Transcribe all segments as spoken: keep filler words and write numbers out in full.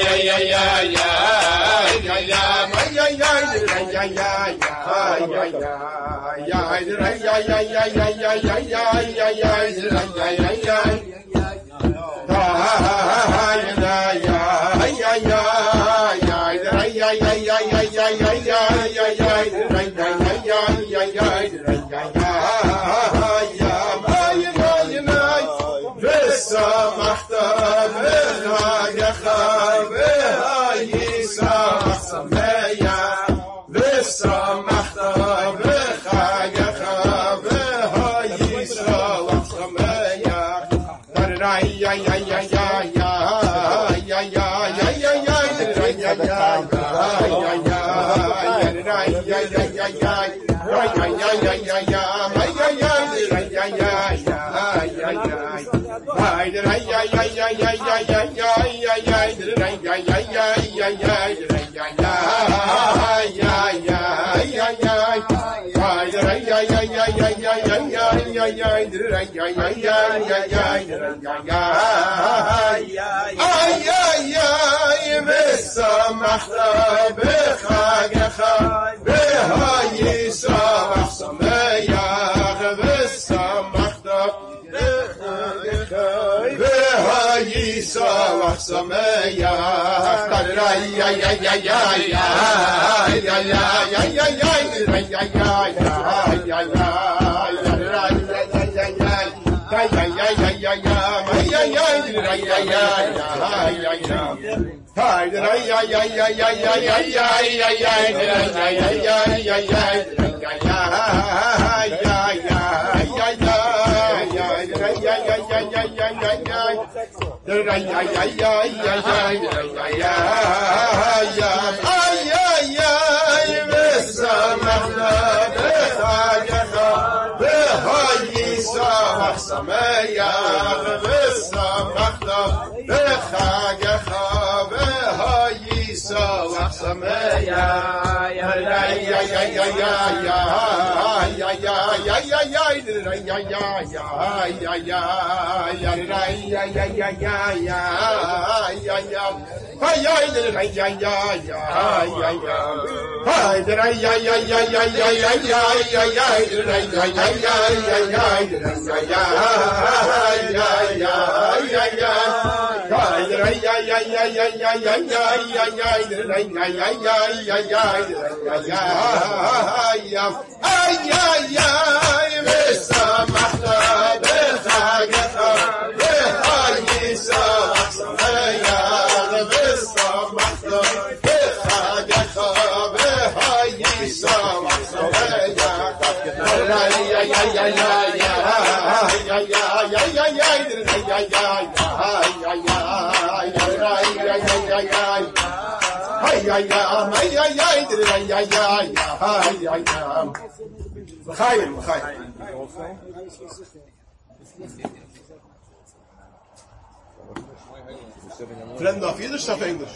Friend of Yiddish of English?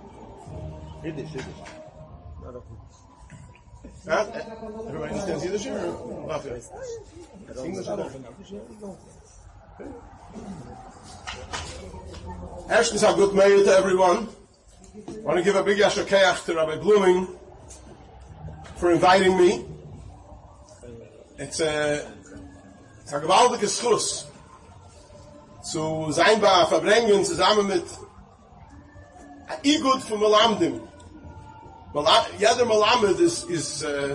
Yiddish, Yiddish. Huh? Everybody understands Yiddish or not? English or not? Ashton's a good mayor to everyone. I want to give a big yasher keach to Rabbi Blooming for inviting me. It's a, it's a gewaltige Schuss zu sein bei Verbringen zusammen mit a Igud von Melamdim. Jeder Melamed is, is uh,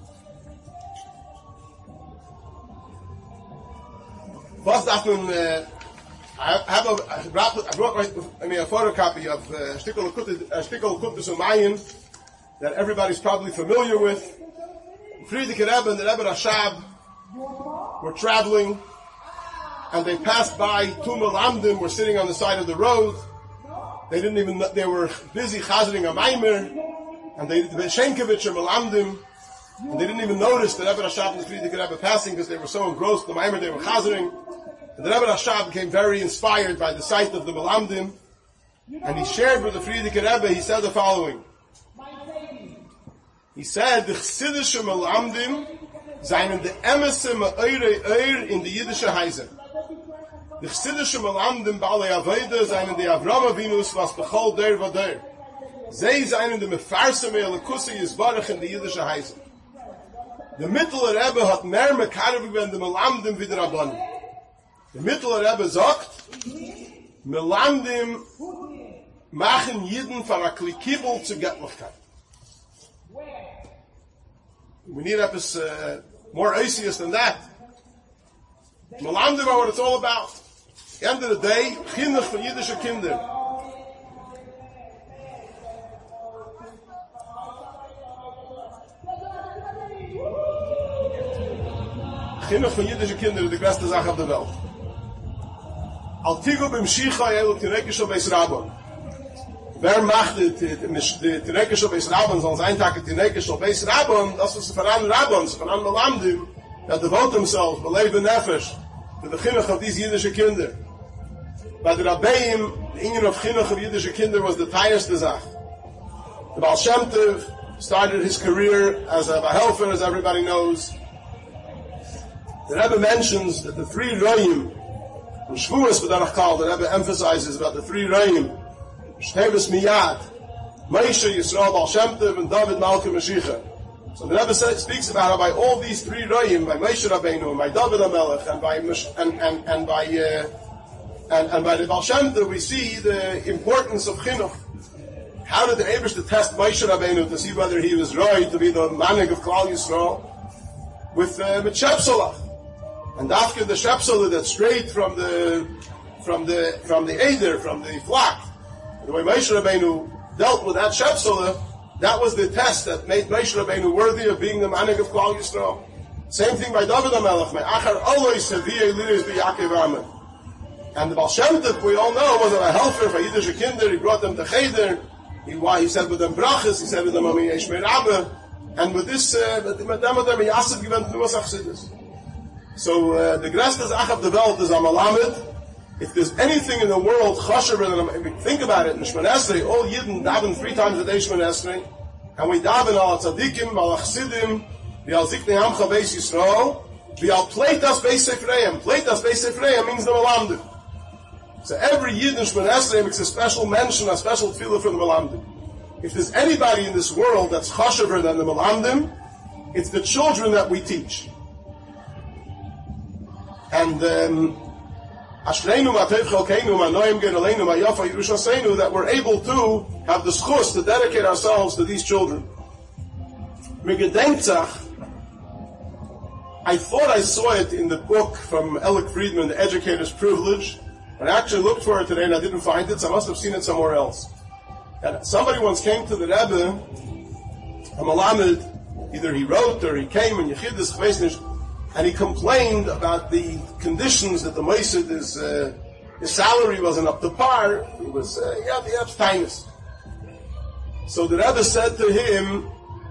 was darf man, uh, I have a, I brought, I brought I mean, a photocopy of uh, Shtickle Kuttis Umayim that everybody's probably familiar with. Frierdiker Rebbe and the Rebbe Rashab were traveling and they passed by two Melamdim, were sitting on the side of the road. They didn't even, they were busy chazening a Maimer, and they, the Shenkovich or Melamdim, and they didn't even notice the Rebbe Rashab and the Frierdiker Rebbe passing because they were so engrossed in the Maimer they were chazening. And the Rebbe Rashab became very inspired by the sight of the Melamdim, and he shared with the Frierdiker Rebbe, he said the following. He said, the Chassidische Melamdim seien the Emesse Me'eire Eir in the Yiddische Heise. The Chassidische Melamdim Baalei Avodah seien die Avram Avinus was bechol der vader. Zij seien die Mefarsem Elikusi Yisbarach in die Yiddische Heise. The Mittler Rebbe hat mehr Mekarev gewend dem Melamdim wie der Rabbanim. Der Mittler Rebbe sagt, Melamdim machen Yidden von a Klikibel zu Göttlichkeit. We need etwas uh, more obvious than that. Melamdim are what it's all about. At the end of the day, Chinuch for Yiddische Kinder. Chinuch for Yiddische Kinder is the beste Sache auf der Welt. Altigo bim Shicha yelu Tirekisho Beis Rabban. Wer macht die Tirekisho Beis Rabban, soll sein Tag Tirekisho Beis Rabban, das ist von einem Rabban, von einem Melamdim, that devote themselves, believe in Nefesh, to the Chinuch of these Yiddische Kinder. By the Rabbeim, the union of Chinuch of Yiddische Kinder was the highest Zach. The Baal Shem Tov started his career as a helper, as everybody knows. The Rebbe mentions that the three Royim, in Shvuas B'derach Kal, the Rebbe emphasizes about the three Royim, Shtevis Miyad, Moshe, Yisrael, Baal Shem Tov, and David Malka Mashiach. So the Rebbe speaks about how by all these three Royim, by Moshe Rabbeinu, and by David HaMelech, and by and and and by uh, and, and by the Baal Shem Tov, we see the importance of Chinuch. How did the Eibishter test Moshe Rabbeinu to see whether he was right to be the manig of Klal Yisrael? With uh, with Shepselach. And after the Shepselah that strayed from the from the from the Eder, from the flock, the way Moshe Rabbeinu dealt with that Shepselah, that was the test that made Moshe Rabbeinu worthy of being the manig of Klal Yisrael. Same thing by David HaMelech. Me'achar aloi seviyei liris b'Yaakov Amen. And the Baal Shem Tov, we all know, was a helper for Yiddische Kinder. He brought them to Cheder. He, he said with them brachas. He said with them Ami Yeshmei Rabbe. And with this, uh, with them with them, Yasef given Nuas Achsidus. So uh, the greatest Zach of the Welt is Amalamed. If there's anything in the world chasher, and if think about it, in Shemon Esrei, all Yidden daven three times a day Shemon Esrei, and we daven al tzadikim, al achsidim, v'al ziknei amcha beis Yisrael, v'al pleitas beis Seifreim. Pleitas beis Seifreim means the Melamdim. So every Yid in Shemon Esrei makes a special mention, a special tefillah for the Melamdim. If there's anybody in this world that's chasher than the Melamdim, it's the children that we teach. And um, that we're able to have the schus to dedicate ourselves to these children. I thought I saw it in the book from Alec Friedman, The Educator's Privilege, and I actually looked for it today and I didn't find it, so I must have seen it somewhere else. And somebody once came to the Rebbe, a Malamed, either he wrote or he came in Yechidus Chveisnish, and he complained about the conditions that the Mosid, his, uh, his salary wasn't up to par. He was, uh, yeah, the Epsteinus. So the Rebbe said to him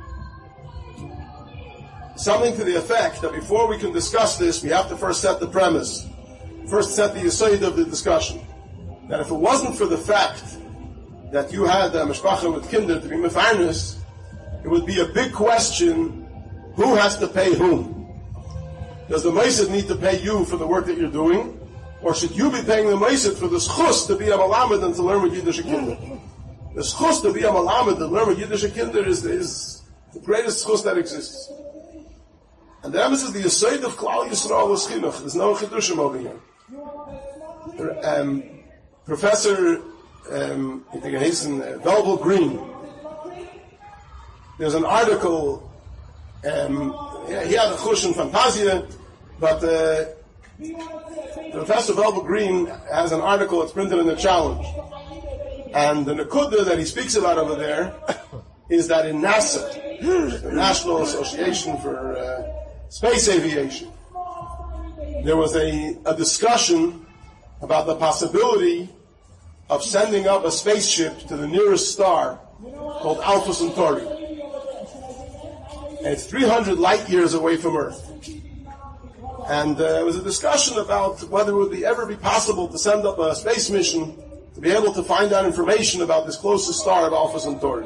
something to the effect that before we can discuss this, we have to first set the premise, first set the aside of the discussion. That if it wasn't for the fact that you had a mishpacha with kinder to be mefarnes, it would be a big question, who has to pay whom? Does the Mosid need to pay you for the work that you're doing? Or should you be paying the Mosid for the schus to be a Malamed and to learn with Yiddische Kinder? The schus to be a Malamed and learn with Yiddische Kinder is, is the greatest schus that exists. And the emphasis, the Yesod of Klal Yisrael is Chinuch. There's no Chidushim over here. Um, Professor, um, I think it's in uh, Velvel Green. There's an article, um, yeah, he had a chush in Fantasia, but uh, Professor Velvel Green has an article that's printed in the Challenge. And the Nakuda that he speaks about over there is that in NASA, the National Association for uh, Space Aviation, there was a, a discussion about the possibility of sending up a spaceship to the nearest star called Alpha Centauri. And it's three hundred light years away from Earth. And uh, there was a discussion about whether it would be, ever be possible to send up a space mission to be able to find out information about this closest star of Alpha Centauri.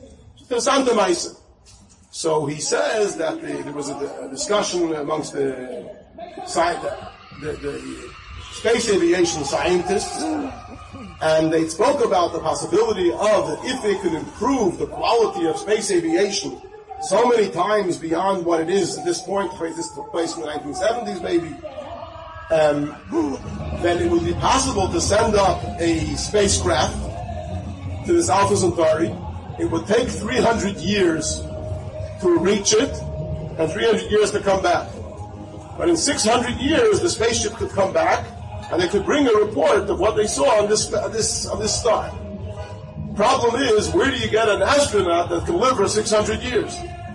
So he says that the, there was a, a discussion amongst the side, the, the, the space aviation scientists, and they spoke about the possibility of that if they could improve the quality of space aviation so many times beyond what it is at this point, this took place in the nineteen seventies maybe, um, then it would be possible to send up a spacecraft to this Alpha Centauri. It would take three hundred years to reach it, and three hundred years to come back. But in six hundred years, the spaceship could come back, and they could bring a report of what they saw on this, on this, on this star. Problem is, where do you get an astronaut that can live for six hundred years?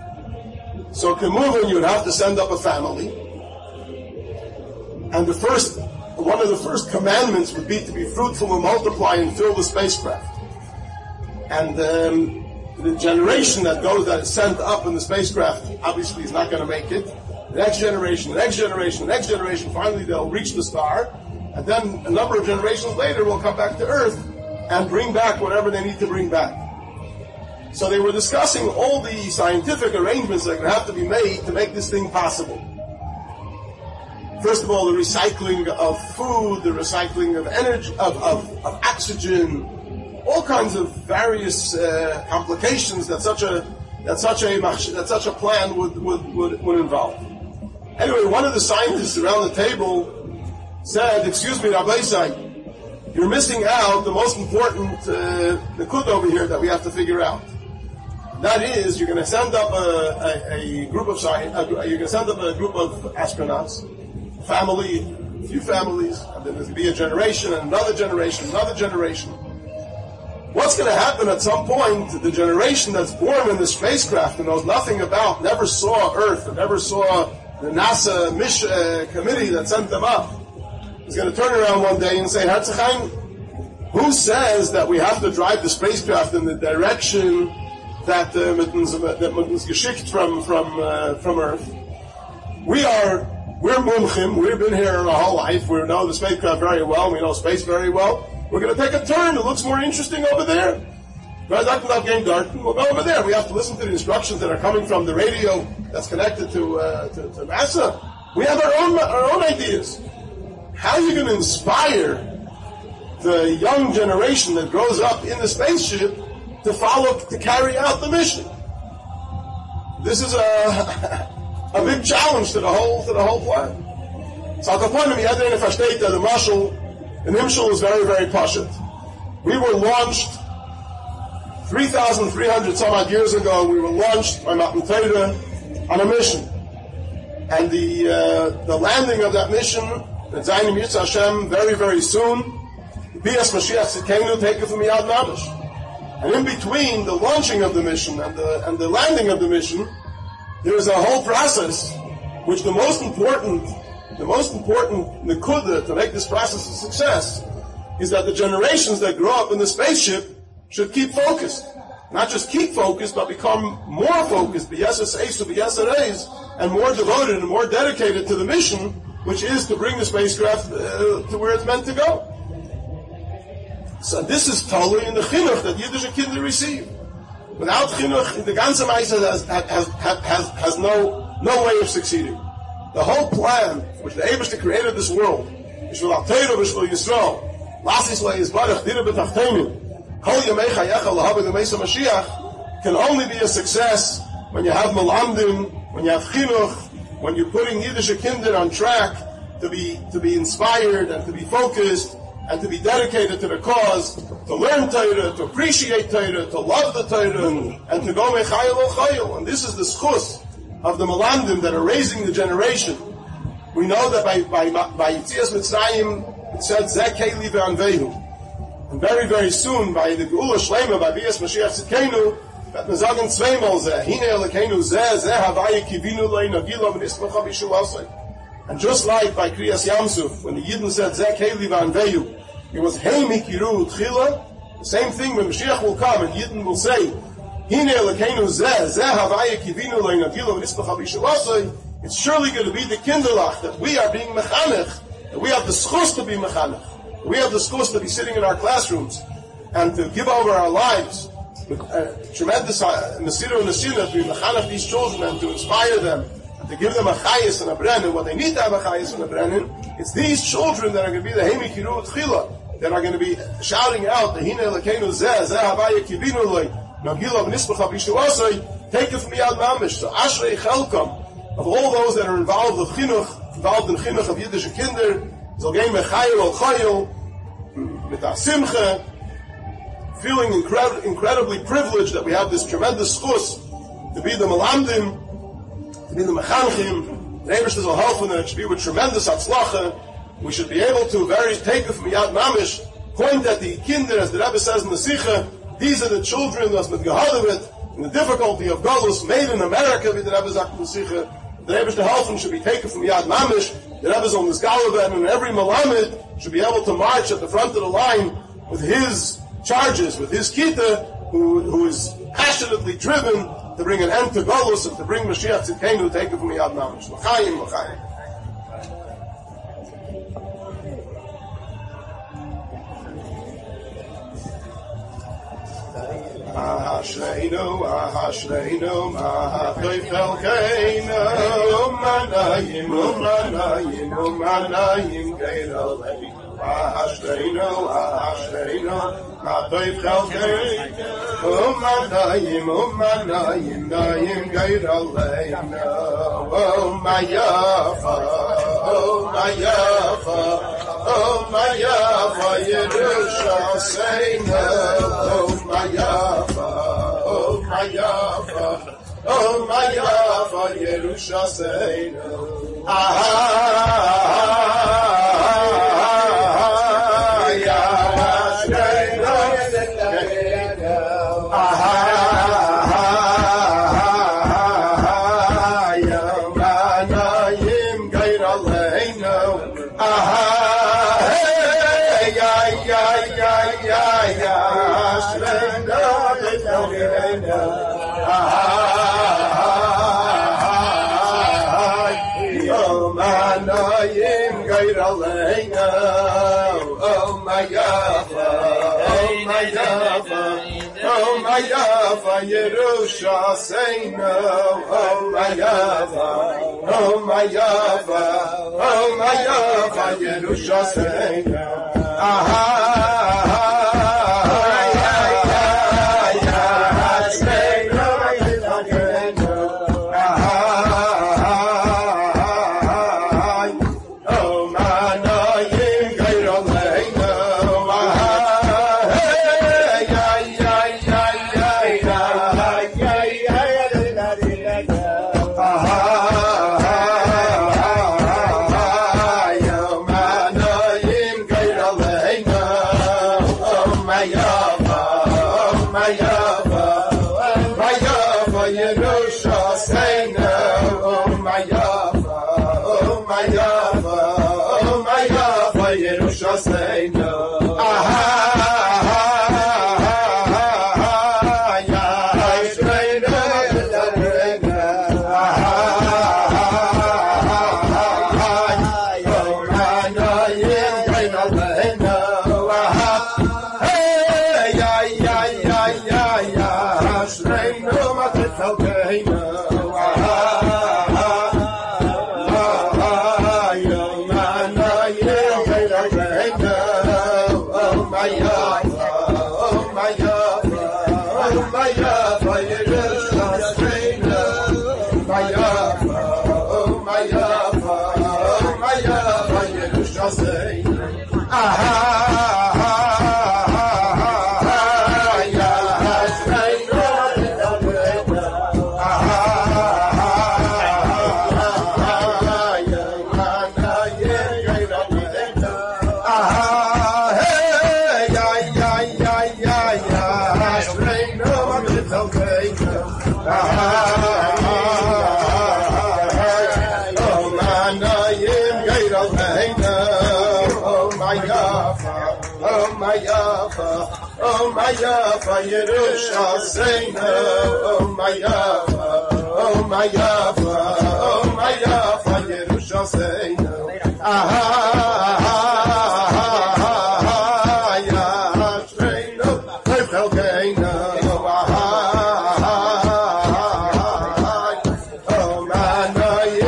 So Kemuvan, you'd have to send up a family. And the first, one of the first commandments would be to be fruitful and multiply and fill the spacecraft. And um, the generation that goes, that is sent up in the spacecraft, obviously is not going to make it. The next generation, the next generation, the next generation, finally they'll reach the star. And then a number of generations later will come back to Earth and bring back whatever they need to bring back. So they were discussing all the scientific arrangements that would have to be made to make this thing possible. First of all, the recycling of food, the recycling of energy, of, of, of oxygen, all kinds of various uh, complications that such a that such a that such a plan would would, would would involve. Anyway, one of the scientists around the table said, "Excuse me, Rabbi Say, you're missing out the most important uh, nikud over here that we have to figure out. That is, you're going to send up a, a, a group of science, you're going to send up a group of astronauts, family, a few families, and then there's going to be a generation, and another generation, another generation. What's going to happen at some point? The generation that's born in the spacecraft and knows nothing about, never saw Earth, and never saw the NASA mission uh, committee that sent them up, is going to turn around one day and say, Herzchaim, who says that we have to drive the spacecraft in the direction that uh, that was geschickt from from uh, from Earth? We are we're mumchim. We've been here our whole life. We know the spacecraft very well. We know space very well. We're going to take a turn. It looks more interesting over there. We'll go over there. We have to listen to the instructions that are coming from the radio that's connected to uh, to, to NASA. We have our own our own ideas. How are you going to inspire the young generation that grows up in the spaceship to follow, to carry out the mission? This is a a big challenge to the whole to the whole plan. So at the point of the versteht that the marshal in Himshul is very very pashut. We were launched three thousand three hundred some odd years ago. We were launched by Matan Torah on a mission, and the uh, the landing of that mission, the Zaynim Yitzhak Hashem, very very soon. Bias Mashiach Tzidkeinu take it from Yad Mamish. And in between the launching of the mission and the and the landing of the mission, there is a whole process, which the most important, the most important nekuda to make this process a success is that the generations that grow up in the spaceship should keep focused. Not just keep focused, but become more focused, and more devoted and more dedicated to the mission, which is to bring the spacecraft uh, to where it's meant to go. So this is totally in the chinuch that Yiddish kinder receive. Without chinuch, the ganze Meise has, has, has, has no, no way of succeeding. The whole plan, which the Eibishter created this world, Yishvil HaTorah v'Yishvil Yisrael, Lasis LaYizbarach Dira B'Tachteinu, Kol Yamei Chayecha L'Haba D'Meisa Mashiach, can only be a success when you have Melamdim, when you have chinuch, when you're putting Yiddish kinder on track to be, to be inspired and to be focused, and to be dedicated to the cause, to learn Torah, to appreciate Torah, to love the Torah, and to go mechayel al chayel. And this is the schus of the Melandim that are raising the generation. We know that by by by Yitzias Mitzrayim it said Zeh Keli ve'anvehu, and very very soon by the Geula Shlema by Bias Mashiach Tzidkeinu that Mezagen Tzveimal Zeh Hine Elokeinu Zeh Zeh Havaya Kivinu Lei Nagila V'Nismacha B'Yishu Asay. And just like by Kriyas Yamsuf, when the Yidden said Zeh Keli ve'anvehu, it was Hey Mikiru Tchila. The same thing when Mashiach will come and Yidden will say Hine Elokeinu Zeh Zeh Havaya Kivinu Lei Nagila V'Nismacha B'Yishu Asay. It's surely going to be the kinderlach that we are being mechanech, that we have the schus to be mechanech, we have the schus to be sitting in our classrooms and to give over our lives with uh, tremendous mesirah and nesinah to be mechanech these children and to inspire them, to give them a chayis and a brennen, what they need to have a chayis and a brennen, it's these children that are going to be the Hemi Kiru Tchila, that are going to be shouting out, the Hine Lekenu Zeh, Zeh Havaya Kibinu Loi, Nagila V'nispacha B'Yishuasoi, take it from Yad Mamish. So Ashrei Chelkam, of all those that are involved with chinuch, involved in chinuch of Yiddish kinder, Zolgein Mechayil Al Chayil, with our simcha, feeling incred- incredibly privileged that we have this tremendous schus to be the Malamdim, to be the Mechanchim. The Eibush will help and it should be with tremendous atzlacha. We should be able to very take it from Yad Mamish, point at the kinder, as the Rebbe says in the Sikha, these are the children that's with Gehadavit, and the difficulty of Galus made in America, with the Rebbe Zak in the Sikha. The Eibush the help should be taken from Yad Mamish. The Rebbe's on this Galavan, and every Malamed should be able to march at the front of the line with his charges, with his kita, who, who is passionately driven to bring an end to Golus and to bring Mashiach Tzidkenu, take it from Yad Mamish. L'chaim, l'chaim. Ahashreinu, Ahashreinu, Mahatoy Chelkeinu, Umanayim, Umanayim, Umanayim, Geiraleinu. Ahashreinu, Ahashreinu, Mahatoy Chelkeinu, Umanayim, Umanayim, Nayim, Geiraleinu. Oh, Mayafa, oh, Mayafa, oh, Mayafa, Yerusha, Seinu, oh, Mayafa, oh, Mayafa, oh, Mayafa, Yerusha, Seinu. Ah, oh my Yafa, oh my Yafa, oh my Yafa, Yerusha, Seinu, oh my Yafa, oh my Yafa, oh my Yafa, Yerusha, Seinu. Aha. Oh my Yafa, Yerusha, Seinu, oh my Yafa, oh my Yafa, oh my Yafa, Yerusha, Seinu. Aha, ya, Shreinu, Chelkeinu, aha, oh Manayim.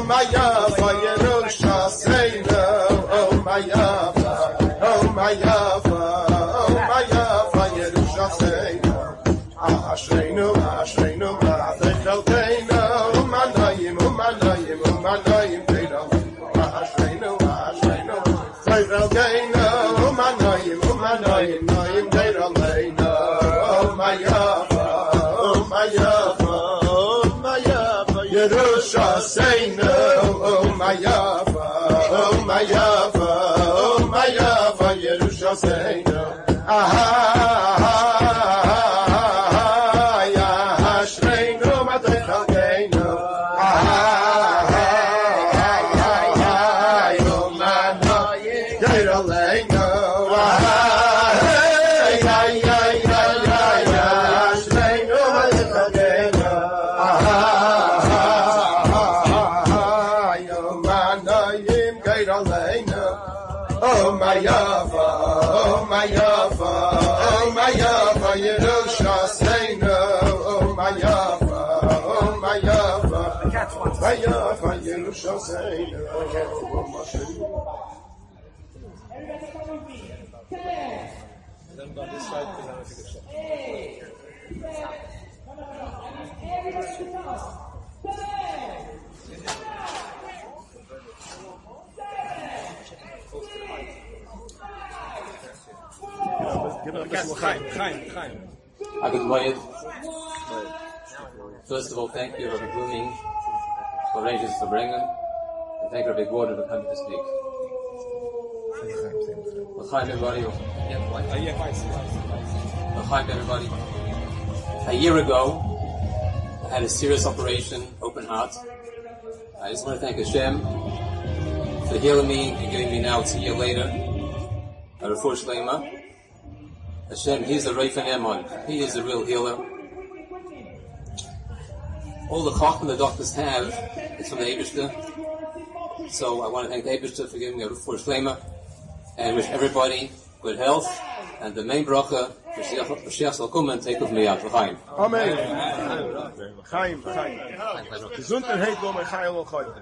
my Yafa, Yerushalaynu, oh my Yafa, oh my Yafa, oh my Yafa, Yerushalaynu. Ashreinu, Ashreinu, Ma'atechelkeinu, Umanayim, Umanayim, Umanayim, Teidam. Ashreinu, Ashreinu, Teidam, Umanayim, Umanayim, Naim, Teidam, oh my Yafa, oh my Yafa, oh my Yafa, Yerushalaynu, oh my Yafa, oh my Yafa, oh my Yafa, Yerushalaynu. Aha. Oh my Yafa, oh my Yafa, oh my Yafa, Yerushalaynu, oh my Yafa, oh my Yafa, my Yafa, Yerushalaynu, oh my Yafa. Then on this side, because I don't think it's so. Good morning. First of all, thank you, Rabbi Blooming, for arranging to bring him. And thank Rabbi Gordon for coming to speak. L'chaim, everybody. L'chaim, everybody. A year ago, I had a serious operation, open heart. I just want to thank Hashem for healing me and giving me now, it's a year later, a refuah shleima. Hashem, He's the Reif and Emon. He is the real healer. All the chachma the doctors have is from the Eibishter. So I want to thank the Eibishter for giving me a refuah shleima and wish everybody good health. And the main bracha, Mashiach shall come and take with me out. L'chaim. Amen. L'chaim, l'chaim. Gesundheit lo mechayel lo chayil.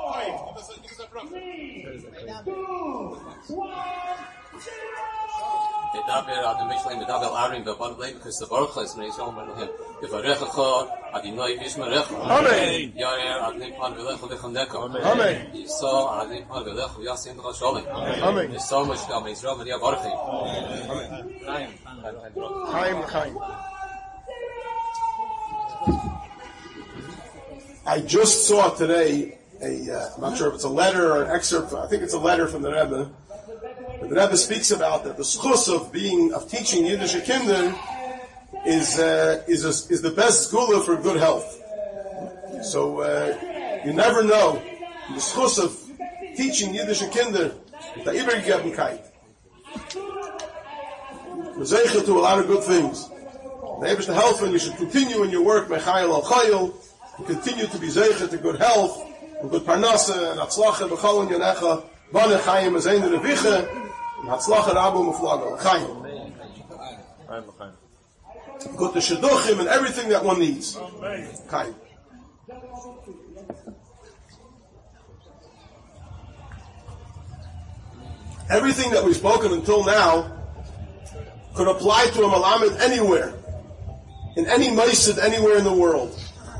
Medaber ad Mishlei medaber arim beban blame because the Baruch is on my him. If I recha adinoi vishmerech. Amen. Yair ad nimpan velech lechandeka. Amen. So ad nimpan velech yasin chasholim. Amen. So much gam Israel and Yavarchi. Amen. Chaim, chaim. I just saw today a, uh, I'm not sure if it's a letter or an excerpt, I think it's a letter from the Rebbe. The Rebbe speaks about that the schus of being, of teaching Yiddish kinder is, uh, is, a, is the best schooler for good health. So, uh, you never know. The schus of teaching Yiddish kinder, the Iber geben kite. We're zeicher to a lot of good things. The Eber's the health when you should continue in your work, mechayel al chayil, and continue to be zeicher to good health, and good parnasa, and atzlacha, b'chol and yonecha, bane chayim, as ein reviche, Hatzlacha Rabu Muflaga, Chaim. Good to Shidduchim and everything that one needs. Chaim. Everything that we've spoken until now could apply to a Malamed anywhere, in any Maisid anywhere in the world.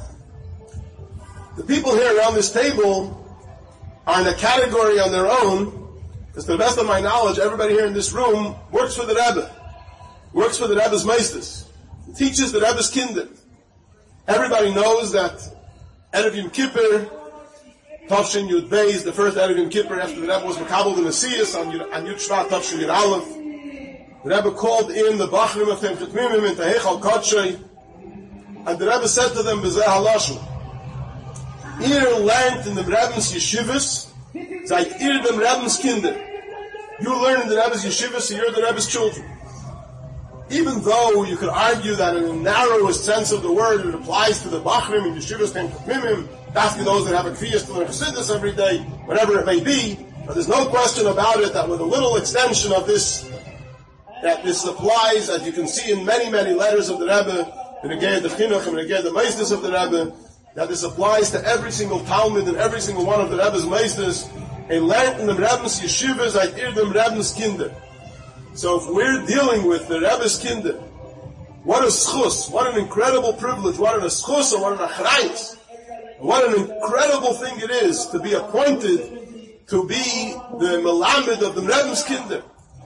The people here around this table are in a category on their own. Because to the best of my knowledge, everybody here in this room works for the Rebbe, works for the Rebbe's Meistus, teaches the Rebbe's kinder. Everybody knows that Erev Yom Kippur, Tavshin Yud Beis, the first Erev Yom Kippur after the Rebbe was Makabel the Messias on Yud, on Yud Shvat Tavshin Yud Aleph. The Rebbe called in the Bachrim of Tem Chetmimim into Heichal Kodshei, and the Rebbe said to them, B'zeh Halashon, ihr lernt in the Rebbe's Yeshivas, seid ihr dem Rebbe's kinder. You learn in the Rebbe's yeshiva, so you're the Rebbe's children. Even though you could argue that in the narrowest sense of the word, it applies to the Bachrim and yeshivas and Kachmimim, asking those that have a Kviyas to learn Chassidus every day, whatever it may be, but there's no question about it that with a little extension of this, that this applies, as you can see in many, many letters of the Rebbe, in the Gei the Chinuch and the Gei the Meistus of the Rebbe, that this applies to every single Talmud and every single one of the Rebbe's meisters. He learned in the Rebbe's yeshivas, like ir dem Rebbe's kinder. So if we're dealing with the Rebbe's kinder, what a schus, what an incredible privilege, what an schus, what an achrayus, what an incredible thing it is to be appointed to be the melamed of the Rebbe's kinder.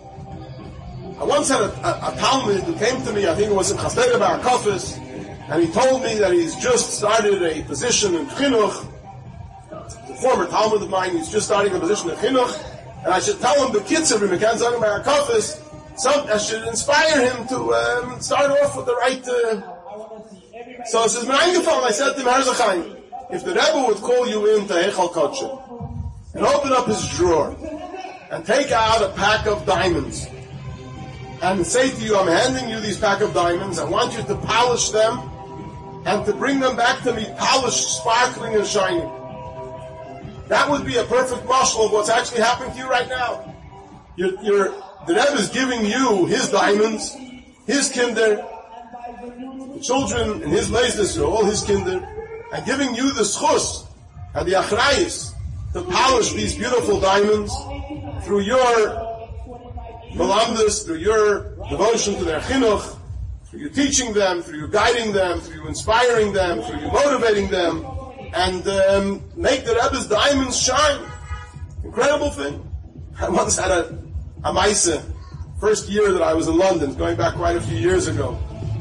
I once had a, a, a Talmud who came to me, I think it was in Chasdei Bar Kafis, and he told me that he's just started a position in Chinuch. The former Talmud of mine, he's just starting a position in Chinuch, and I should tell him the kids of Mekan Zanim Bar Kafis, some I should inspire him to um, start off with the right. Uh, so it says, I said to him, Herzachaim, if the Rebbe would call you into Heichal Kodesh and open up his drawer and take out a pack of diamonds and say to you, I'm handing you these pack of diamonds, I want you to polish them and to bring them back to me polished, sparkling and shining. That would be a perfect mashal of what's actually happening to you right now. You're, you're, the Rebbe is giving you his diamonds, his kinder, the children in his leisnes are all his kinder, and giving you the schus and the achrayus to polish these beautiful diamonds through your melamdas, through your devotion to their chinuch, through you teaching them, through you guiding them, through you inspiring them, through you motivating them, and um, make the Rebbe's diamonds shine. Incredible thing. I once had a, a maisa, first year that I was in London, going back quite a few years ago.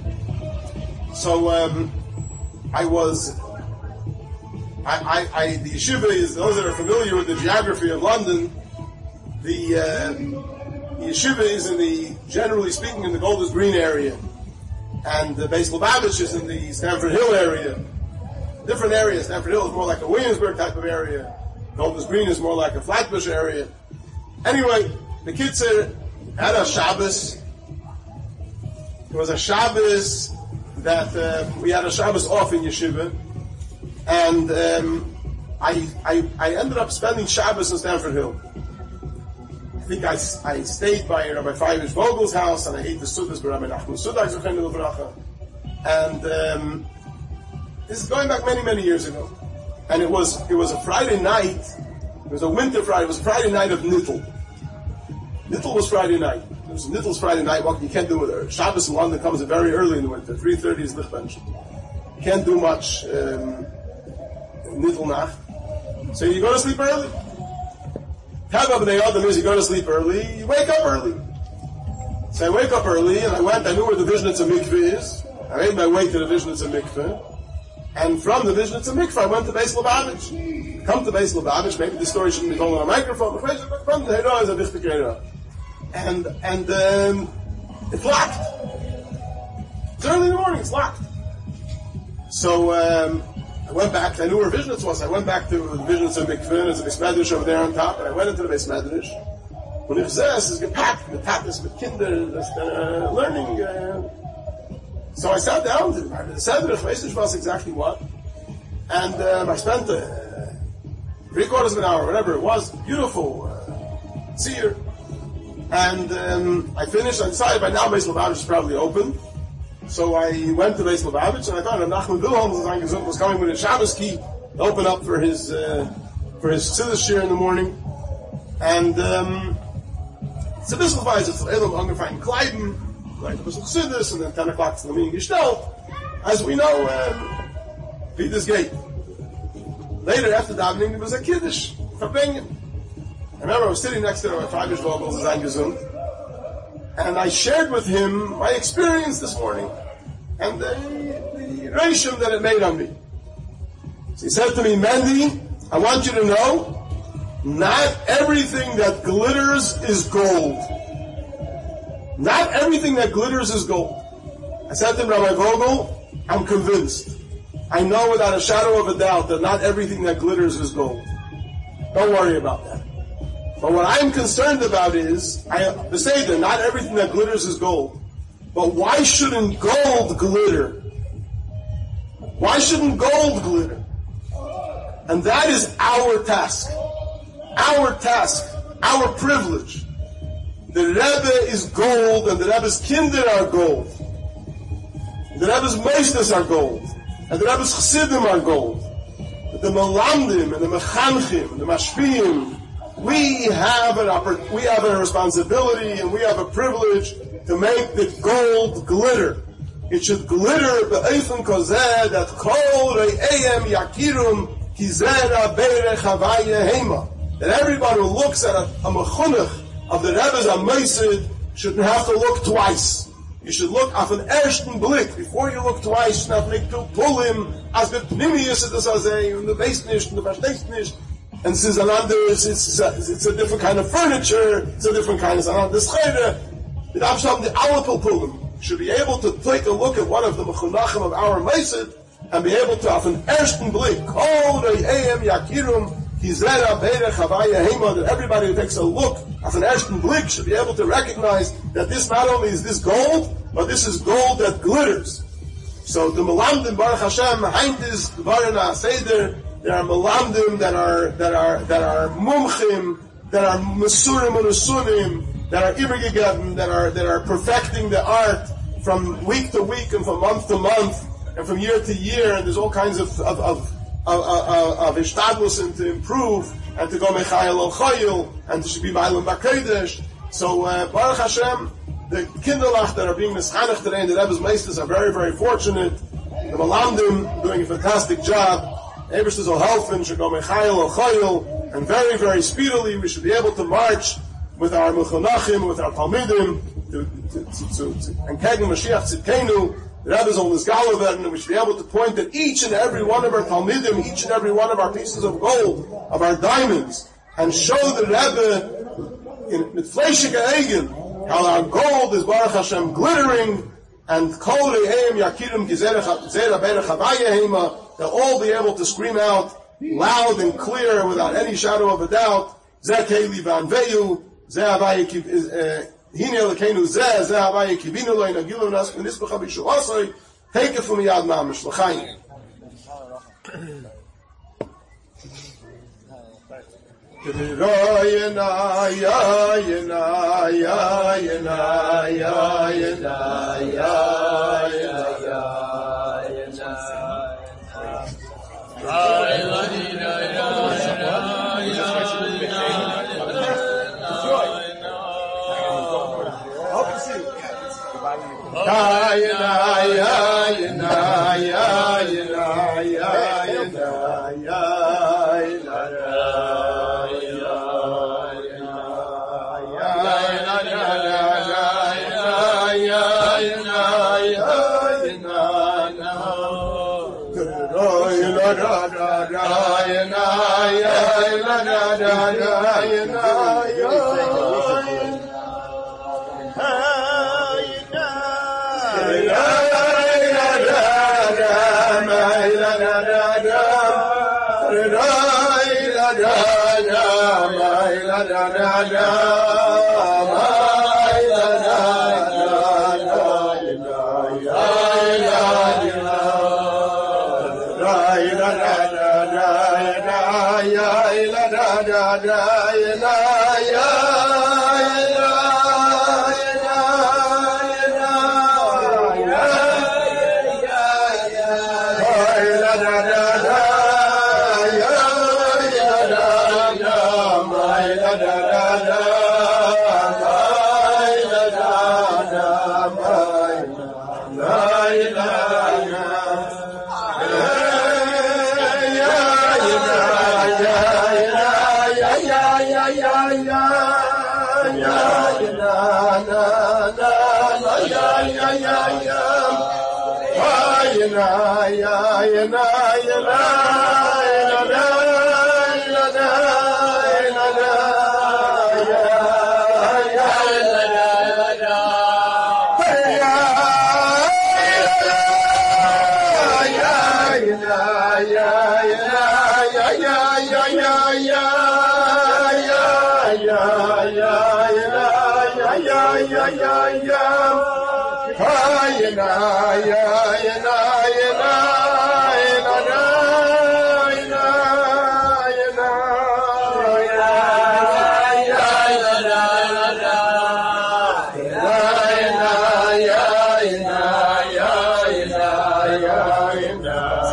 So um, I was, I, I, I, the yeshiva is, those that are familiar with the geography of London, the, uh, the yeshiva is in the, generally speaking, in the Golders Green area, and the Beis Lubavitch is in the Stamford Hill area. Different areas. Stamford Hill is more like a Williamsburg type of area. Golders Green is more like a Flatbush area. Anyway, the kids had a Shabbos. It was a Shabbos that uh, we had a Shabbos off in yeshiva, and um, I, I I ended up spending Shabbos in Stamford Hill. I think I, I stayed by Rabbi Feivish Vogel's house, and I ate the sudas by Rabbi Nachman Sudak Zechenu L'Bracha. And um, this is going back many many years ago, and it was it was a Friday night. It was a winter Friday. It was a Friday night of Nittel. Nittel was Friday night. It was Nittel's Friday night. What you can't do with her. Shabbos in London comes very early in the winter. three thirty is Lichtbench. You can't do much um, Nittel Nacht. So you go to sleep early. Tava b'nei Adam is you go to sleep early, you wake up early. So I wake up early, and I went, I knew where the Vishnitza Mikveh is. I made my way to the Vishnitza Mikveh. And from the Vishnitza Mikveh, I went to Beis Lubavitch. Come to Beis Lubavitch, maybe the story shouldn't be told on a microphone, but from the Hera is a wichtig Hera. And, and, um, it's locked. It's early in the morning, it's locked. So, um, I went back, I knew where Vishnitz was, I went back to the Vishnitz Mikveh, there's a Beis Medrash over there on top, and I went into the Beis Medrash. When it says, it's gepackt, the tapas with kinder, that's uh, learning, uh, so I sat down, the Sedrich, Meisnish was exactly what, and um, I spent uh, three quarters of an hour, whatever it was, beautiful, uh, seer, and um, I finished, I decided by now Beis Lubavitch is probably open, so I went to Beis Lubavitch, and I thought Nachman Wilhelm was coming with a Shabbos key to open up for his, uh, for his Chassidus shir in the morning, and um, it's a bisschen weiß, it's a little angefangen Kleiben, like a bisschen Chassidus, and then ten o'clock to the meeting gestellt. As we know, um, Peter's Gate. Later, after davening, there was a Kiddush, Verbringen. I remember I was sitting next to Rabbi Feivish Vogels, as gesund, and I shared with him my experience this morning, and the, the ration that it made on me. So he said to me, Mendy, I want you to know, not everything that glitters is gold. Not everything that glitters is gold. I said to him, Rabbi Vogel, I'm convinced. I know without a shadow of a doubt that not everything that glitters is gold. Don't worry about that. But what I'm concerned about is, I, the Seder, not everything that glitters is gold. But why shouldn't gold glitter? Why shouldn't gold glitter? And that is our task. Our task. Our privilege. The Rebbe is gold, and the Rebbe's kinder are gold. The Rebbe's meisters are gold. And the Rebbe's Chassidim are gold. But the Melamdim and the Mechanchim and the Mashpiyim, we have an oppor- we have a responsibility and we have a privilege to make the gold glitter. It should glitter be'eifun kozeh that kol re'eyem yakirum kizera beirech havaya hema. That everybody who looks at a, a mechunach of the Rebbe's Ameisid shouldn't have to look twice. You should look auf an ersten Blick. Before you look twice, you should have to make two pullim, as the pnimius it is as a, and the base nicht, and the versteht nicht. And this is another, it's, it's, it's a different kind of furniture, it's a different kind of another schede. The Absham, the Alapil pullim, should be able to take a look at one of the mechunachim of our Meisid, and be able to have an ersten Blick, kol re'eyem yakirum, that everybody who takes a look at an ersten Blick should be able to recognize that this not only is this gold, but this is gold that glitters. So the Melamdim Baruch Hashem, behind this Varana Seder, there are Melamdim that are that are that are Mumchim, that are Mesurim and Usunim, that are Ibergegeben, that are that are perfecting the art from week to week and from month to month and from year to year, and there's all kinds of of, of of, of, of ishtadlus and to improve and to go mechayel al chayil and to be ma'alim b'kodesh. So uh, Baruch Hashem, the kinderlach that are being mischanech today in the Rebbe's Meisters are very, very fortunate. The Melamdim doing a fantastic job. Ebershtas will help and should go mechayel al chayil, and very, very speedily we should be able to march with our mechonachim, with our talmidim, to, to, to, to, to and kegem Mashiach Tzidkenu. The Rebbe's on this Galavet, and we should be able to point at each and every one of our Talmidim, each and every one of our pieces of gold, of our diamonds, and show the Rebbe in Mitfleishik Eigen how our gold is Baruch Hashem glittering, and Kol Re'eim Yakirim Gizera Berech Havaya Hema, they'll all be able to scream out loud and clear without any shadow of a doubt, Zeh Keili Vanveyu, Zeh Havaya Hine Lekenu Zeh, Zeh Havaya Kivinu Lo Inagilu Nas V'nisbecha B'Shu Asoi, take it from Yad Mamish, L'chaim. Yena, ya, yena, ya, yena, ya, yena, ya, yena, Yeah.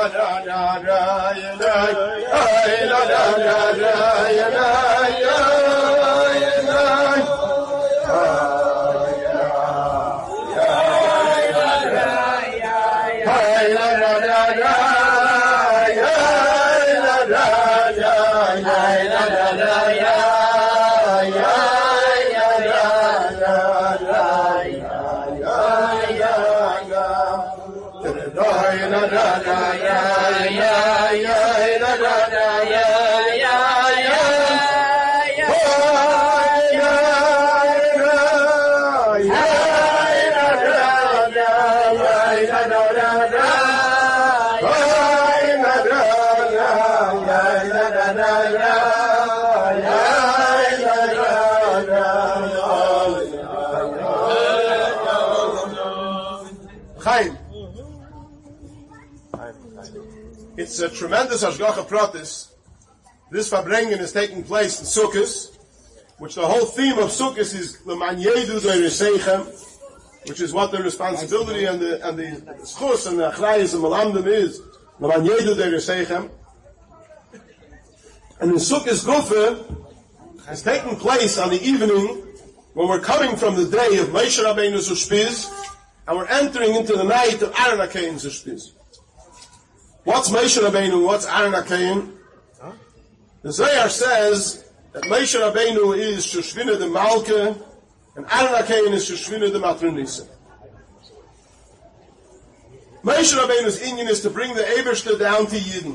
It's a tremendous Hashgacha Pratis. This Farbrengen is taking place in Sukkot, which the whole theme of Sukkot is L'man Yedu De'Reseichem, which is what the responsibility and the and the schus and the achrayis and malamdim is L'man Yedu De'Reseichem. And in Sukkot Gufa has taken place on the evening when we're coming from the day of Moshe Rabbeinu's Ushpiz, and we're entering into the night of Aaron HaKohen's Ushpiz. What's Moshe Rabbeinu? What's Aaron HaKohen? Huh? The Zohar says that Moshe Rabbeinu is Shushvina de Malka, and Aaron HaKohen is Shushvina de Matronisa. Moshe Rabbeinu's inyan is to bring the Ebershter down to Yidden.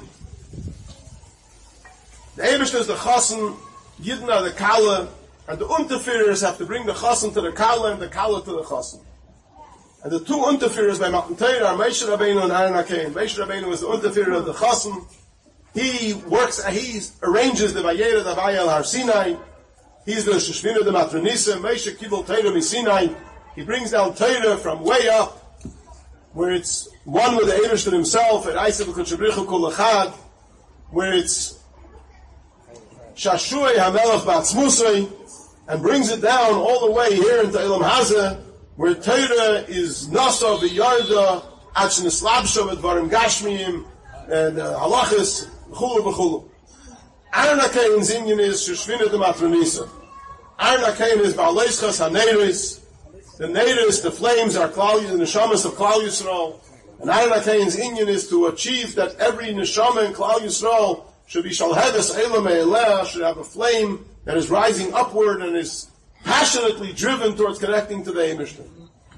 The Ebershter is the Chassan, Yidden are the Kala, and the Unterführers have to bring the Chassan to the Kala and the Kala to the Chassan. And the two Unterführers by Matan Torah are Moshe Rabbeinu and Aaron HaKohen. Moshe Rabbeinu is the Unterführer of the Chassan. He works, he arranges the Vayera Davai al Har Sinai. He's the Sheshvina de Matronisa. Moshe Kibel Torah mi Sinai. He brings down Torah from way up, where it's one with the Ebershter himself, at Eisel Kutchabrichu Kol Echad, where it's Shashui HaMelech Batzmusoi, and brings it down all the way here into Elam Hazeh, where Torah is Nasa v'Yarda, Ach Nislabsha v'Dvarim Gashmiyim, and uh, Halachas, v'chulu v'chulu. Aaron HaKohen's inyan is Shushvina de Matronisa. Aaron HaKohen is Ba'aleishchas HaNeiris. The Neiris, the flames, are Klal, the Neshamas of Klal Yisrael. And Aaron HaKohen's inyan is to achieve that every Neshama in Klal Yisrael should be Shalhedes Eila Me'eleh, should have a flame that is rising upward and is passionately driven towards connecting to the Eibishter.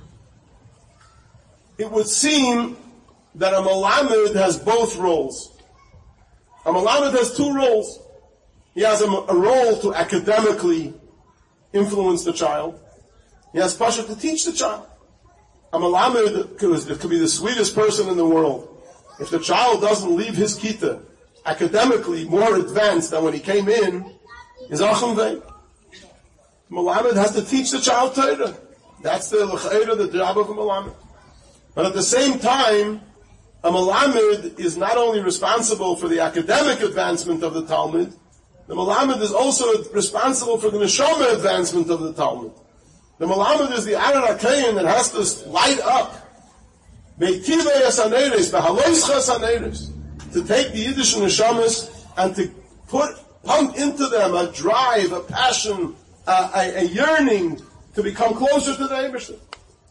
It would seem that a Malamed has both roles. A Malamed has two roles. He has a, a role to academically influence the child. He has Pasha to teach the child. A Malamed could, could be the sweetest person in the world. If the child doesn't leave his Kita academically more advanced than when he came in, is Achim Vei. Malamed has to teach the child Torah. That's the l'chayra, the job of a Malamed. But at the same time, a Malamed is not only responsible for the academic advancement of the Talmud, the Malamed is also responsible for the neshama advancement of the Talmud. The Malamed is the Aaron HaKohen that has to light up Beitivei Asaneres, Behaloischa Asaneres, to take the Yiddish neshamas and to put, pump into them a drive, a passion, Uh, a, a yearning to become closer to the Eibishter.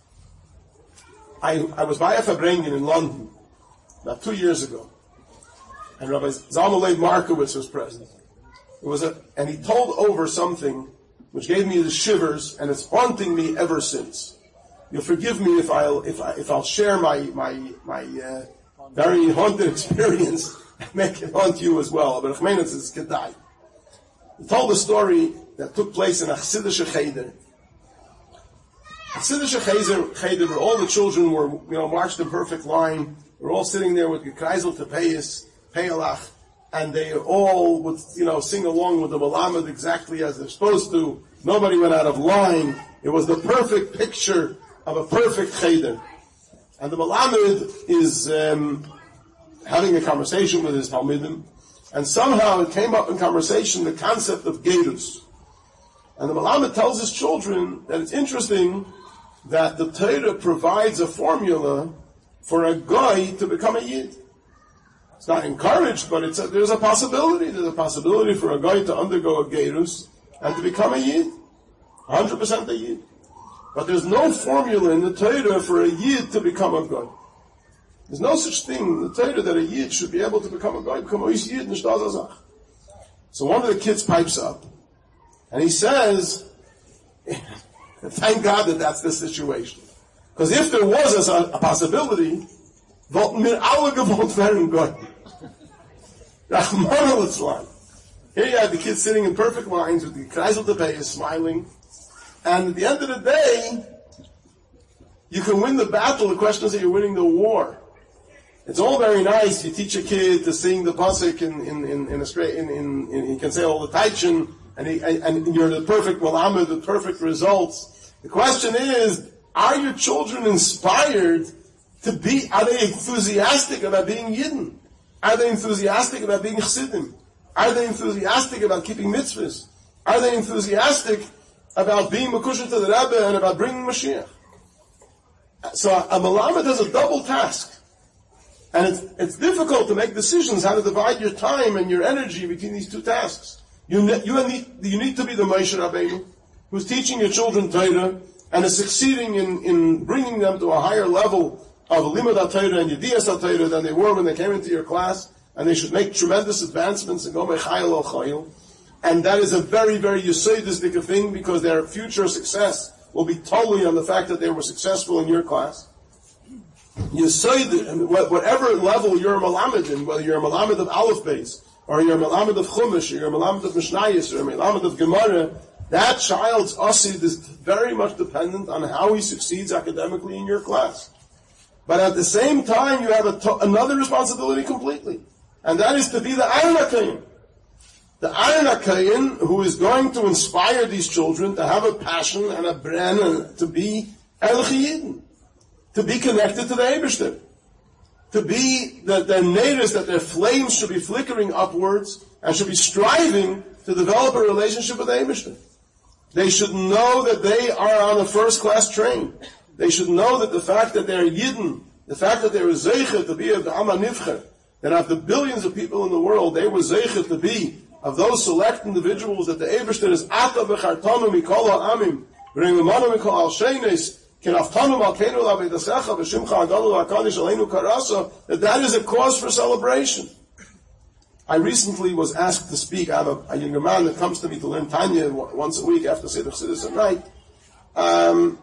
I, I was by a Farbrengen in London about two years ago, and Rabbi Zalman Leib Markowitz was present. It was a, and he told over something which gave me the shivers, and it's haunting me ever since. You'll forgive me if I'll if I if I'll share my my my uh, very haunted experience and make it haunt you as well. But Achmenetz is Kedai. He told a story that took place in a Chassidish Cheder. Chassidish Cheder, where all the children were, you know, marched in perfect line. We're all sitting there with Gekreisel Tepeyes, Peyalach, and they all would, you know, sing along with the Malamed exactly as they're supposed to. Nobody went out of line. It was the perfect picture of a perfect Cheder. And the Malamed is um, having a conversation with his Talmidim, and somehow it came up in conversation the concept of Gerus. And the Malamed tells his children that it's interesting that the Torah provides a formula for a guy to become a Yid. It's not encouraged, but it's a, there's a possibility. There's a possibility for a guy to undergo a gerus and to become a yid. one hundred percent a yid. But there's no formula in the Torah for a yid to become a guy. There's no such thing in the Torah that a yid should be able to become a guy, become a yid, nishtazazach. So one of the kids pipes up, and he says, thank God that that's the situation. Because if there was a, a possibility, wollten wir alle gewollt werden Gott. Rahman al-Islam. Here you have the kids sitting in perfect lines with the kreis of the bay smiling. And at the end of the day, you can win the battle. The question is that you're winning the war. It's all very nice. You teach a kid to sing the pasuk in, in, in, in a straight, in, in, in, he can say all the taichin, and, he, and you're the perfect malamed, the perfect results. The question is, are your children inspired to be, are they enthusiastic about being Yidden? Are they enthusiastic about being Chassidim? Are they enthusiastic about keeping mitzvahs? Are they enthusiastic about being Mekushah to the Rebbe and about bringing Mashiach? So a malamed has a double task. And it's, it's difficult to make decisions how to divide your time and your energy between these two tasks. You, ne- you, need, you need to be the Moshe Rabbeinu, who's teaching your children Torah and is succeeding in, in bringing them to a higher level of Limud HaTorah and Yediyas HaTorah than they were when they came into your class, and they should make tremendous advancements and go Mechayil al Chayil. And that is a very, very Yesodistic thing, because their future success will be totally on the fact that they were successful in your class. Yesod, whatever level you're a malamed in, whether you're a malamed of Aleph Beis, or you're a malamed of Chumash, or you're a malamed of Mishnayos, or a malamed of Gemara, that child's asid is very much dependent on how he succeeds academically in your class. But at the same time, you have a to- another responsibility completely, and that is to be the Aron HaKayin. The Aron HaKayin, who is going to inspire these children to have a passion and a bren and to be Erlich Yidden, to be connected to the Eibishter, to be that their natives, that their flames should be flickering upwards and should be striving to develop a relationship with the Eibishter. They should know that they are on a first-class train. They should know that the fact that they're Yidden, the fact that they were Zeicha to be of the Amma Nivcher, that of the billions of people in the world, they were Zeicha to be of those select individuals that the Eibishter is Ata B'chartanu Mikol HaAmim, V'Rimimanu Mikol Al-Sheines, that that is a cause for celebration. I recently was asked to speak. I have a, a younger man that comes to me to learn Tanya once a week after Seder Chassidus at night. Um,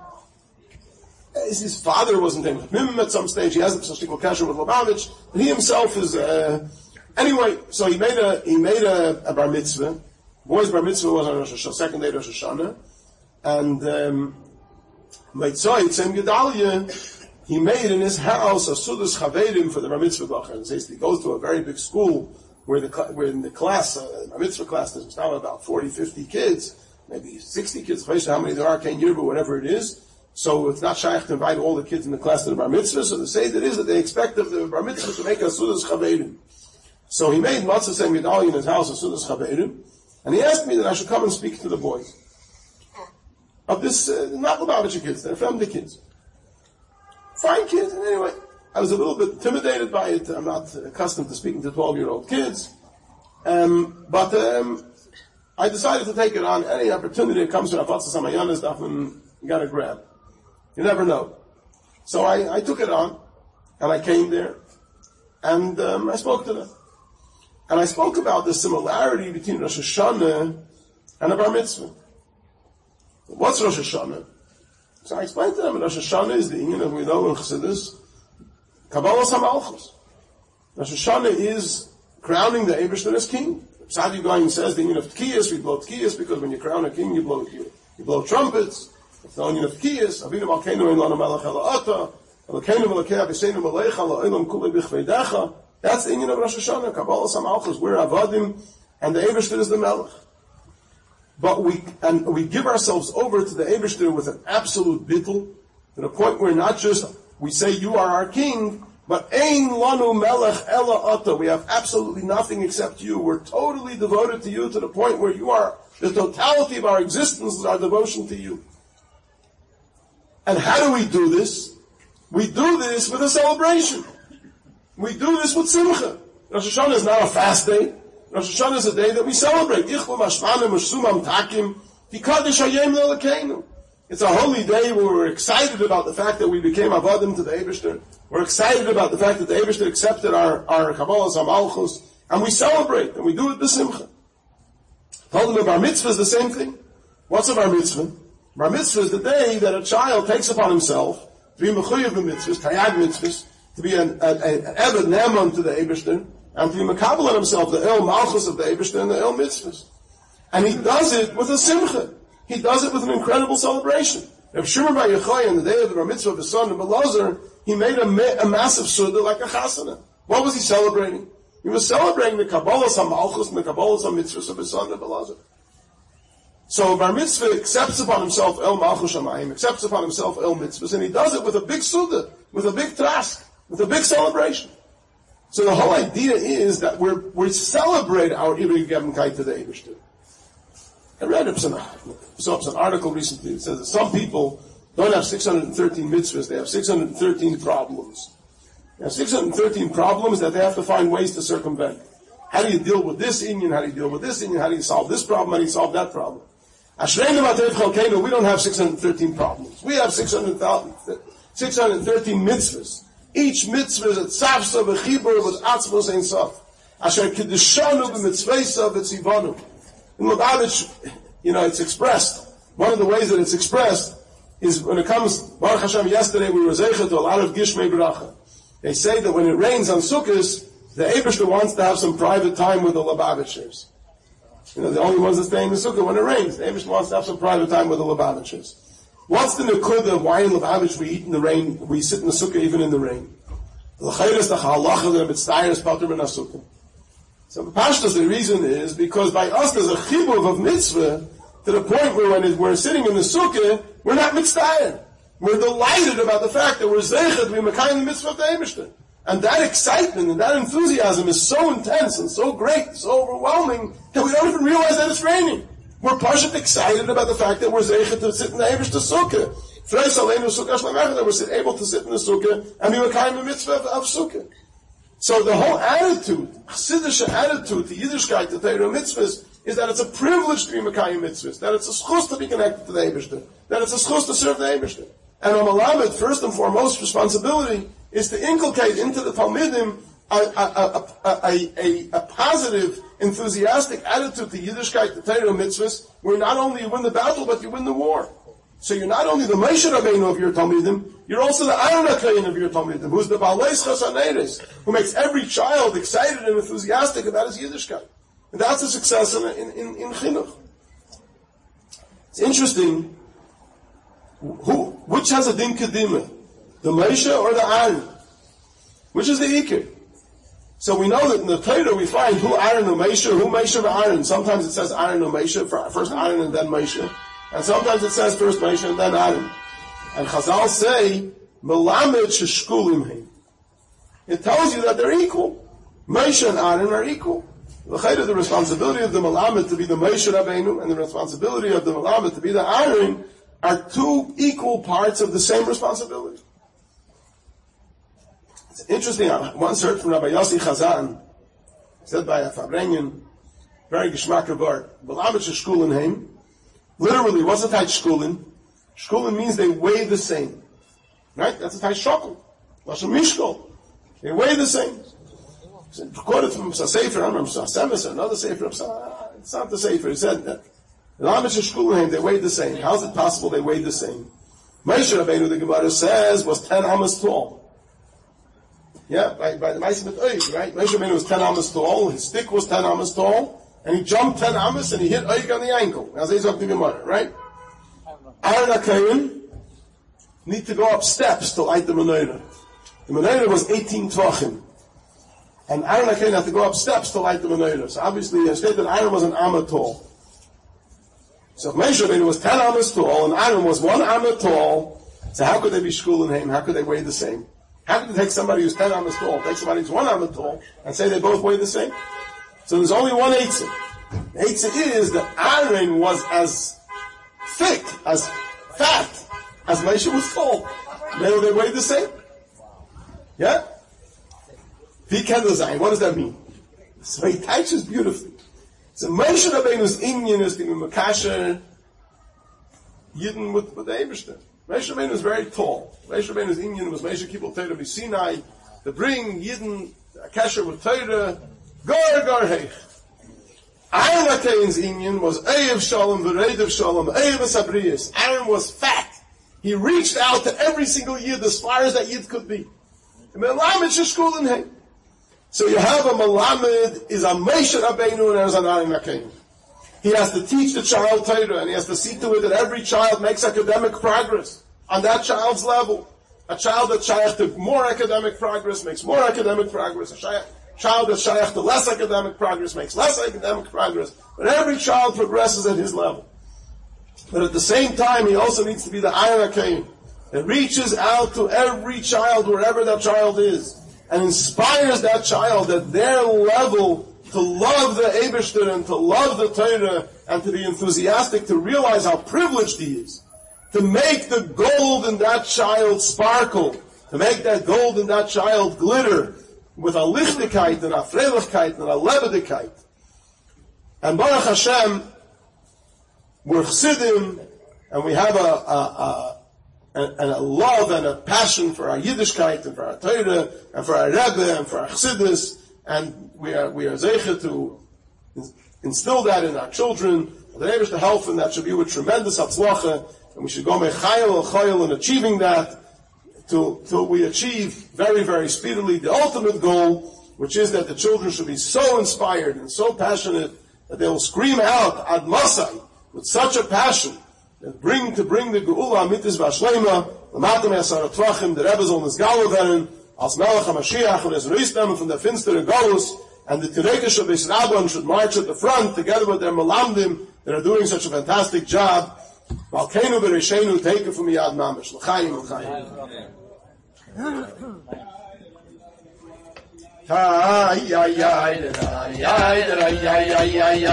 his father wasn't able to mim at some stage. He has a shtickle kasher with Lubavitch, and he himself is. Uh, anyway, so he made a he made a, a bar mitzvah. Boy's bar mitzvah was on Rosh Hashanah, second day of Rosh Hashanah, and. Um, Meitzai, Tzem Gedalia, he made in his house a Sudas Chaverim for the Bar Mitzvah Bacher. And says he goes to a very big school where the where in the class, uh, Bar Mitzvah class, there's now about forty, fifty kids, maybe sixty kids, I don't know how many there are, can't hear, but whatever it is. So it's not shaykh to invite all the kids in the class to the Bar Mitzvah. So they say that is that they expect of the Bar Mitzvah to make a Sudas Chaverim. So he made Matzah Tzem Gedalia in his house a Sudas Chaverim, and he asked me that I should come and speak to the boys. Of this, uh, not Lubavitcher kids, they're family kids. Fine kids, and anyway, I was a little bit intimidated by it. I'm not accustomed to speaking to twelve-year-old kids. Um, but um, I decided to take it on. Any opportunity that comes to Rafatzah Samayanas, Dafman, you gotta grab. You never know. So I, I took it on, and I came there, and um, I spoke to them. And I spoke about the similarity between Rosh Hashanah and a Bar Mitzvah. What's Rosh Hashanah? So I explained to them, Rosh Hashanah is the union of we know in Chassidus, Kabbalah Samalchus. Rosh Hashanah is crowning the Eibishter as king. Sadi Goyin says the union of Tkiyas, we blow Tkiyas because when you crown a king, you blow you, you blow trumpets. It's the union of Tkiyas. Avinu Malkeinu Ein Lanu Melech Ela Ata, Elokeinu Melekei Aviseinu Melecha La'olam Kulei B'chveidecha. That's the union of Rosh Hashanah, Kabbalah Samalchus. We're Avadim, and the Eibishter is the Melech. But we, and we give ourselves over to the Eibishter with an absolute bittul, to the point where not just we say you are our king, but Ein Lanu Melech Ela Ata. We have absolutely nothing except you. We're totally devoted to you to the point where you are, the totality of our existence is our devotion to you. And how do we do this? We do this with a celebration. We do this with simcha. Rosh Hashanah is not a fast day. Rosh Hashanah is a day that we celebrate. It's a holy day where we're excited about the fact that we became avodim to the Eibishter. We're excited about the fact that the Eibishter accepted our, our Kabbalas HaMalchus, and we celebrate, and we do it b'simcha. Told them a bar mitzvah is the same thing. What's a bar mitzvah? Bar mitzvah is the day that a child takes upon himself to be mechuyev b'mitzvahs, tayag mitzvahs, to be an, an, an eved neman to the Eibishter, and to be mekabel on himself the el malchus of the Eibishter and the el mitzvahs. And he does it with a simcha. He does it with an incredible celebration. Rav Shimon Bar Yochai, on the day of the bar mitzvah of his son, Belazar, he made a, ma- a massive suda like a chasana. What was he celebrating? He was celebrating the Kabbalas HaMalchus and the Kabbalas HaMitzvahs of his son, Belazar. So bar mitzvah accepts upon himself el malchus shamayim, accepts upon himself el mitzvahs, and he does it with a big suda, with a big trask, with a big celebration. So the whole idea is that we're, we celebrate our Ivri Gebenkeit to the Eibishter. I read up some, saw an article recently that says that some people don't have six hundred thirteen mitzvahs, they have six hundred thirteen problems. They have six hundred thirteen problems that they have to find ways to circumvent. How do you deal with this Indian? How do you deal with this Indian? How do you solve this problem? How do you solve that problem? We don't have six hundred thirteen problems. We have six hundred thirteen mitzvahs. Each mitzvah is a tzavsa v'chibur with atzmos ein sof. Asher kedishanu b'mitzvesa v'tzivanu. In Lubavitch, you know, it's expressed. One of the ways that it's expressed is when it comes, Baruch Hashem, yesterday we were zeicha to a lot of Gishmei Beracha. They say that when it rains on Sukkot, the Eibishter wants to have some private time with the Lubavitchers. You know, the only ones that stay in the Sukkah when it rains. The Eibishter wants to have some private time with the Lubavitchers. What's the nekuda of why in Lubavitch we eat in the rain, we sit in the Sukkah even in the rain? L'chayres the halacha that it's tayers pater min ha-Sukkah. So the pashtas, the reason is because by us there's a chibuv of mitzvah to the point where when we're sitting in the Sukkah, we're not mitzvah. We're delighted about the fact that we're zeichet, we mekayim the mitzvah of the Eibishter. And that excitement and that enthusiasm is so intense and so great, so overwhelming, that we don't even realize that it's raining. We're partially excited about the fact that we're zeichet to sit in the Eibishter Sukkah. Freis aleinu sukkah shlemech, that we're able to sit in the Sukkah and be mekayim the mitzvah of, of Sukkah. So the whole attitude, Chassidish attitude to Yiddishkeit, to Torah mitzvahs, is that it's a privilege to be Mekayim mitzvahs, that it's a schus to be connected to the Eibishter, that it's a schus to serve the Eibishter. And a Malamed, first and foremost responsibility is to inculcate into the Talmidim a, a, a, a, a, a positive, enthusiastic attitude to Yiddishkeit, to Torah mitzvahs, where not only you win the battle, but you win the war. So you're not only the Moshe Rabbeinu of your Talmidim, you're also the Aaron HaKohen of your Talmidim, who's the Baalei Chasaneres, who makes every child excited and enthusiastic about his Yiddishkeit. And that's a success in, in, in, in Chinuch. It's interesting, who, which has a din kedima? The Moshe or the Aaron? Which is the Iker? So we know that in the Torah we find who Aaron or Moshe, who Moshe or Aaron. Sometimes it says Aaron or Moshe, first Aaron and then Moshe. And sometimes it says first Moshe and then Aaron. And Chazal say, Melamed sheshkulim heim. It tells you that they're equal. Moshe and Aaron are equal. The responsibility of the Melamed to be the Moshe Rabbeinu and the responsibility of the Melamed to be the Aaron are two equal parts of the same responsibility. It's interesting, one search from Rabbi Yossi Chazan, said by a Fabrenyan, very geschmack word, Melamed sheshkulim heim. Literally, what's the type shkulin? Shkulin means they weigh the same. Right? That's the type shokel. Lashon mishkol. They weigh the same. Quoted from a sefer, I remember Semes or another sefer. It's not the sefer. He said that. They weighed the same. How is it possible they weighed the same? Moshe Rabbeinu, the Gemara says, was ten amas tall. Yeah, by, by the Ma'aseh Oig, right? Moshe Rabbeinu was ten amas tall. His stick was ten amas tall. And he jumped ten amas and he hit Oig on the ankle. Now he's up to Gemara, right? Aaron HaKohen need to go up steps to light the menorah. The menorah was eighteen tvachim. And Aaron HaKohen had to go up steps to light the menorah. So obviously, I stated that Aaron was an amma tall. So if Moshe Rabbeinu was ten amas tall and Aaron was one amma tall, so how could they be shkul and haim? How could they weigh the same? How could they take somebody who's ten amas tall, take somebody who's one amma tall, and say they both weigh the same? So there's only one eitzah. The eitzah is that Aaron was as thick, as fat, as Moshe was tall. Maybe they weighed the same. Yeah? What does that mean? So he teaches beautifully. So Moshe Rabbeinu's inyan is to be Makasher Yidden with, with the Eberstein. Moshe Rabbeinu is very tall. Moshe Rabbeinu's inyan was Moshe Kibbutz Torah B'Sinai to bring Yidden a kasher with Torah, Gar Gar Heich. Aaron HaKohen's inyan was Eyev Shalom, V'Reidev Shalom, Eyev Sabriyas. Aaron was fat. He reached out to every single Yid as far as that Yid could be. Melamed Sheshkul in Heim. So you have a Melamed is a Moshe Rabbeinu and there's an Aaron HaKohen. He has to teach the child Torah and he has to see to it that every child makes academic progress on that child's level. A child that's shaykh to more academic progress makes more academic progress. A shaykh, child that's shaykh to less academic progress makes less academic progress. But every child progresses at his level. But at the same time, he also needs to be the Aaron HaKohen that reaches out to every child, wherever that child is, and inspires that child at their level to love the Eibishter and to love the Torah and to be enthusiastic, to realize how privileged he is, to make the gold in that child sparkle, to make that gold in that child glitter with a lichtigkeit and a freilichkeit and a lebedigkeit. And Baruch Hashem, we're Chassidim, and we have a, a, a, a, a love and a passion for our Yiddishkeit and for our Torah and for our Rebbe and for our Chassidus, and we are we are zeicher to instill that in our children. The neighbors to help, and that should be with tremendous hatzlacha, and we should go mechayil and chayil in achieving that till till we achieve very very speedily the ultimate goal, which is that the children should be so inspired and so passionate that they will scream out ad masai with such a passion that bring to bring the geula amitis v'ashleima l'matam yasar tvachim the Rebbe's on his galaveren als Melech HaMashiach and his reistem from the finster and galus, and the Tirekish of Beis Rabban should march at the front together with their Malamdim that are doing such a fantastic job. Valkeinu b'Reishenu take it from Yad Mamish. L'chaim, l'chaim. Ay ay ay ay ay ay ay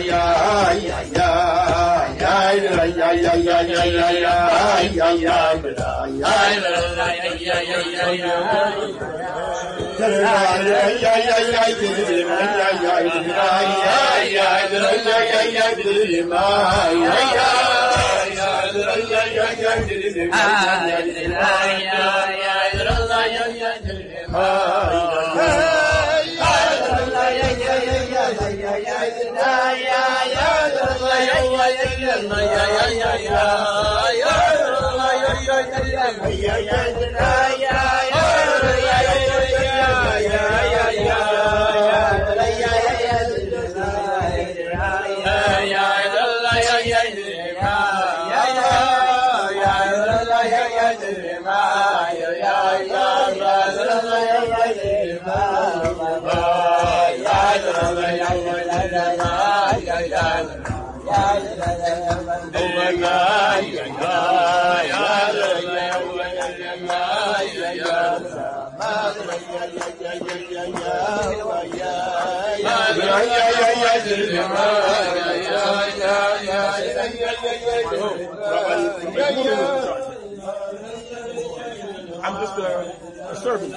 I'm just a, a servant.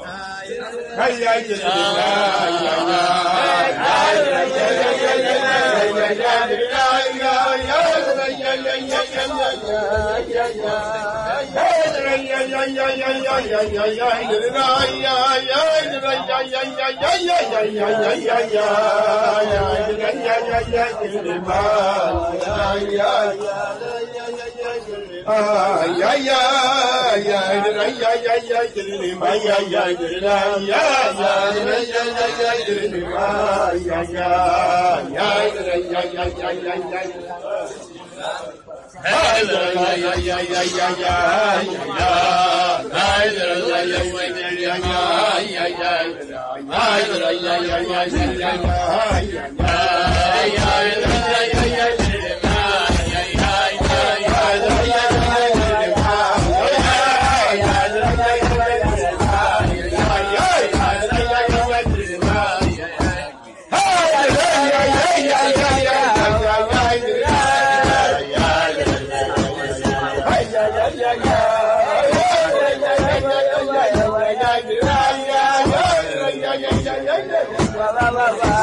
Ay ay ay ay ay ay ay ay ay ay Bye bye bye.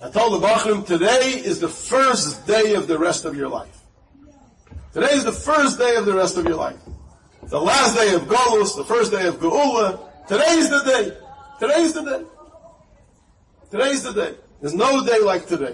I told the Bachrim, today is the first day of the rest of your life. Today is the first day of the rest of your life. The last day of Golus, the first day of Geula. Today is the day. Today is the day. Today is the day. There's no day like today.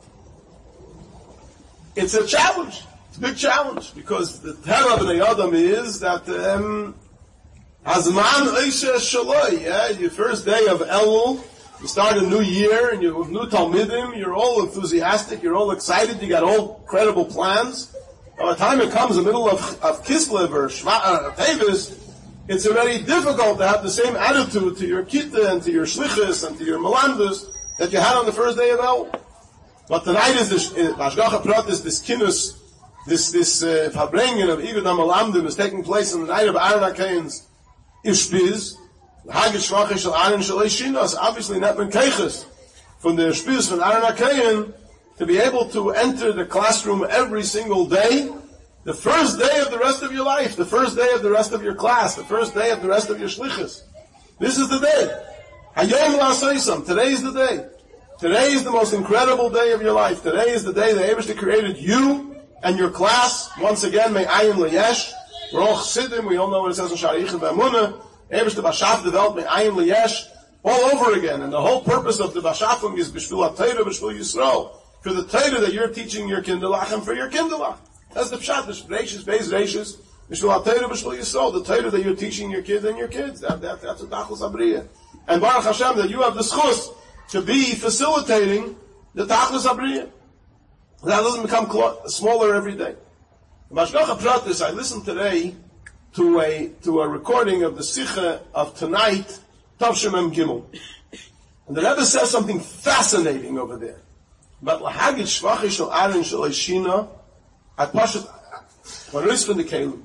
It's a challenge. It's a big challenge because the terror of the Adam is that um, Hazman Eisha Shaloi, yeah, your first day of Elul, you start a new year and you're with new Talmidim, you're all enthusiastic, you're all excited, you got all credible plans. By the time it comes in the middle of, of Kislev or Shva, uh, Tevis, it's already difficult to have the same attitude to your Kita and to your Shlichus and to your Melandus that you had on the first day of Elul. But tonight is this, Hashgacha Prat is this Kinus, this, this, uh, Verbringen of Igud HaMelamdim is taking place on the night of Aaron HaKain's Ishpiz. The Hagid Shvache Shel Aaron Shel Eishinos, obviously not Menkeiches, from the Ishpiz from Aaron HaKain, to be able to enter the classroom every single day, the first day of the rest of your life, the first day of the rest of your class, the first day of the rest of your shlichus. This is the day. Hayom La'asosam. Today is the day. Today is the most incredible day of your life. Today is the day the Eibishter created you and your class. Once again, may ayin leyesh. We're all chassidim. We all know what it says in Shari'ich B'Amunah. Eibishter Bashaf developed may ayin leyesh all over again. And the whole purpose of the Bashafim is b'shvil HaTorah, b'shvil Yisrael. For the Torah that you're teaching your kindlach and for your kindlach. That's the pshat. The reishis, beis reishis, b'shvil HaTorah, b'shvil Yisrael. The Torah that you're teaching your kids and your kids. That, that, that's a tachlis abriya. And Baruch Hashem, that you have the schus to be facilitating the tachlis abriya. That doesn't become smaller every day. Mashgacha Pratis, I listened today to a to a recording of the Sikha of tonight, Tavshim Em Gimel. And the Rebbe says something fascinating over there. But Lahagid Shvachi Shel Aaron Shel Eishina, I Pashat, when it is from the Kelim.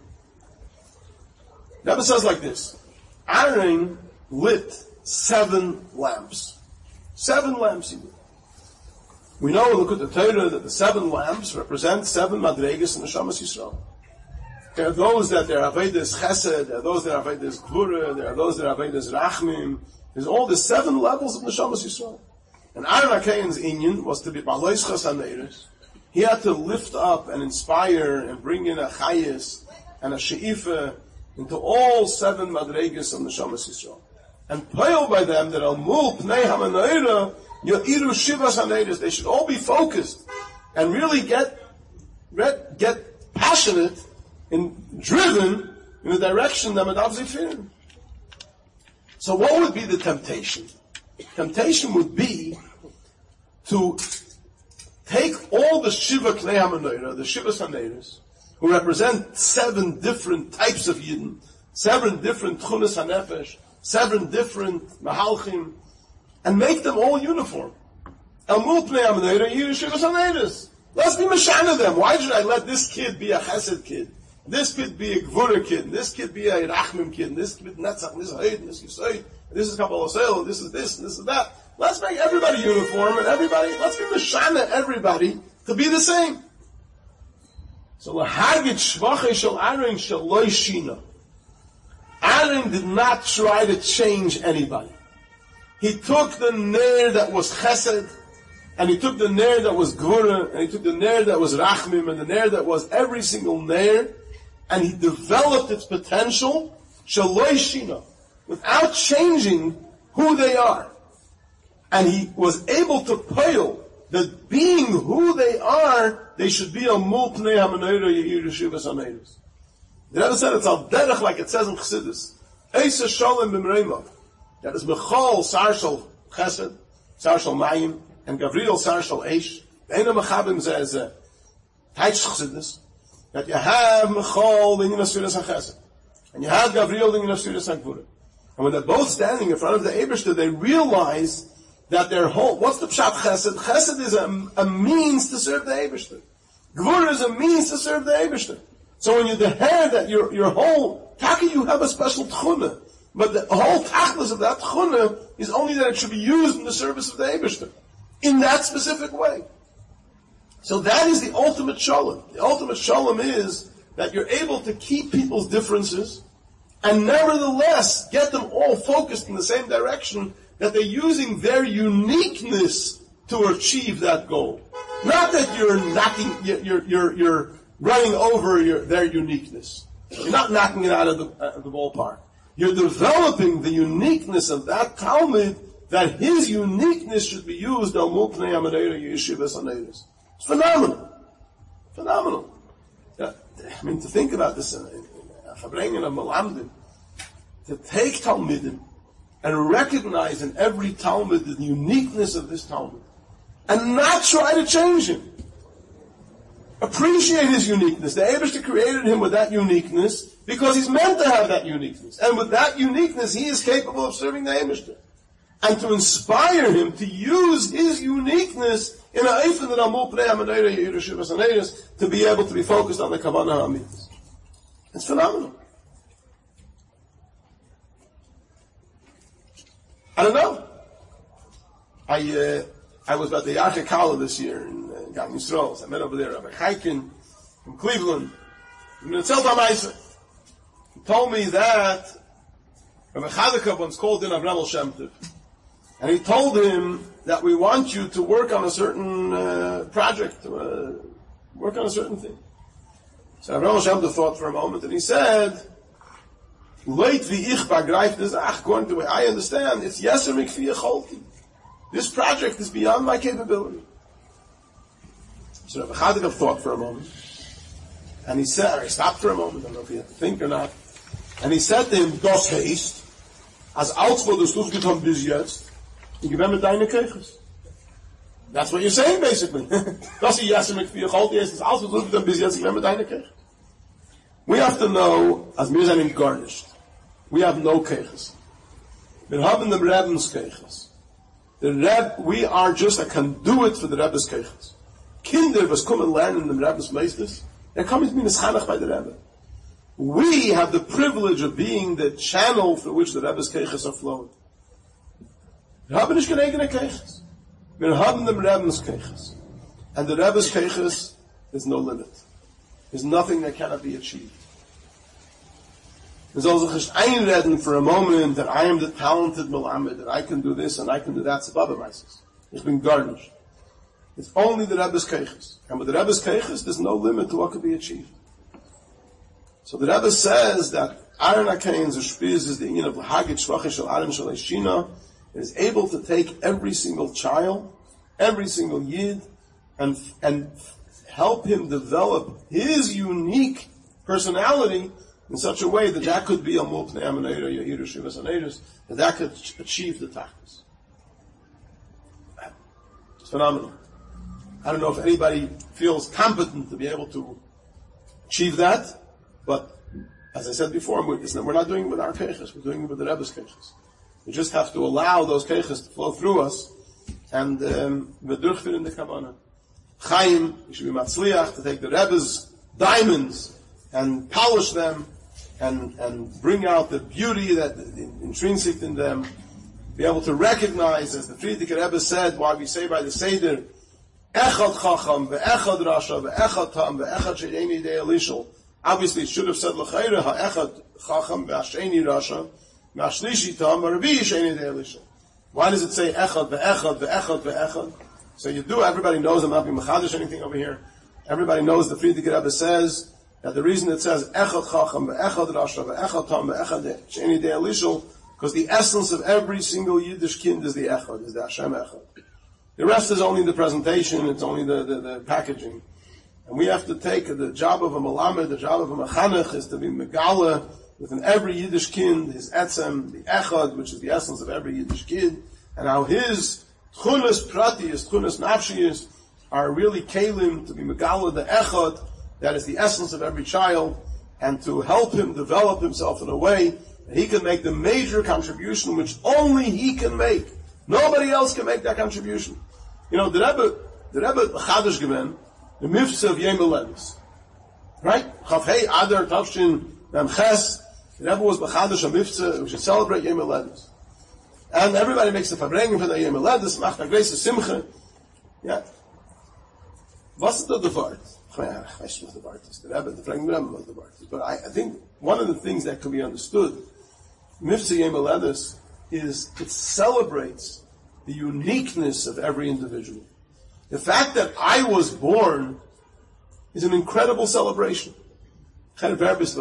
The Rebbe says like this: Aaron lit seven lamps. Seven lamps he lit. We know, look at the Torah, that the seven lamps represent seven madregas in the Shamas Yisrael. There are those that are Avedas Chesed, there are those that are Avedas Gvura, there are those that are Avedas Rachmim. There's all the seven levels of the Shamas Yisrael. And Aaron HaKain's inyan was to be Balois Chasaneiris. He had to lift up and inspire and bring in a Chayis and a She'ifa into all seven madregas of the Shamas Yisrael. And pale by them that Al Mul Pnei HaManoira Yo'iru Shivas HaNeiris, they should all be focused and really get, get, get passionate and driven in the direction that Madav Zifir. So what would be the temptation? Temptation would be to take all the Shiva Knei HaManoira, the Shivas HaNeiris, who represent seven different types of Yidden, seven different Tchunas HaNefesh, seven different Mahalchim, and make them all uniform. El Mul Pnei HaManoira Yiru Shivas HaNeiris. Let's be Meshana them. Why should I let this kid be a Chesed kid? This kid be a Gvura kid, this kid be a Rachmim kid, this kid Netzach, this is Haid, this is Yisoid, this is Kabbalah Seil, this is this, and this is that. Let's make everybody uniform, and everybody, let's be Meshana everybody to be the same. So, Lahagid Shvache Shel Aaron Shel Lo Shina. Aaron did not try to change anybody. He took the Ner that was Chesed, and he took the Ner that was Gvura, and he took the Ner that was Rachmim, and the Ner that was every single Ner, and he developed its potential, Shaloi Shina, without changing who they are. And he was able to pile that being who they are, they should be a Mul Pnei HaManoira Yehiru Shivas HaNeiris. The Rebbe said it's al derech, like it says in Chassidus. Eisa Shalom B'mreimah. That is Mechol Sar Shal Chesed, Sar Shal Mayim, and Gavriel Sar Shal Eish. Eina Mechabim Zeh Zeh. Taich Chassidus. That you have Mechol the Inyan Asfiras HaChesed, and you have Gavriel the Inyan Asfiras HaGvura. And when they're both standing in front of the Eibishter, they realize that their whole, what's the Pshat Chesed? Chesed is a, a means to serve the Eibishter. Gvura is a means to serve the Eibishter. So when you deher that your, your whole, Taki, you have a special Tchuna, but the whole Tachlis of that Tchuna is only that it should be used in the service of the Eibishter, in that specific way. So that is the ultimate shalom. The ultimate shalom is that you're able to keep people's differences and nevertheless get them all focused in the same direction, that they're using their uniqueness to to achieve that goal. Not that you're knocking, you're, you're, you're running over your, their uniqueness. You're not knocking it out of the, uh, the ballpark. You're developing the uniqueness of that Talmud, that his uniqueness should be used on Muknei Amadera Yeshivas Aneiris. It's phenomenal. Phenomenal. Yeah, I mean, to think about this, in Fabrengen of Malamdim, to take Talmudim and recognize in every Talmud the uniqueness of this Talmud, and not try to change him. Appreciate his uniqueness. The Eibishter created him with that uniqueness because he's meant to have that uniqueness. And with that uniqueness, he is capable of serving the Eibishter. And to inspire him to use his uniqueness in a eifin that Amul Pnei Amadera Yerushivas Aneiris to be able to be focused on the Kavanah HaAmitis. It's phenomenal. I don't know. I uh, I was at the Yarchei Kala this year in uh, Gam Yisrael. So I met over there Rabbi Chaikin from Cleveland. And in Tzelt HaMaisa, he told me that Rabbi Chazaka once called in Avraham Shem Tov. And he told him that we want you to work on a certain uh, project, uh, work on a certain thing. So Avraham Shem Tov thought for a moment and he said, Leit vi ich begreif das ach, according to the way I understand, it's yeser mikfiyah cholti. This project is beyond my capability. So Rabbi Chadikov thought for a moment, and he said, or he stopped for a moment, I don't know if he had to think or not, and he said to him, das heißt, as als wo du es getan bis jetzt, ich gebe mit deine Keches. That's what you're saying, basically. Das ist yeser mikfiyah cholti, as als wo du es getan bis jetzt, ich gebe mit deine Keches. We have to know, as wir sind garnished, we have no keches. Wir haben the Rebbe's keches. The Reb, we are just a conduit for the Rebbe's keches. Kinder was come and learn in the Rebbe's meisters, they're coming to be nischanach by the Rebbe. We have the privilege of being the channel through which the Rebbe's keches are flowing. Wir haben nicht keine eigene keches. Wir haben the Rebbe's keches. And the Rebbe's keches, there's no limit. There's nothing that cannot be achieved. There's also just einreden for a moment that I am the talented Melamed, that I can do this and I can do that. It's above myself. It's been garnished. It's only the Rebbe's Keiches. And with the Rebbe's Keiches, there's no limit to what can be achieved. So the Rebbe says that Aaron HaKain's Spiz is the union of L'Hagit Shvachish Shel Aaron Shel Eshina, is able to take every single child, every single Yid, and, and help him develop his unique personality in such a way that that could be a Mulpnei Amanera Yahiru Shivas Aneiris, that that could achieve the Tachlis. It's phenomenal. I don't know if anybody feels competent to be able to achieve that, but as I said before, we're not doing it with our Keiches, we're doing it with the Rebbe's Keiches. We just have to allow those Keiches to flow through us, and we're durchführen in the Kavanah. Chaim, we should be matzliach to take the Rebbe's diamonds and polish them and, and bring out the beauty that intrinsic in them. Be able to recognize, as the Frierdiker Rebbe said, why we say by the Seder, Echad Chacham, ve'echad Rasha, ve'echad Tam, ve'echad She'eni Dei Elishal. Obviously, it should have said L'chayre, ha'echad Chacham, ve'asheni Rasha, ve'ashlishi Tam, ve'revi She'eni Dei Elishal. Why does it say Echad, ve'echad, ve'echad, ve'echad? So you do, everybody knows, I'm not being machadish anything over here. Everybody knows the Frierdiker Rebbe says that the reason it says Echad Chacham, Ve'echad Rasha, Ve'echad Tam, Ve'echad She'eni Dei Elishal, because the essence of every single Yiddish kind is the Echad, is the Hashem Echad. The rest is only the presentation, it's only the, the, the packaging. And we have to take the job of a Malamed, the job of a Mechanech is to be Megala within every Yiddish kind, his Etzem, the Echad, which is the essence of every Yiddish kid, and how his Tchunas Prati, his Tchunas Nafshiyas, are really Kalim to be Megala, the Echad, that is the essence of every child, and to help him develop himself in a way that he can make the major contribution which only he can make. Nobody else can make that contribution. You know, the Rebbe, the Rebbe Chadash Gemen, the Mifsa of Yom Haledes, right? Chavhei Adar Tavshin Mem Ches. The Rebbe was B'Chadash a Mifsa. We should celebrate Yom Haledes, and everybody makes a Fabrengen for the Yom Haledes. Macht a Greise Simcha. Yeah. Was ist the Wort? I don't know what the Wort is. The Rebbe, the Fabrengen Rebbe was the Wort. But I, I think one of the things that can be understood, Mifsa Yom Haledes, is it celebrates the uniqueness of every individual. The fact that I was born is an incredible celebration. What,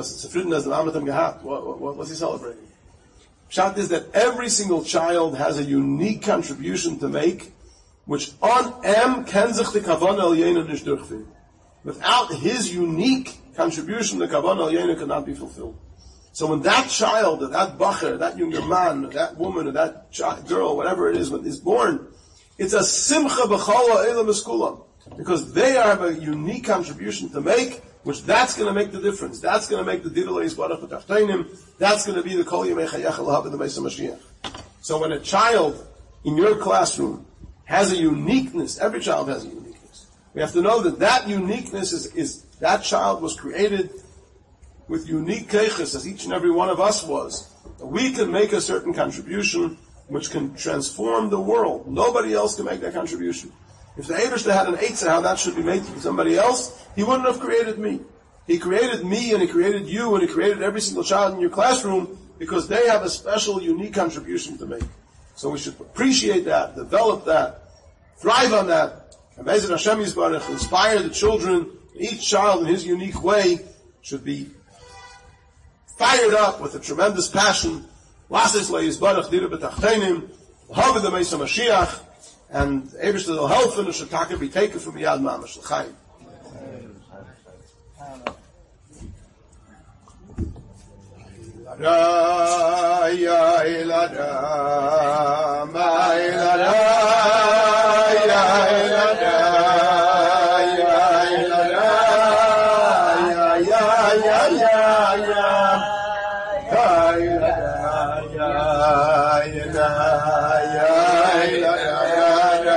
what, what's he celebrating? Pshat is that every single child has a unique contribution to make, which on em ken sich the kavanah al yena nicht durchführen. Without his unique contribution, the kavanah al yena cannot be fulfilled. So when that child, or that bacher, that younger man, or that woman, or that child, girl, whatever it is, when is born, it's a simcha b'chala elam eskulam, because they have a unique contribution to make, which that's going to make the difference. That's going to make the didul yisbarach b'tachteinim. That's going to be the kol yemei chayach alav in the Beis HaMashiach. So when a child in your classroom has a uniqueness, every child has a uniqueness. We have to know that that uniqueness is, is that child was created with unique keiches, as each and every one of us was. We can make a certain contribution which can transform the world. Nobody else can make that contribution. If the Eibishter had an eitzah how that should be made to somebody else, he wouldn't have created me. He created me and he created you and he created every single child in your classroom because they have a special, unique contribution to make. So we should appreciate that, develop that, thrive on that, and Be'ezrat Hashem Yisbarach, inspire the children. Each child in his unique way should be fired up with a tremendous passion. Lasis le'yisbarach dira b'tachteinim, l'haved the Beis HaMashiach, and Eibishter will help and should taka be taken from Yad Mamash L'chaim. La ya ilada, ma ilada, ya ilada, ya ilada, ya ya ya ya ya, ya ilada, ya ilada, ya ilada.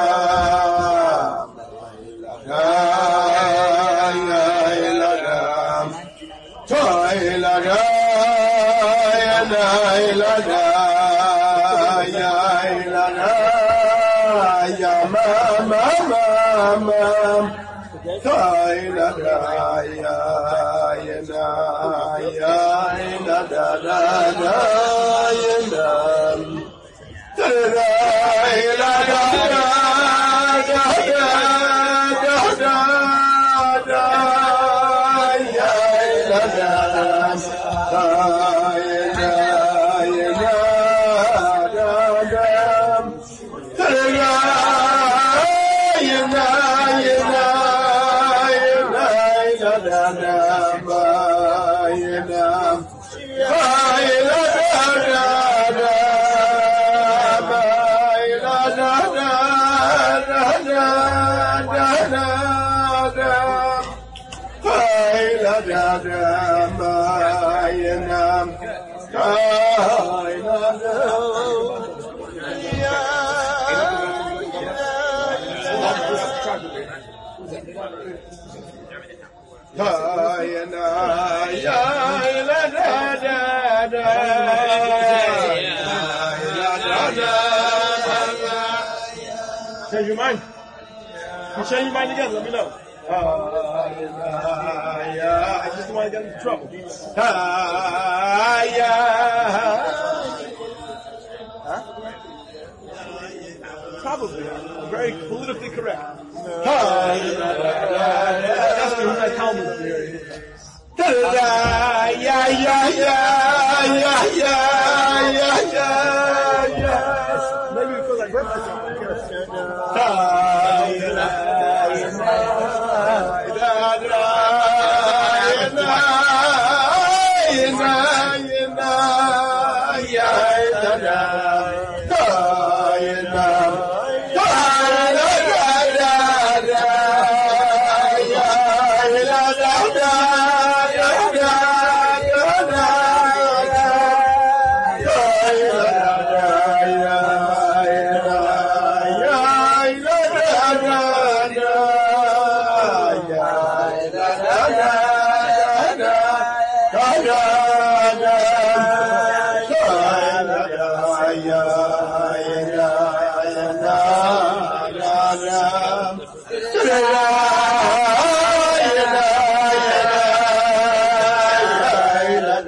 Change your mind. You change your mind again, let me know. Uh, yeah, I just don't want to get into trouble. Uh, yeah. Huh? Probably. I'm very politically correct. Uh, That's who my Talmud is. Yeah, yeah, yeah, yeah, yeah, yeah, yeah, yeah. Maybe because I hurt myself.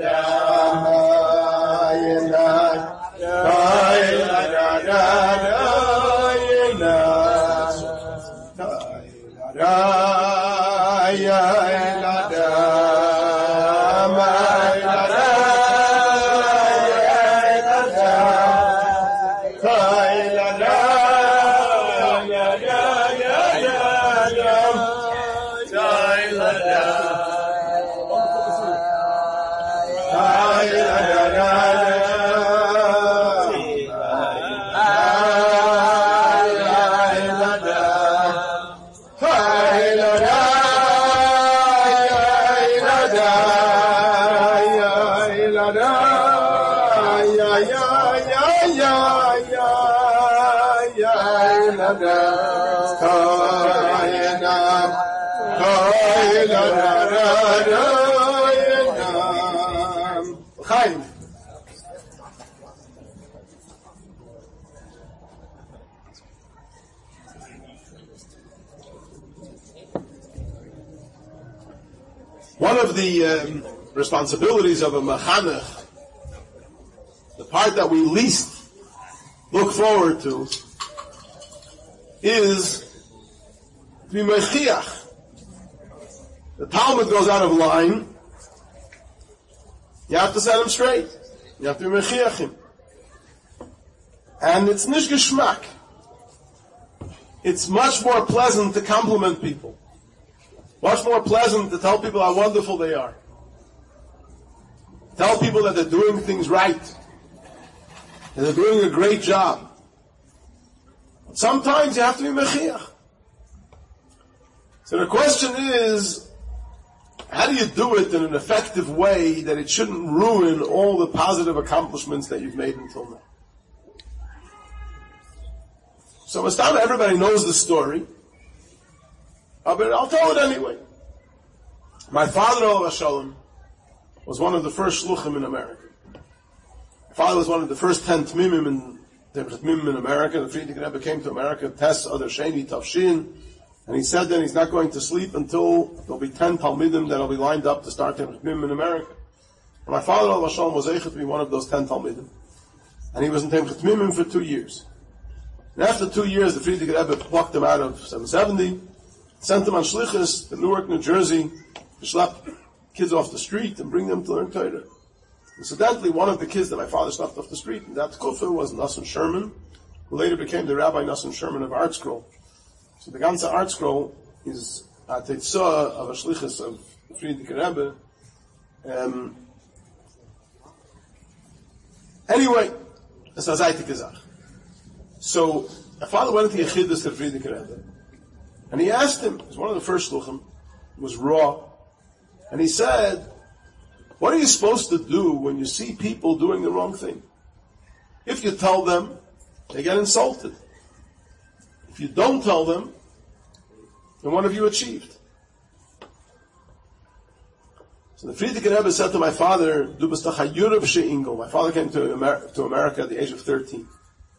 Da da da da Chaim. One of the um, responsibilities of a mechanech, the part that we least look forward to, is to be mechiach. The Talmud goes out of line. You have to set him straight. You have to be mechiach him. And it's nish geschmack. It's much more pleasant to compliment people. Much more pleasant to tell people how wonderful they are. Tell people that they're doing things right. That they're doing a great job. But sometimes you have to be mechiach. So the question is, how do you do it in an effective way that it shouldn't ruin all the positive accomplishments that you've made until now? So Mastama, everybody knows the story. Uh, but I'll tell it anyway. My father, Olav Shalom, was one of the first shluchim in America. My father was one of the first ten tmimim in, tmimim in America. The Friedrich Rebbe came to America, Tes, Adar Sheni, Tavshin, and he said then he's not going to sleep until there'll be ten Talmidim that'll be lined up to start tmimim in America. And my father, Olav Shalom, was eichet to be one of those ten Talmidim. And he was in tmimim for two years. And after two years, the Friedrich Rebbe plucked him out of seven seventy, sent him on shlichus to Newark, New Jersey, to schlep kids off the street and bring them to learn Torah. Incidentally, one of the kids that my father schlepped off the street in that kufa was Nassim Sherman, who later became the Rabbi Nassim Sherman of Art Scroll. So the ganze Art Scroll is a tetzah of a shlichus of Friedrich Rebbe. Um, anyway, it's a zaytik gezach. So, my father went into Yechidus to Friedrich Rebbe, and he asked him, it was one of the first shluchim, it was raw, and he said, what are you supposed to do when you see people doing the wrong thing? If you tell them, they get insulted. If you don't tell them, then what have you achieved? So the Friedrich Rebbe said to my father, Du bist doch a Yurub she'ingel. My father came to, Amer- to America at the age of thirteen.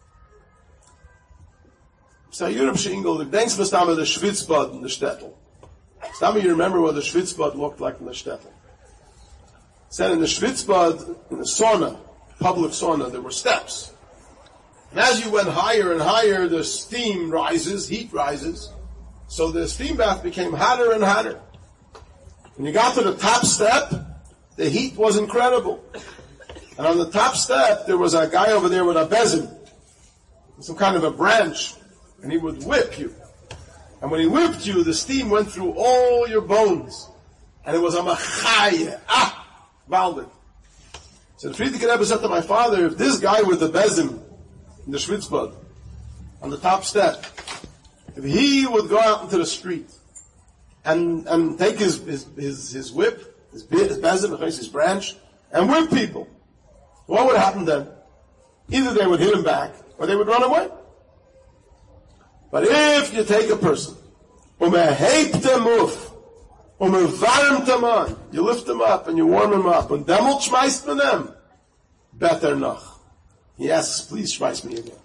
So Yurub she'ingel, the denkst was damals the Schwitzbad in the shtetl. Some of you remember what the Schwitzbad looked like in the shtetl. Said in the Schwitzbad, in the sauna, public sauna, there were steps. And as you went higher and higher, the steam rises, heat rises. So the steam bath became hotter and hotter. When you got to the top step, the heat was incredible. And on the top step, there was a guy over there with a bezin, some kind of a branch, and he would whip you. And when he whipped you, the steam went through all your bones. And it was a machaya. Ah! Valdik. So the Friedrich Rebbe said to my father, if this guy with the bezim in the Schwitzbad, on the top step, if he would go out into the street and and take his his his, his whip, his, his bezim, his branch, and whip people, what would happen then? Either they would hit him back, or they would run away. But if you take a person, umeheip them uf, umevarm them on, you lift them up and you warm them up, and demol schmeist me them, better noch. He asks, please schmeiss me again.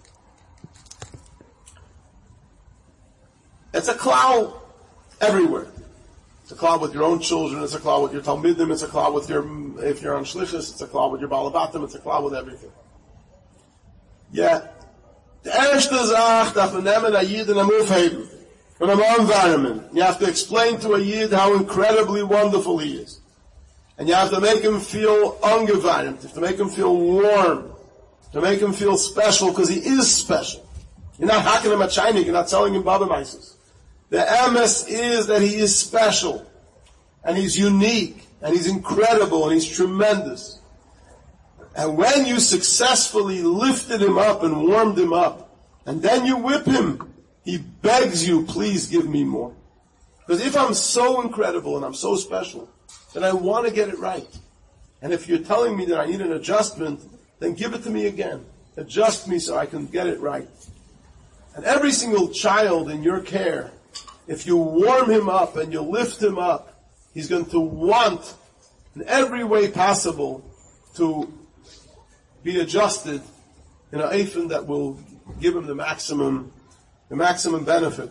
It's a cloud everywhere. It's a cloud with your own children, it's a cloud with your Talmidim, it's a cloud with your, if you're on Shlichus, it's a cloud with your Balabatim, it's a cloud with everything. Yeah. The erste Sache darf man nehmen, a Jiden am Aufheben. from an environment. You have to explain to a Yid how incredibly wonderful he is. And you have to make him feel ungewarmt, you have to make him feel warm, to make him feel special, because he is special. You're not hacking him at Shainik, you're not telling him Baba Maises. The M S is that he is special, and he's unique, and he's incredible, and he's tremendous. And when you successfully lifted him up and warmed him up, and then you whip him, he begs you, please give me more. Because if I'm so incredible and I'm so special, then I want to get it right. And if you're telling me that I need an adjustment, then give it to me again. Adjust me so I can get it right. And every single child in your care, if you warm him up and you lift him up, he's going to want in every way possible to be adjusted in an eifin that will give him the maximum, the maximum benefit.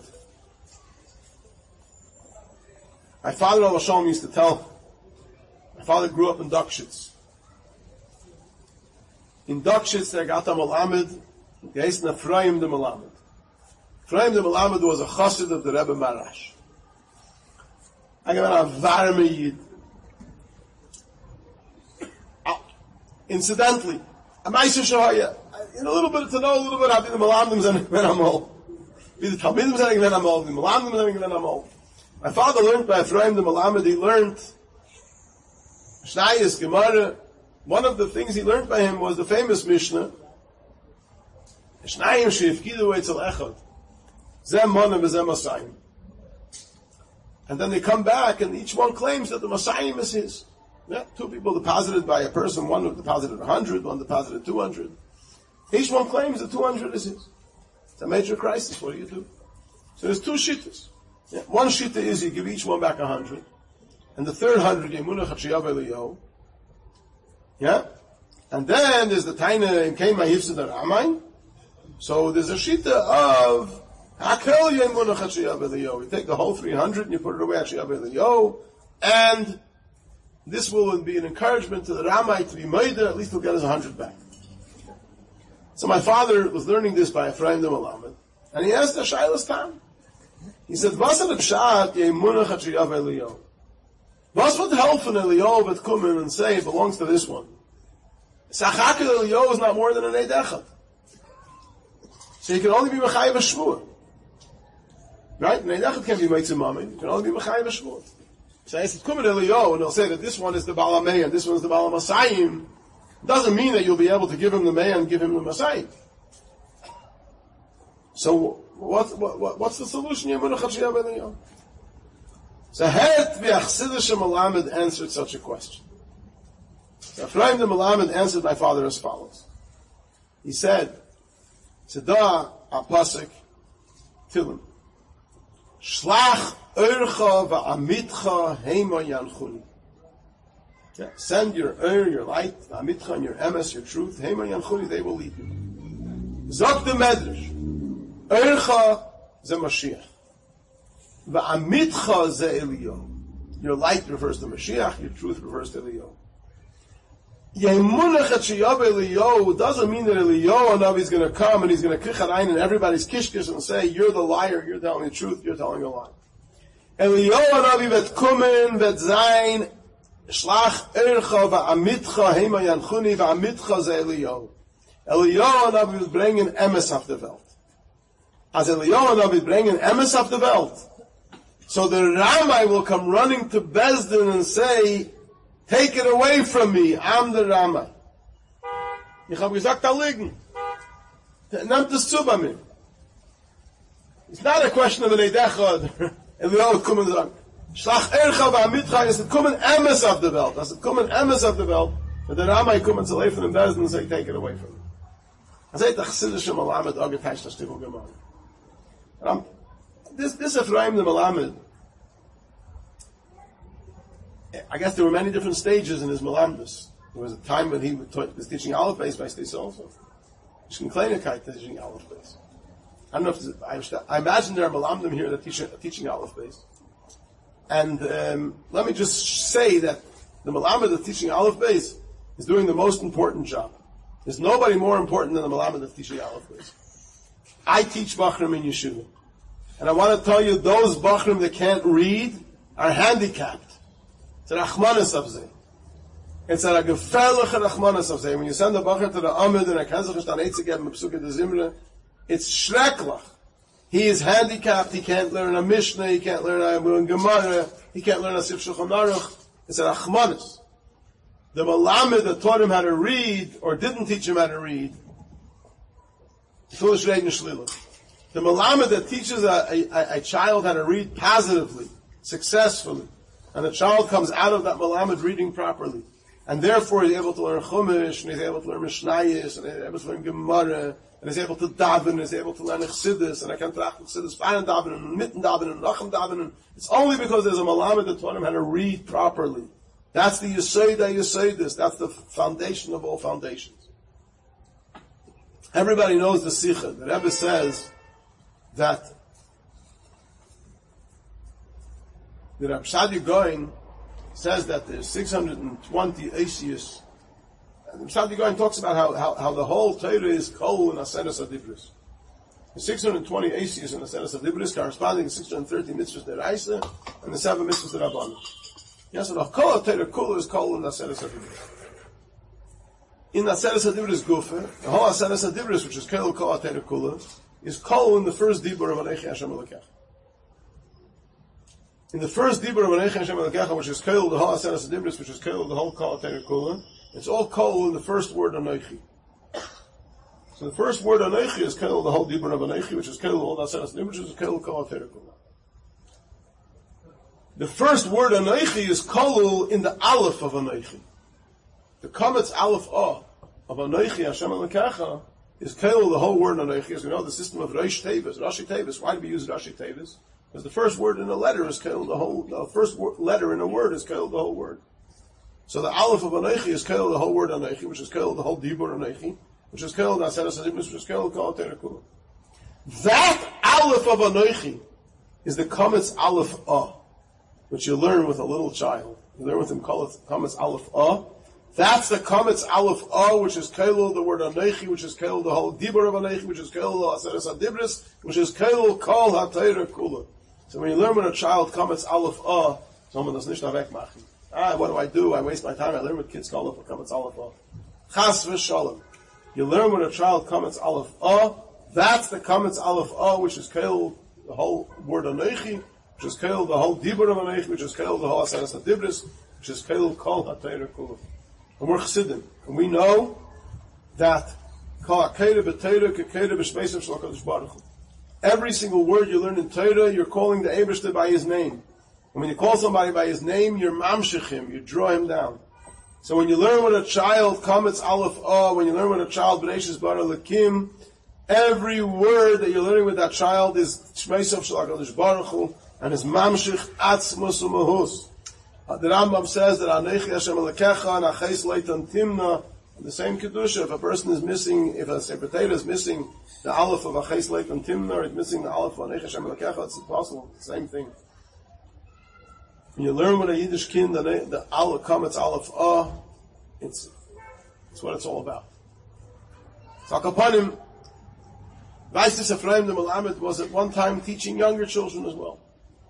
My father Al Hashem used to tell, my father grew up in Dukshitz. In Dukshitz there got a Malamed, the Eisen Ephraim the Malamed. Ephraim the Malamed was a chassid of the Rebbe Marash. I got a varme Yid. Incidentally, a Ma'aser Shahaya, in a little bit to know a little bit about the Malamdim and the Amol. Be the Talmidim and the Amol, the Malamdim and the Amol. My father learned by Ephraim the Malamed, he learned Shnayis, Gemara. One of the things he learned by him was the famous Mishnah, Shnayim she'ifkidu etzel echad, zem monim v'zem masayim. And then they come back and each one claims that the Masayim is his. Yeah, two people deposited by a person, one deposited one hundred, one deposited two hundred. Each one claims that two hundred is his. It's a major crisis, what do you do? So there's two shittas. Yeah, one shitta is you give each one back one hundred. And the third hundred, Yemunah Chachiyav Eliyahu. Yeah? And then there's the Taina in Kema Yifsid Ramain. So there's a shita of Hakel Yemunah Chachiyav Eliyahu. You take the whole three hundred and you put it away at Chachiyav Eliyahu. And this will be an encouragement to the Ramai to be made, at least he'll get his one hundred back. So my father was learning this by Ephraim the Malamed. And he asked the Shailas Tam. He said, "Was hat pshat Yemunah Chachiyav Eliyahu? Was would help an Eliyahu that come in and say it belongs to this one? Sachak Eliyahu is not more than an Eid Echad. So you can only be Mechayev Shvuah. Right? An Eid Echad can't be Meitzim Mamin. You can only be Mechayev Shvuah. So I said, come in Eliyahu, and they'll say that this one is the Baal HaMei and this one is the Baal HaMasayim. Doesn't mean that you'll be able to give him the Mei and give him the Masayim. So what, what, what's the solution? Yemunah Chachiyav Eliyahu. So Het v'Achsidish Malamed answered such a question. So Ephraim the Malamed answered my father as follows. He said, Tzeda Apasik Tilim Shlach Urcha v'Amitcha Heima Yanchuni. Yeah, send your Ur, your light, Amitcha and your Emes, your truth, Heima Yanchuni, they will lead you. Zok the Medrash. Urcha ze Mashiach. V'amitcha ze Eliyahu. Your light refers to Mashiach, your truth refers to Eliyahu. Yemunah Chachiyav Eliyahu doesn't mean that Eliyahu Hanavi is going to come and he's going to kich harayin in everybody's kishkish and say, you're the liar, you're telling the truth, you're telling a lie. Eliyahu Hanavi vet kumen vet zayin shlach ercha v'amitcha heima yanchuni v'amitcha ze Eliyahu. Eliyahu Hanavi will bring an emes auf the Welt. As Eliyahu Hanavi will bring an emes auf the Welt, so the Ramai will come running to Bezdin and say, take it away from me, I'm the Ramai. Ich habe gesagt, da liegen. Nehmt es zu bei mir. It's not a question of an Eidechad. Eliyahu kommen und sagen, Shlach ercha v'amitcha, es kommen emes auf der Welt. Es kommen emes auf der Welt. Und der Ramai kommen zu Leifen in Bezdin und say, take it away from me. I say, the Chassidische Malamed Agetaish Tashtichel Gemara. This, this Ephraim the Malamed, I guess there were many different stages in his Malamdus. There was a time when he was teaching Aleph Beis by Stis also. Ich can claim a kite teaching Aleph Beis. I don't know if I, I imagine there are Malamdim here that teach teaching Aleph Beis. And um, let me just say that the Malamed that's teaching Aleph Beis is doing the most important job. There's nobody more important than the Malamed that's teaching Aleph Beis. I teach Bachrim in Yeshiva. And I want to tell you, those bachrim that can't read are handicapped. It's a rachmanis of zeh. It's a gefährliche rachmanis of zeh. When you send a bachrim to the Amid and a Kazachstan Eitzegeb and Psuke de Zimre, it's schrecklich. He is handicapped, he can't learn a Mishnah, he can't learn a Gemara, he can't learn a Sif Shulchan Aruch. It's a rachmanis. The Malamed that taught him how to read, or didn't teach him how to read, foolish reading Shlila. The Malamed that teaches a, a, a child how to read positively, successfully, and the child comes out of that Malamed reading properly, and therefore he's able to learn Chumash, and he's able to learn Mishnayos, and he's able to learn Gemara, and he's able to daven, and he's able to learn Chassidus, and I can tracht Chassidus, feinen daven, and mitten daven, and nachem daven. It's only because there's a Malamed that taught him how to read properly. That's the Yesod HaYesodis. That's the foundation of all foundations. Everybody knows the Sikha. The Rebbe says that the Reb Sadi Goin says that there's six hundred twenty Asius. And the Reb Sadi Goin talks about how, how, how the whole Torah is Kol and Aseres Adibris. The six hundred twenty Asius and Aseres Adibris corresponding to six hundred thirty mitzvahs deraisa and the seven mitzvahs derabbanan. Yes, and Kol HaTorah Kula is Kol and Aseres Adibris. In Aseres Adibris Gufa, the whole Aseres Adibris, which is Kol Kol HaTorah Kula, is Kol in the first Dibur of Anechi Hashem Elokecha. In the first Dibur of Anechi Hashem Elokecha, which is Kol, the whole Aseres Adibris, which is Kol, the whole Kol HaTorah Kula, it's all Kol in the first word Anechi. So the first word Anechi is Kol, the whole Dibur of Anechi, which is Kol, all the Aseres Adibris, which is Kol Kol HaTorah Kula. The first word Anechi is Kolul in the Aleph of Anechi. The Kametz Aleph A of Anechi Hashem Elokecha is Kolul, the whole word Anechi. As we know, the system of Reish Tevis, Rashi Tevis. Why do we use Rashi Tevis? Because the first word in a letter is Kolul, the whole, the first word, letter in a word is Kolul, the whole word. So the Aleph of Anechi is Kolul, the whole word Anechi, which is Kolul, the whole Dibur Anechi, which is Kolul, the Aseres Adibris, which is Kolul, Kol HaTorah Kula. That Aleph of Anechi is the Kametz Aleph A, which you learn with a little child. You learn with him Kametz Aleph A. That's the Kametz Aleph A, which is Kolul, the word Anechi, which is Kolul, the whole Dibur of Anechi, which is Kolul, Aseres Adibris, which is Kolul, Kol HaTorah Kula. So when you learn with a child Kametz Aleph A, someone does nicht wegmachen. Ah, what do I do? I waste my time. I learn with kids Kolul, Kametz Aleph A. Chas v'shalom. You learn with a child Kametz Aleph A. That's the Kametz Aleph A, which is Kolul, the whole word Anechi, which is Kolul, the whole Dibur of Anechi, which is Kolul, the whole Aseres Adibris, which is Kolul, Kol HaTorah Kula. And we're Chassidim, and we know that Kol HaKedah b'Torah k'Kedah b'Shmeisav Shel HaKadosh Baruch Hu. Every single word you learn in Torah, you're calling the Eibishter by his name. And when you call somebody by his name, you're mamshich him, you draw him down. So when you learn with a child, Kametz Aleph A, when you learn with a child, B'Reishis Bara Lakim, every word that you're learning with that child is Shmeisav Shel HaKadosh Baruch Hu, and is mamshich atzmus u'mahus. The Rambam says that Anechi Hashem Elokecha and Aches Leitan Timna, the same kedusha. If a person is missing, if a Sefer Torah is missing the Aleph of Aches Leitan Timna, or it's missing the Aleph of Anechi Hashem Elokecha, it's impossible. It's the same thing. When you learn with a Yiddish kind, the, the Aleph Kametz Aleph A, it's it's what it's all about. So Akapanim, Vaistis Ephraim the Melamed was at one time teaching younger children as well.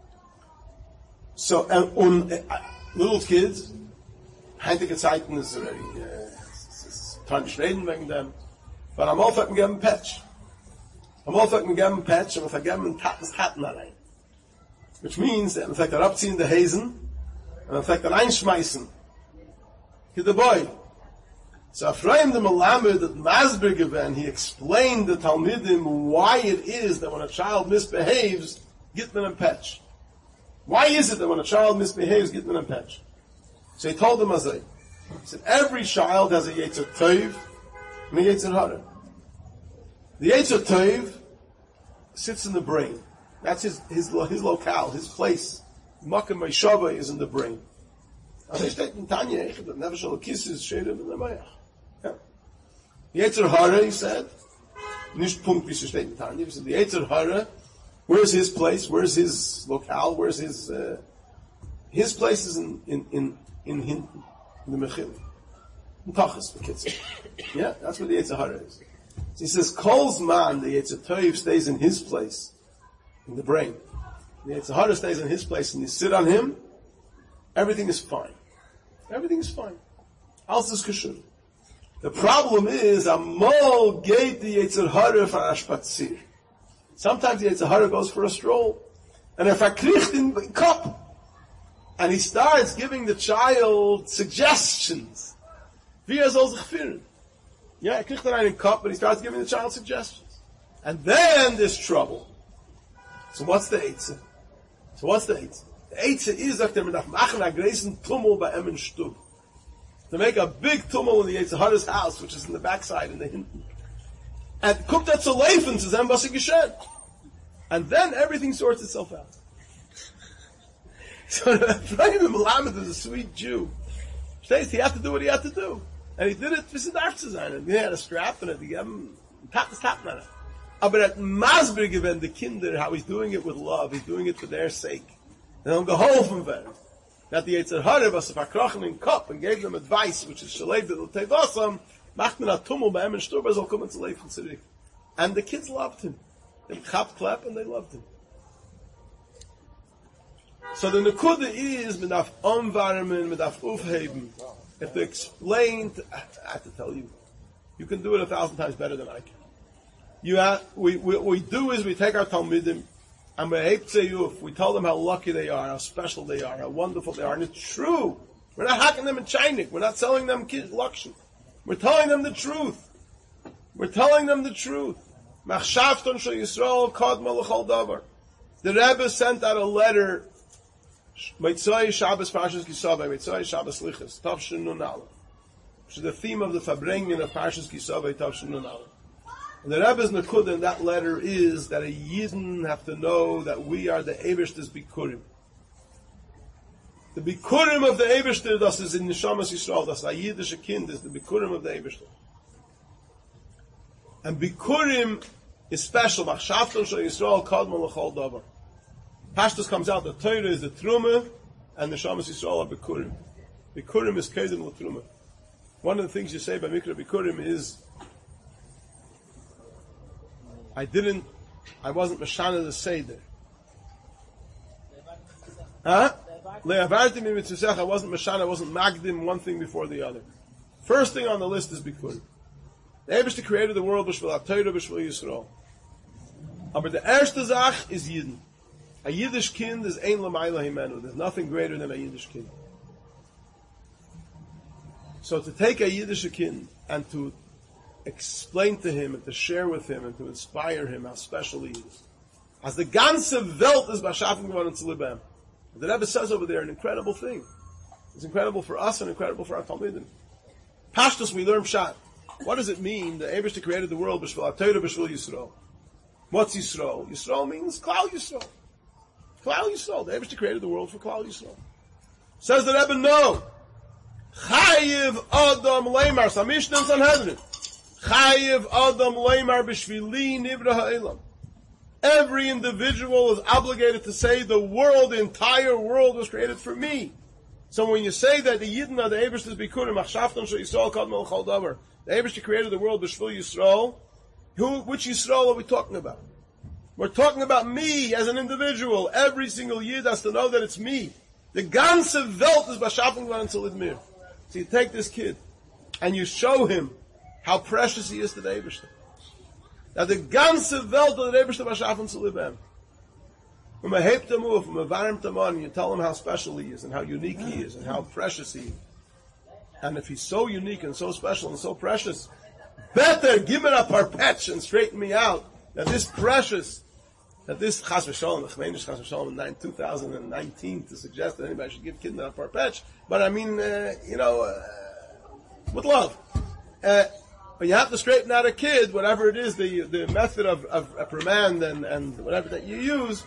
So, and um, uh, little kids, heintige Zeiten is already, uh, it's time to reden wegen them, but I'm all fucking giving patch. I'm all fucking giving patch, and if I give them Tatens Taten allein. Which means that, in fact, they're upziehen the Hazen, and in fact, they're einschmeißen. To the boy. So, Ephraim the Melamed at Masber given, he explained the Talmidim why it is that when a child misbehaves, get them in patch. Why is it that when a child misbehaves, get them in patch? So he told them as I. He said, every child has a Yetzer Tov and a Yetzer Hara. The Yetzer Tov sits in the brain. That's his, his, his locale, his place. Makam Meishava is in the brain. The Yetzer Hara, he said, nicht Punkt, wie es steht in Tanya. He said, the Yetzer Hara, where's his place? Where's his locale? Where's his, uh, his place is in, in, in, in, in, in the Mechil. In Tachas, for kids. Yeah, that's where the Yetzer Hara is. So he says, Kol's man, the Yetzer Tov stays in his place. in the brain. The Yetzer Hara stays in his place and you sit on him, everything is fine. Everything is fine. Alles is kosher. The problem is, Amol gave the Yetzer Hara for a spazier. Sometimes the Yetzer Hara goes for a stroll. And if I kriegt in the cup, and he starts giving the child suggestions. Wie er soll sich fühlen. Yeah, er kriegt in a cup, but he starts giving the child suggestions. And then there's trouble. So what's the Eitzah? So what's the Eitzah? The Eitzah is, sagt er, man darf machen a greisen Tummel bei Emmen Stub. To make a big Tummel in the Yetzer Hara's house, which is in the backside, in the hinten. And guckt er zu leifen, zu sehen, was er geschehen. And then everything sorts itself out. So Ephraim Melamed is a sweet Jew. States he had to do what he had to do. And he did it for Siddharth zu sein. And he had a strap in it. He gave him tap the tap on it. But at Masber given the Kinder how he's doing it with love. He's doing it for their sake. And don't go home from them. That the Yetzer Hara was a verkrochen in cup and gave them advice, which is Shalev that will take awesome. Macht man a Tummel bei ihm in Sturba, soll kommen zu Leifen zurück. And the kids loved him. They clapped, clap, and they loved him. So the Nekuda is, mit auf Umwarmen, mit auf Aufheben. If to explain, to, I have to tell you, you can do it a thousand times better than I can. You have, we, we, what we do is we take our Talmidim, and we hate to you if we tell them how lucky they are, how special they are, how wonderful they are, and it's true. We're not hacking them in Chinik. We're not selling them kids luxury. We're telling them the truth. We're telling them the truth. Machshavton shel Yisrael kadma l'chol davar. The Rebbe sent out a letter, Meitzai Shabbos Parshas Kisavai, Meitzai Shabbos Lichas, Tavshin Nun Aleph, which is the theme of the Farbrengen of Parshas Kisavai, Tavshin Nun Aleph. And the Rebbe's Nekuda in that letter is that a Yidden have to know that we are the Eibishter's Bikurim. The Bikurim of the Eibishter, das is in Neshamas Yisrael, das a Yiddische Kind is the Bikurim of the Eibishter. And Bikurim is special. Machshavton shel Yisrael kadma l'chol davar. Pashtus comes out, the Torah is the Truma, and the Neshamas Yisrael are Bikurim. Bikurim is kedem l'Truma. One of the things you say by Mikra Bikurim is, I didn't, I wasn't Mashana the Seder. Huh? Le'avarti mi mitzvusech, I wasn't Mashana, I wasn't Magdim, one thing before the other. First thing on the list is Bikurim. The Eibishter created the world b'shvil HaTorah b'shvil Yisrael. But the erste Zach is Yidden. A Yiddish kind is ein l'mayla himenu. There's nothing greater than a Yiddish kind. So to take a Yiddish kind and to explain to him and to share with him and to inspire him how special he is. As the ganze Welt is b'shafen geworden zu libem. The Rebbe says over there an incredible thing. It's incredible for us and incredible for our Talmidim. Pashtus, we learn Pshat. What does it mean? The Eibishter created the world b'shvil HaTorah b'shvil Yisrael. What's Yisrael? Yisrael means Klal Yisrael. Klal Yisrael. The Eibishter created the world for Klal Yisrael. Says the Rebbe, no. Chayiv Adam Leimar. Samishna and Sanhedrin. Chayiv Adam Leimar b'shvili nivra ha'elam. Every individual is obligated to say the world, the entire world was created for me. So when you say that the Yidden are the Eibishter's Bikurim, Machshavton shel Yisrael kadma l'chol davar, the Eibishter created the world b'shvil Yisrael, who, which Yisrael are we talking about? We're talking about me as an individual. Every single Yid has to know that it's me. The ganze Welt is b'shafen geworden zu lidmir. So you take this kid and you show him how precious he is to the Eibishter. That the ganze Welt of the Eibishter b'shafen zu libem. When I hebt him up, when I varmt him on, you tell him how special he is and how unique he is and how precious he is. And if he's so unique and so special and so precious, better give it a parpetch and straighten me out. That this precious, that this chas v'sholem, the chmeinish chas v'sholem in two thousand nineteen to suggest that anybody should give kid a parpetch. But I mean, uh, you know, uh, with love. Uh, when you have to straighten out a kid, whatever it is, the the method of, of reprimand and, and whatever that you use,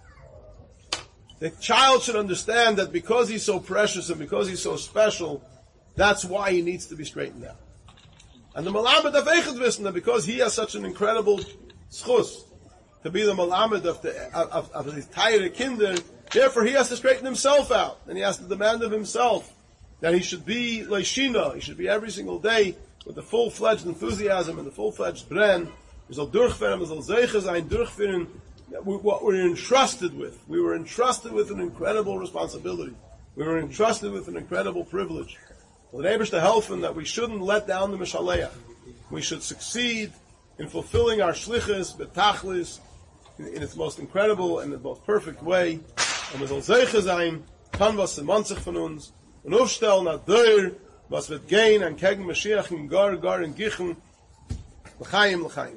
the child should understand that because he's so precious and because he's so special, that's why he needs to be straightened out. And the Malamed of Echad wissen that because he has such an incredible schus to be the Malamed of the of, of his entire kinder, therefore he has to straighten himself out, and he has to demand of himself that he should be leishina, he should be every single day with the full-fledged enthusiasm and the full-fledged bren. He soll durchführen, he soll zeichen sein, durchführen we, what we're entrusted with. We were entrusted with an incredible responsibility. We were entrusted with an incredible privilege. Well, the neighbors to helfen that we shouldn't let down the Mishaleach. We should succeed in fulfilling our shlichus, betachlis, in, in its most incredible and the most perfect way. And we soll zeiche sein, kann was im Manzich von uns, und aufstellen nach der, was wird gehen an kegen Mashiach in gar, gar in Gichen, l'chaim, l'chaim.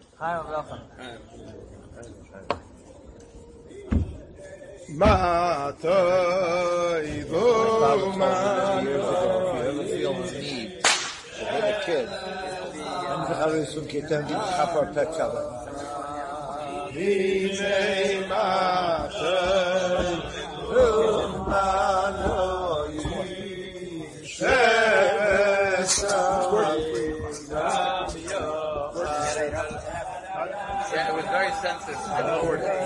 Ma toivu ma need with a kid. And how is some kid down to half our pets other? Vine ma toivu ma Yeah, it was very sensitive. I lowered it.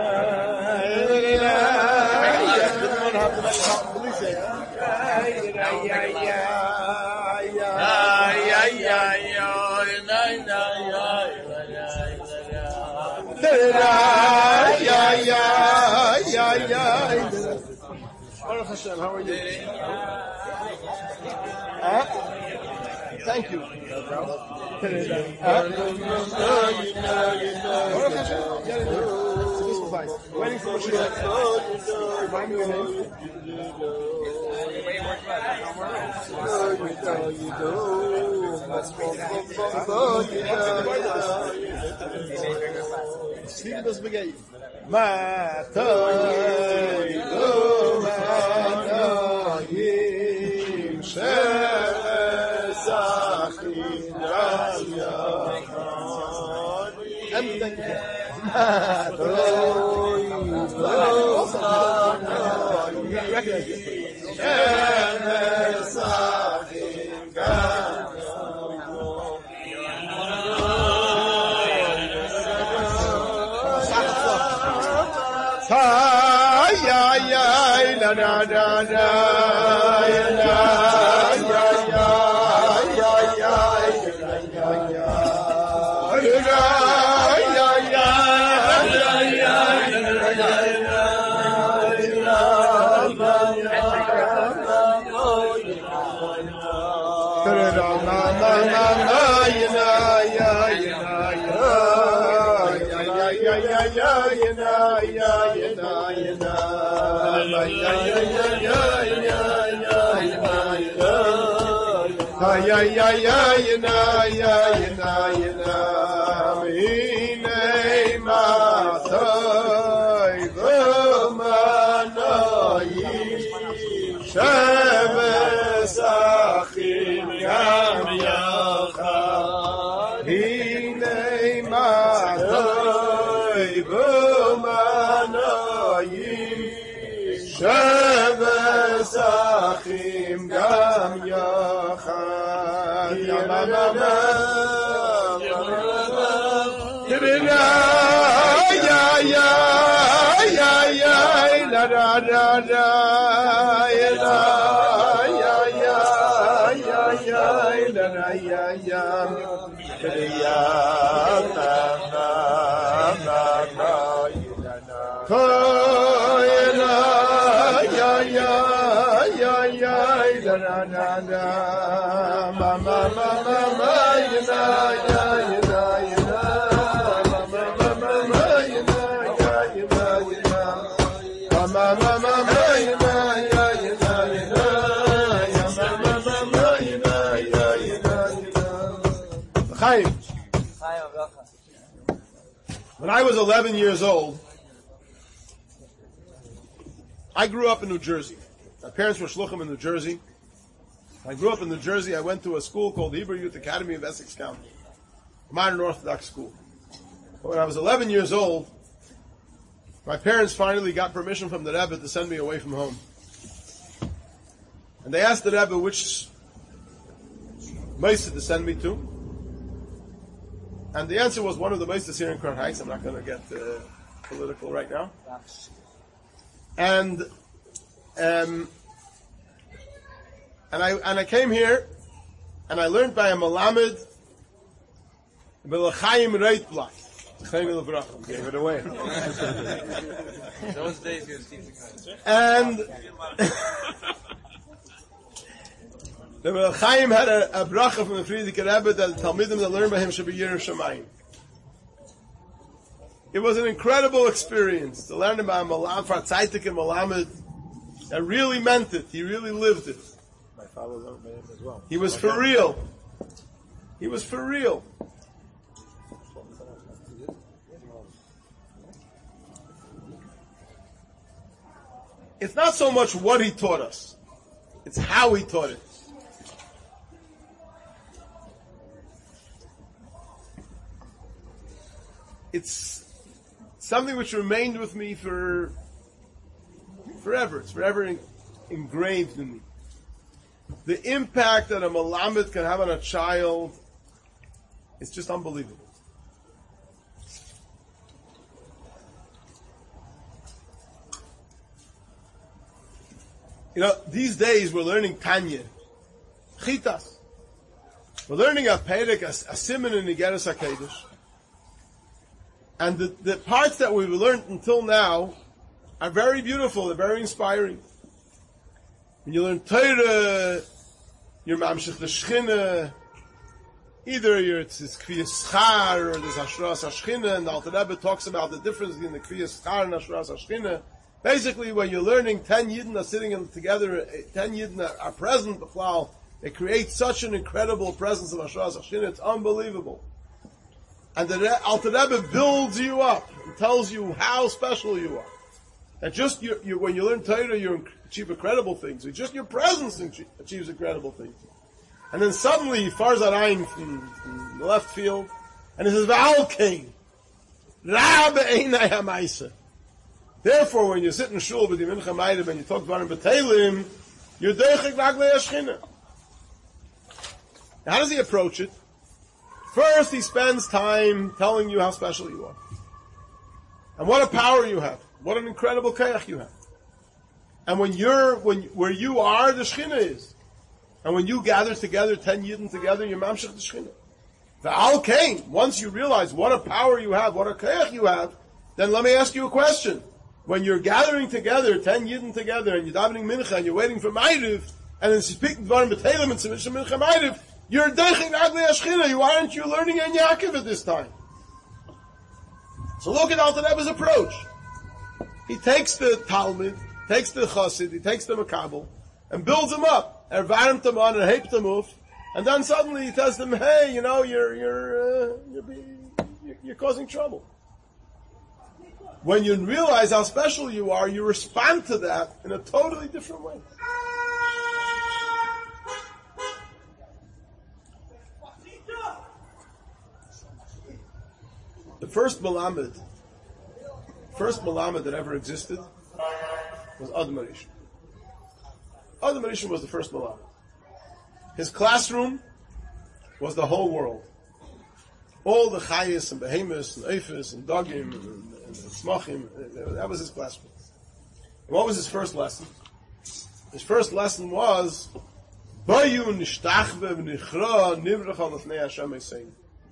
How are you? Huh? Thank you. Waiting for Mashiach. Remind me your name. Sleep the spaghetti. Ya ya ya ya na ya ya na ya na mine ma toy v'manoi sheves achim yam yachad mine ma toy v'manoi sheves achim yam yachad. Ya ma ma ma ya ya ya ya la la la la ya ya ya ya ya la la ya ya ya na na na na ya ya ya ya la la la ma ma ma ma ma ya ya ya ya ma ma ma ma ma ya ya ya ya ma ma ma ma ya ya ya ya ma ma ma ma ya ya ya Chaim. When I was eleven years old, I grew up in New Jersey. My parents were shluchim in New Jersey. I grew up in New Jersey. I went to a school called the Hebrew Youth Academy of Essex County, a modern Orthodox school. But when I was eleven years old, my parents finally got permission from the Rebbe to send me away from home. And they asked the Rebbe which Mesa to send me to. And the answer was one of the Mesas here in Crown Heights. I'm not going to get uh, political right now. And um, and I and I came here, and I learned by a Malamed, Belachayim Reitblad. Gave it away. Those days he was teaching us. And the Rebbe Chaim had a, a bracha from the Frierdiker Rebbe that the Talmidim that learned by him should be Yireh Shamayim. It was an incredible experience to learn about Malam for Tzaitik and Malamed. That really meant it. He really lived it. My father learned by him as well. He was for real. He was for real. It's not so much what he taught us. It's how he taught it. It's something which remained with me for forever. It's forever in, engraved in me. The impact that a Malamed can have on a child is just unbelievable. You know, these days we're learning Tanya, Chitas. We're learning a Perek, a, a Siman in Igeres HaKodesh. And the, the parts that we've learned until now are very beautiful, they're very inspiring. When you learn Torah, you're Mamshech the Shechina, either you're, it's, it's Kviyas Schar, or there's Hashras HaShechina, and the Alter Rebbe talks about the difference between the Kviyas Schar and Hashras HaShechina. Basically, when you're learning, ten Yidden are sitting together, ten Yidden are, are present, B'chlal, they create such an incredible presence of Hashras HaShechina, it's unbelievable. And the Alter Rebbe builds you up and tells you how special you are. And just you, you, when you learn Torah, you achieve incredible things. It's just your presence achieves incredible things. And then suddenly, Farzad Ayin from, from the left field, and it says, V'al Kain, Rab Einai HaMaisa. Therefore, when you sit in shul with the Mincha Ma'ariv and you talk about him B'Teilim, you're Deichik Raglei HaShechina. How does he approach it? First, he spends time telling you how special you are. And what a power you have. What an incredible kayach you have. And when you're, when, where you are, the Shechina is. And when you gather together, ten Yidden together, you're Mamshech the Shechina. The Al Kain, once you realize what a power you have, what a kayach you have, then let me ask you a question. When you're gathering together, ten Yidden together, and you're davening Mincha, and you're waiting for Ma'ariv, and then speaking Dvarim B'Teilim and Tzimishim Mincha Ma'ariv, you're Deichik Raglei HaShechina. You aren't you learning En Yaakov at this time? So look at Alter Rebbe's approach. He takes the Talmud, takes the Chassid, he takes the Makabel, and builds them up. Ervarim them on and hate them off, and then suddenly he tells them, "Hey, you know, you're you're uh, you're, being, you're you're causing trouble." When you realize how special you are, you respond to that in a totally different way. The first Malamed, first Malamed that ever existed was Adam Rishon. Adam Rishon was the first Malamed. His classroom was the whole world. All the Chayas and Behemoths and Eifes and Dogim and, and, and Smachim, that was his classroom. And what was his first lesson? His first lesson was Bayu nishtachve v'nichra nivrach al lefnei Hashem esein.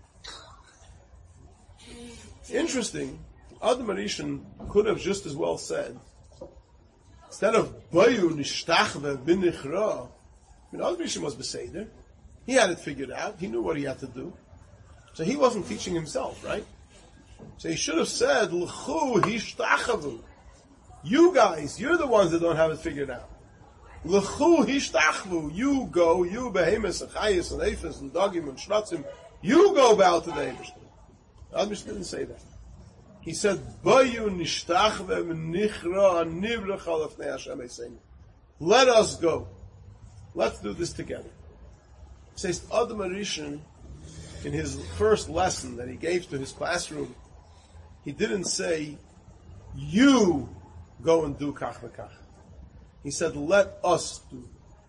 Interesting, Adam Rishon could have just as well said, instead of Bayu nishtachve v'nichra, I mean, Adam Rishon was beseder. He had it figured out. He knew what he had to do. So he wasn't teaching himself, right? So he should have said, L'chu hishtachavu. You guys, you're the ones that don't have it figured out. L'chu hishtachavu. You go, you behemoths and chayas and ephes and dogim and shratzim, you go bow to the Eibishter. Adam Rishon didn't say that. He said, Bayu nishtachve v'nichra nivrach al lefnei Hashem eseinu. Let us go. Let's do this together. It says Adam Rishon, in his first lesson that he gave to his classroom, he didn't say, you go and do kach v'kach. He said, let us do.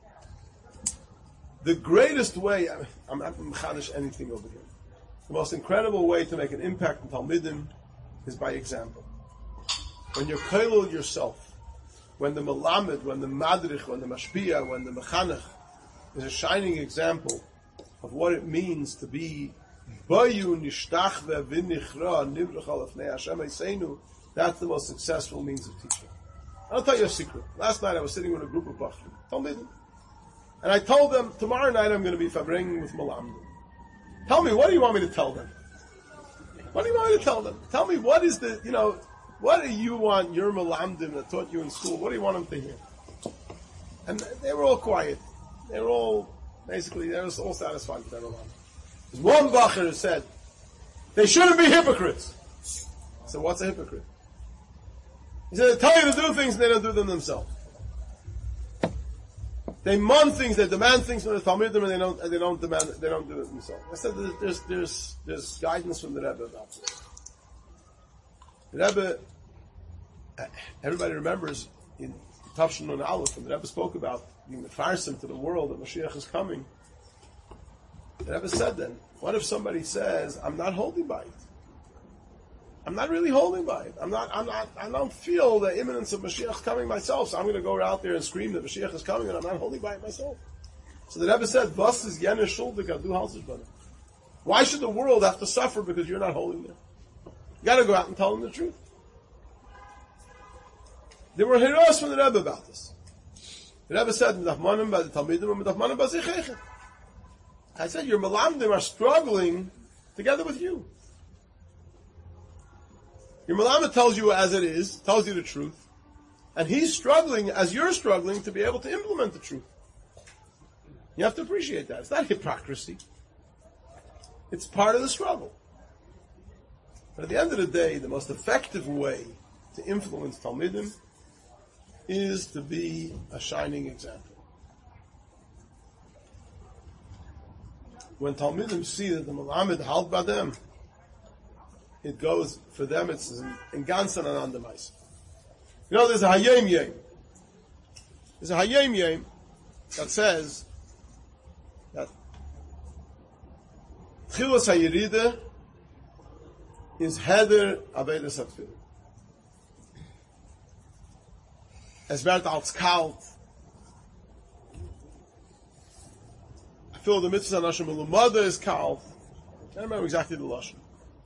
The greatest way, I mean, I'm not mechadish anything over here. The most incredible way to make an impact on Talmidim is by example. When you're koilel yourself, when the melamed, when the madrich, when the mashpia, when the mechanech is a shining example of what it means to be Bayu nishtach ve'vin nichra nivrach alefnei Hashem Eseinu. That's the most successful means of teaching. I'll tell you a secret. Last night I was sitting with a group of Bachrim, Talmidim, and I told them, tomorrow night I'm going to be fabring with Malamdim. Tell me, what do you want me to tell them? What do you want me to tell them? Tell me, what is the, you know, what do you want your Malamdim that taught you in school, what do you want them to hear? And they were all quiet. They were all, basically, they were all satisfied with their Malamdim. There's one Bacher who said, they shouldn't be hypocrites. I said, what's a hypocrite? He said, they tell you to do things and they don't do them themselves. They demand things, they demand things from the Talmidim and they don't, and they don't demand, they don't do it themselves. I said, there's, there's, there's guidance from the Rebbe about this. The Rebbe, everybody remembers in Tafshin Nun Aleph, when the Rebbe spoke about being mefarsim to the world that Mashiach is coming. The Rebbe said then, what if somebody says, I'm not holding by it? I'm not really holding by it. I'm not, I'm not, I don't feel the imminence of Mashiach coming myself, so I'm going to go out there and scream that Mashiach is coming and I'm not holding by it myself. So the Rebbe said, "Was is jene schuldig, du haltest bei dem." Why should the world have to suffer because you're not holding them? You got to go out and tell them the truth. There were heroes from the Rebbe about this. The Rebbe said, "Midachmanim by the Talmidim and midachmanim by Zichechet." I said, your Malamdim are struggling together with you. Your Malama tells you as it is, tells you the truth, and he's struggling as you're struggling to be able to implement the truth. You have to appreciate that. It's not hypocrisy. It's part of the struggle. But at the end of the day, the most effective way to influence Talmidim is to be a shining example. When Talmidim see that the Malamed halt by them, it goes, for them it's in Gansan and Andamais. You know, there's a Hayem Yem. There's a Hayem Yem that says that Tchilas HaYerida is Heder Avedas HaTfilah. Es wird als kalt. I feel the mitzvah Nashim Ulumada is kalt. I don't remember exactly the Lashon.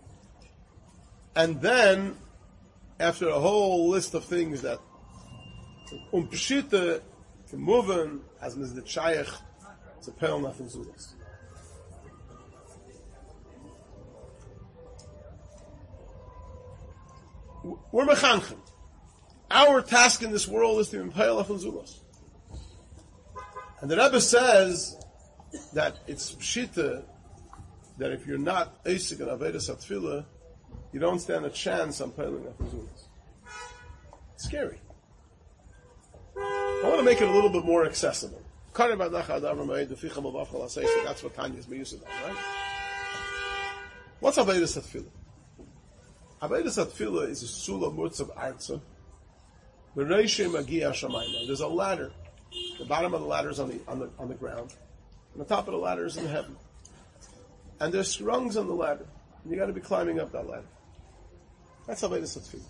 And then, after a whole list of things that um pshita, kemuven, as Mister Shayach, it's a pel nothing zulas. We're mechanchen. Our task in this world is to impale nothing zulas. And the Rebbe says that it's pshita, that if you're not eisik and avedas atfilah, you don't stand a chance on peeling afuzulas. It's scary. I want to make it a little bit more accessible. That's what Tanya is used to, right? What's Avedas Atfilah? Avedas Atfilah is a Sula Mutz of Arza. There's a ladder. The bottom of the ladder is on the, on the, on the ground. And the top of the ladder is in heaven. And there's rungs on the ladder. And you got to be climbing up that ladder. That's Avedas Atfilah.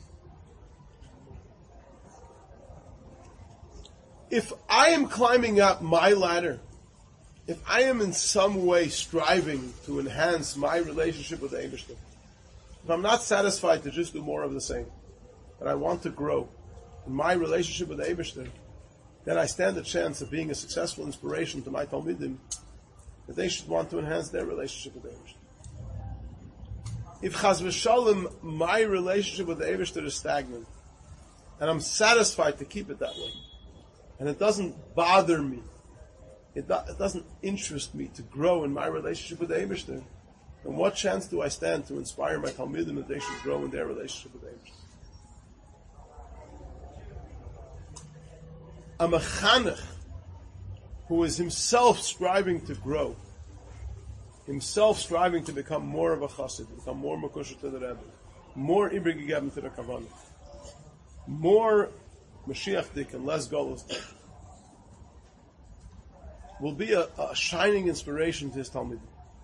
If I am climbing up my ladder, if I am in some way striving to enhance my relationship with the Eibishter, if I'm not satisfied to just do more of the same, but I want to grow in my relationship with the Eibishter, then I stand a chance of being a successful inspiration to my Talmidim, that they should want to enhance their relationship with the Eibishter. If Chaz v'Shalom, my relationship with the Eibishter is stagnant, and I'm satisfied to keep it that way, and it doesn't bother me, it, do, it doesn't interest me to grow in my relationship with the Eibishter, then what chance do I stand to inspire my Talmidim that they should grow in their relationship with the Eibishter? A mechanech who is himself striving to grow, himself striving to become more of a chassid, become more makusha to the Rebbe, more ibr gegeben to the kavanah, more Mashiach dik and less Golos dik, will be a, a shining inspiration to his Talmidim.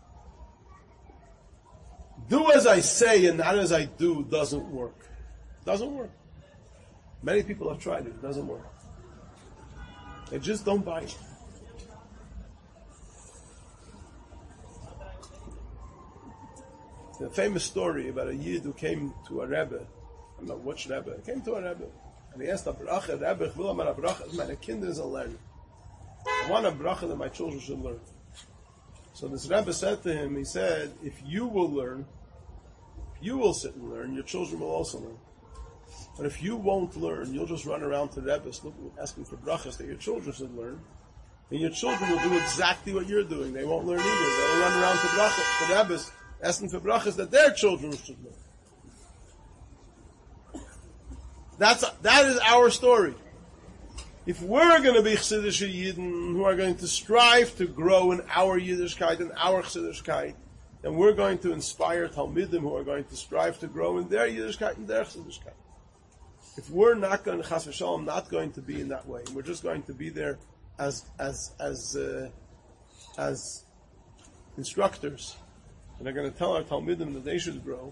Do as I say and not as I do doesn't work. Doesn't work. Many people have tried it. It doesn't work. They just don't buy it. a famous story about a Yid who came to a Rebbe. I don't know which Rebbe. He came to a Rebbe. And he asked a bracha, Rebbe, ich will amar a bracha, my kinder is a learner. I want a bracha that my children should learn. So this Rebbe said to him, he said, if you will learn, if you will sit and learn, your children will also learn. But if you won't learn, you'll just run around to Rebbe's looking, asking for brachas that your children should learn. And your children will do exactly what you're doing. They won't learn either. They'll run around to brachas, to Rebbe's, asking for brachas that their children should learn. That's, that is our story. If we're going to be Chassidish Yidden who are going to strive to grow in our Yiddishkeit and our Chassidishkeit, then we're going to inspire Talmidim who are going to strive to grow in their Yiddishkeit and their Chassidishkeit. If we're not going to, Chas v'shalom, not going to be in that way, we're just going to be there as as as uh, as instructors, and are going to tell our Talmidim that they should grow,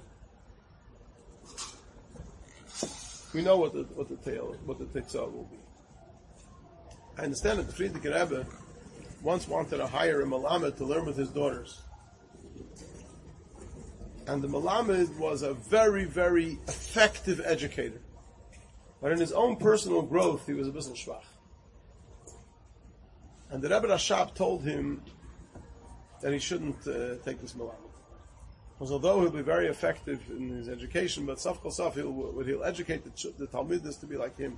we know what the what the tale, what the titzah will be. I understand that the Frierdiker Rebbe once wanted to hire a Malamed to learn with his daughters. And the Malamed was a very, very effective educator. But in his own personal growth, he was a bisschen schwach. And the Rebbe Rashab told him that he shouldn't uh, take this Malamed. Because although he'll be very effective in his education, but Saf Kol Saf, he'll, he'll educate the, the Talmidim to be like him.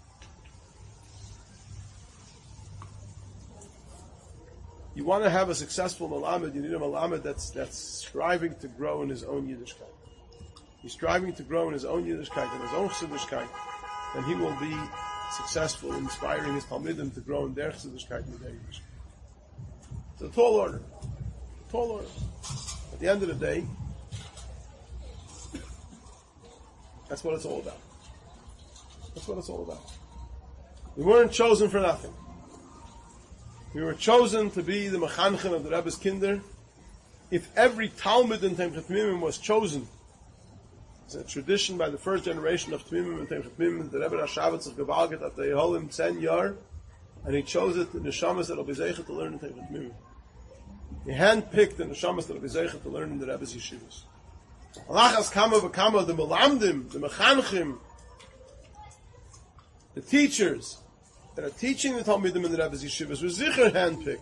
You want to have a successful Malamed, you need a Malamed that's, that's striving to grow in his own Yiddishkeit. He's striving to grow in his own Yiddishkeit, in his own Chassidishkeit, then he will be successful in inspiring his Talmidim to grow in their Chassidishkeit and their Yiddishkeit. It's a tall order. Tall order. At the end of the day, that's what it's all about. That's what it's all about. We weren't chosen for nothing. We were chosen to be the mechanchen of the Rebbe's kinder. If every Talmud in Temchat Tmimim was chosen, it's a tradition by the first generation of Tmimim and Temchat Tmimim, the Rebbe Rashav sich gewalget at the Yeholim ten year, and he chose it, the Neshamas that will be zeichet to learn in Temchat Tmimim. He handpicked the Neshamas that will be zeichet to learn in the Rebbe's yeshivas. Alachas kama v'kama, the Melamdim, the Mechanchim, the teachers, that are teaching the Talmidim in the Rebbe's yeshivas were zicher handpicked.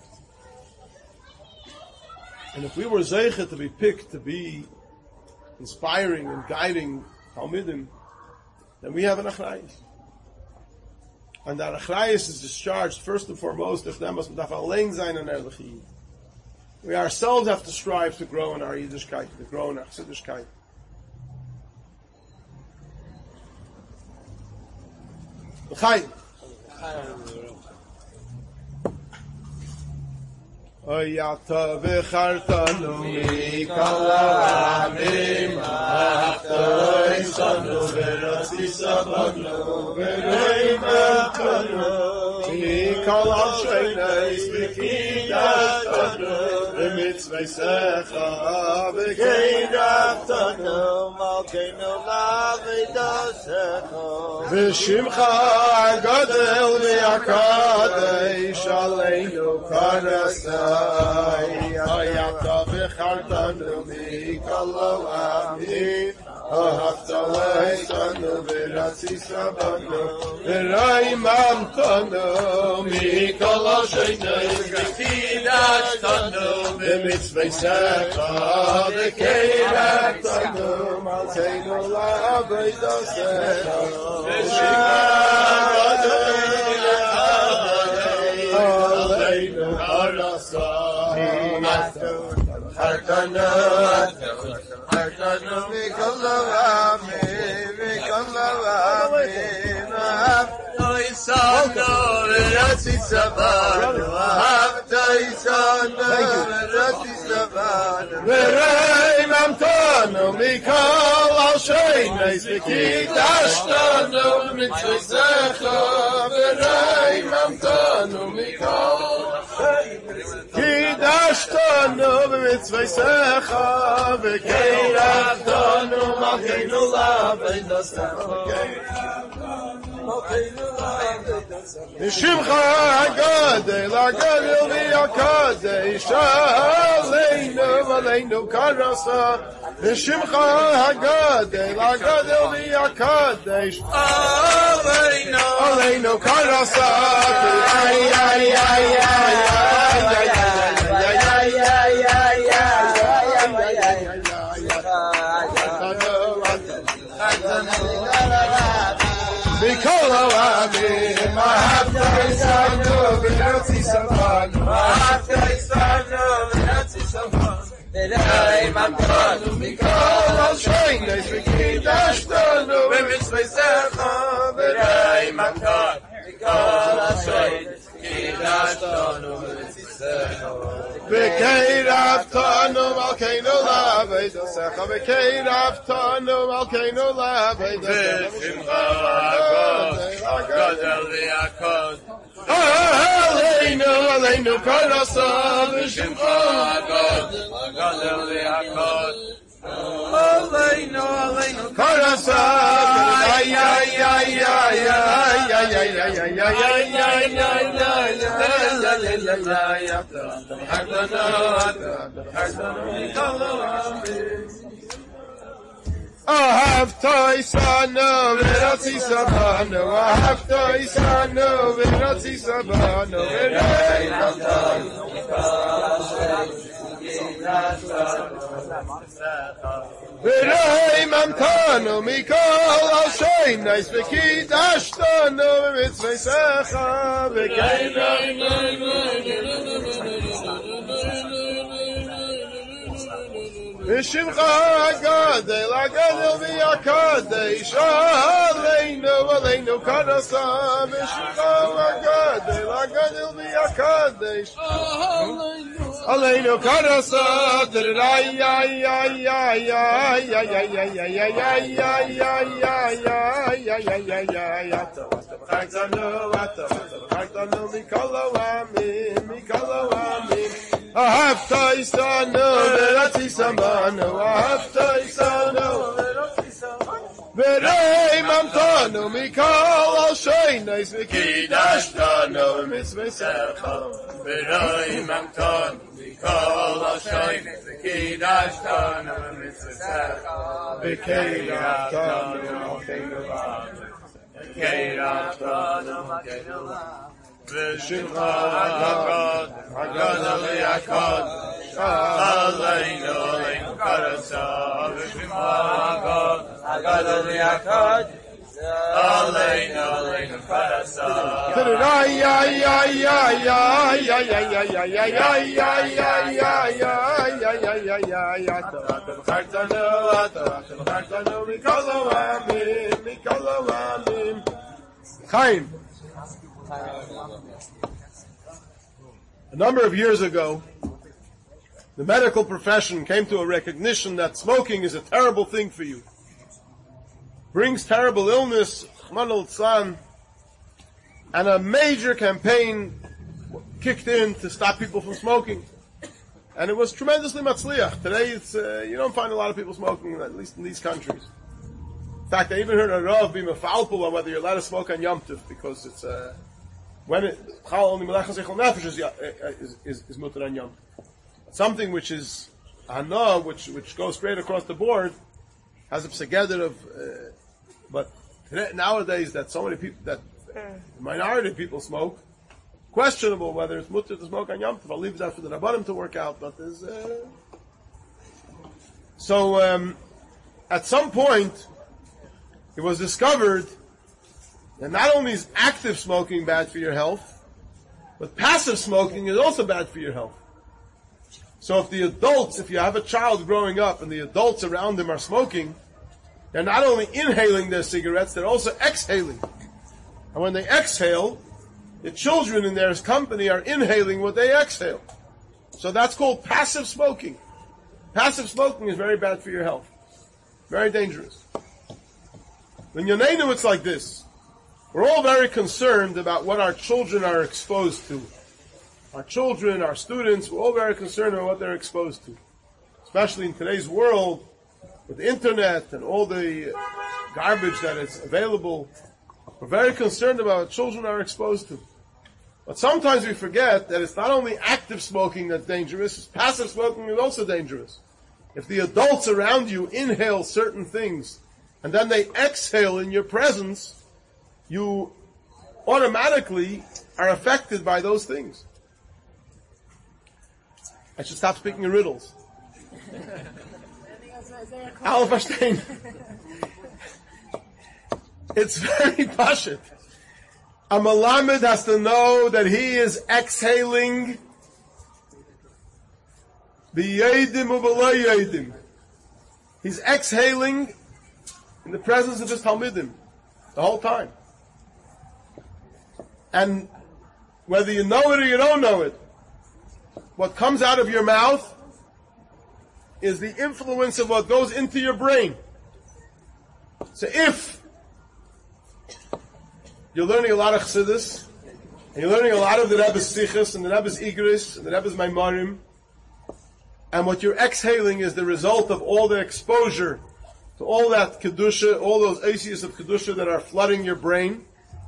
And if we were zeicher to be picked to be inspiring and guiding Talmidim, then we have an achrayus. And that achrayus is discharged first and foremost if them must daf allein sein an erlechiyid. We ourselves have to strive to grow in our Yiddishkeit, to grow in our Chassidishkeit. L'chaim. Oyata v'chartanu mikol ha'amim ha'achtoi sanu v'ratzi sabanu v'reimatanu mikol ha'sheines v'kidatanu v'mitzvaysecha v'kidatanu malkeinu la'vidasecha v'shimcha gadel v'yakadesh aleinu karasai Hayata v'chartanu mikol ha'amim Ahavta leitanu v'ratzi sabanu v'raimamtanu mikol ha'sheines v'kidatanu v'mitzvaysecha v'keidatanu malkeinu la'avodasecha Aleinu harasai Hartanu Hartanu mikol ha'amim mikol ha'amim Ahavta isanu v'ratzi sabanu Ahavta isanu v'ratzi sabanu V'reimamtanu mikol ha'sheines v'kidashtanu v'mitzvaysecha V'reimamtanu mikol Kidashtanu v'mitzvaysecha V'keidatanu malkeinu la'avodasecha Nishimcha ha'gadel ha'gadel v'yakadesh Aleinu v'aleinu karasa V'shimcha hagadol, hagadol v'yakadesh. Aleinu, Aleinu karasa. Ay, ay, ay, ay, ay, ay, ay, ay, ay, ay, Mikol ha'amim, ahavta isanu v'natzi savanu, ahavta isanu v'natzi savanu, v'rei mamtanu, mikol ha'shoynes v'kidashtanu, v'mitzvaysecha, v'rei mamtanu, mikol ha'shoynes v'kidashtanu, v'mitzvaysecha. V'keiraftanu malkeinu la'avedosecha, v'keiraftanu malkeinu la'avedosecha. V'shimcha hagadol v'yakod. Aleinu, Aleinu karasa, v'shimcha hagadol v'yakod. Aleinu, Aleinu karasa. Ay, ay, ay, ay, ay, ay, ay, ay, ay, ay, ay, Ahavta isanu v'natzi savanu, ahavta isanu v'natzi savanu, v'rei mamtanu, v'rei mamtanu, mikol ha'shoynes v'kidashtanu, v'mitzvaysecha, V'shimcha hagadol, hagadol v'yakadesh. Aleinu, Aleinu karasa. V'shimcha hagadol, hagadol v'yakadesh. Aleinu karasa. Ay, ay, ay, ay, ay, ay, ay, ay, ay, ay, ay, ay, ay, ay, ay, ay, ay, ay, V'chaktanu, v'chaktanu, mikol ha'amim, mikol ha'amim. Ahavta isanu v'natzi savanu, ahavta isanu v'rei mamtanu, mikol ha'shoynes v'kidashtanu, v'mitzvaysecha. V'rei mamtanu, mikol ha'shoynes v'kidashtanu, v'mitzvaysecha. V'keiraftanu malkeinu la'avedosecha, v'keiraftanu malkeinu la'avedosecha. V'shimcha hagadol, hagadol v'yakod. Aleinu, Aleinu karasa. V'shimcha hagadol, hagadol v'yakod. Aleinu, Aleinu karasa. Ay, ay, ay, ay, ay, ay, ay, ay, ay, ay, ay, ay, ay, ay, ay, ay, ay, V'chaktanu, v'chaktanu, mikol ha'amim, mikol ha'amim. Chaim. A number of years ago, the medical profession came to a recognition that smoking is a terrible thing for you. Brings terrible illness, Rahman al-Tzlan, and a major campaign kicked in to stop people from smoking. And it was tremendously matzliach. Today, it's, uh, you don't find a lot of people smoking, at least in these countries. In fact, I even heard a Rav be mefalpul on whether you're allowed to smoke on Yom Tov, because it's, uh, when it, only melachas echol nefesh is, is, is, is mutar on Yom Tov. Something which is hana, which, which goes straight across the board, has a psegeder of, uh, but today, nowadays that so many people, that the minority of people smoke, questionable whether it's mutar to smoke on Yom Tov. I'll leave that for the Rabbanim to work out, but there's, uh, so, um, at some point, it was discovered that not only is active smoking bad for your health, but passive smoking is also bad for your health. So if the adults, if you have a child growing up and the adults around them are smoking, they're not only inhaling their cigarettes, they're also exhaling. And when they exhale, the children in their company are inhaling what they exhale. So that's called passive smoking. Passive smoking is very bad for your health. Very dangerous. In Yoneinu, it's like this. We're all very concerned about what our children are exposed to. Our children, our students, we're all very concerned about what they're exposed to. Especially in today's world, with the internet and all the garbage that is available. We're very concerned about what children are exposed to. But sometimes we forget that it's not only active smoking that's dangerous, passive smoking is also dangerous. if the adults around you inhale certain things and then they exhale in your presence, you automatically are affected by those things. I should stop speaking in riddles. Aleph Ashtain. It's very pashut. A malamed has to know that he is exhaling the yedim u'b'lo yedim. He's exhaling in the presence of his talmidim the whole time. And whether you know it or you don't know it, what comes out of your mouth is the influence of what goes into your brain. So if you're learning a lot of Chassidus, and you're learning a lot of the Rebbe's Sichos, and the Rebbe's Igris, and the Rebbe's Maimarim, and what you're exhaling is the result of all the exposure to all that Kedusha, all those aces of Kedusha that are flooding your brain,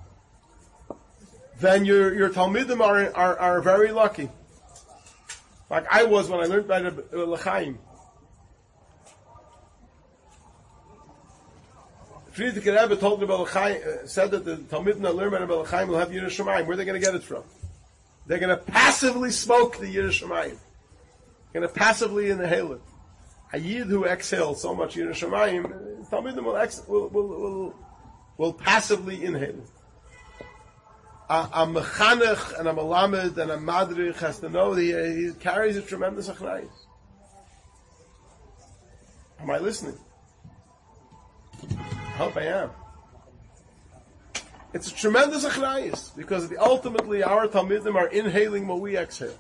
then your, your Talmidim are, are, are very lucky. Like I was when I learned by the L'chaim. Friedrich Rebbe told me about L'chaim, uh, said that the Talmidim that learn by the L'chaim will have Yiras Shamayim. Where are they going to get it from? They're going to passively smoke the Yiras Shamayim. They're going to passively inhale it. A Yid who exhales so much Yiras Shamayim, Talmidim will, ex- will, will, will, will passively inhale it. A, a mechanech and a malamed and a madrich has to know that he, he carries a tremendous achrayus. Am I listening? I hope I am. It's a tremendous achrayus because ultimately our talmidim are inhaling what we exhale.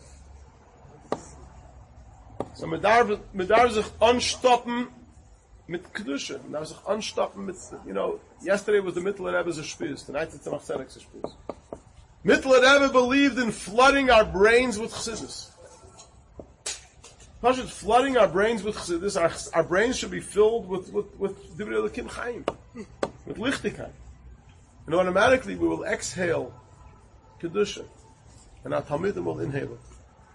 So medar medar sich anstoppen mit kedusha. Medar sich anstoppen mit, you know, yesterday was the Mittler Rebbe's Shpiz. Tonight it's the Machzedek's Shpiz. Mittler Rebbe believed in flooding our brains with chassidus. Not just flooding our brains with chassidus. Our, our brains should be filled with with with Divrei Elokim Chaim, with Lichtigkeit, and automatically we will exhale kedusha, and our talmidim will inhale it.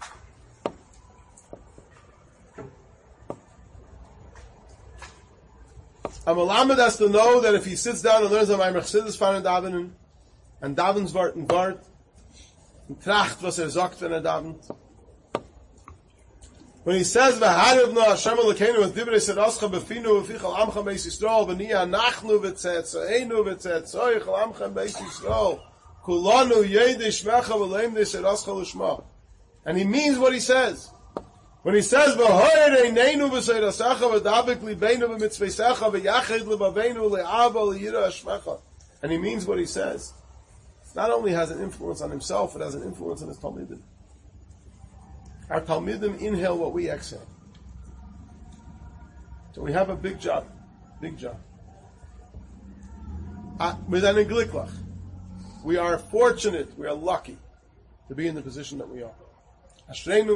A malamed has to know that if he sits down and learns about Chassidus fahren davenen, and davens wart and wart, and tracht was er sagt wenn er davent. When he says v'hariv no Hashem Elokeinu with divrei sedascha befinu v'fichal amcha beis Yisrael v'ni anachnu v'tzetzoeinu v'tzetzoich al amcha beis Yisrael kulanu yedei shmecha v'leim dei sedascha l'shma. And he means what he says. When he says, "V'hoyer eineinu v'seidasacha v'dabek libeinu v'mitzveisacha v'yached lebaveinu le'ava le'yira hashmecha," and he means what he says. It not only has an influence on himself, it has an influence on his talmidim. Our talmidim inhale what we exhale. So we have a big job, big job. With an gliklach, we are fortunate, we are lucky to be in the position that we are. And every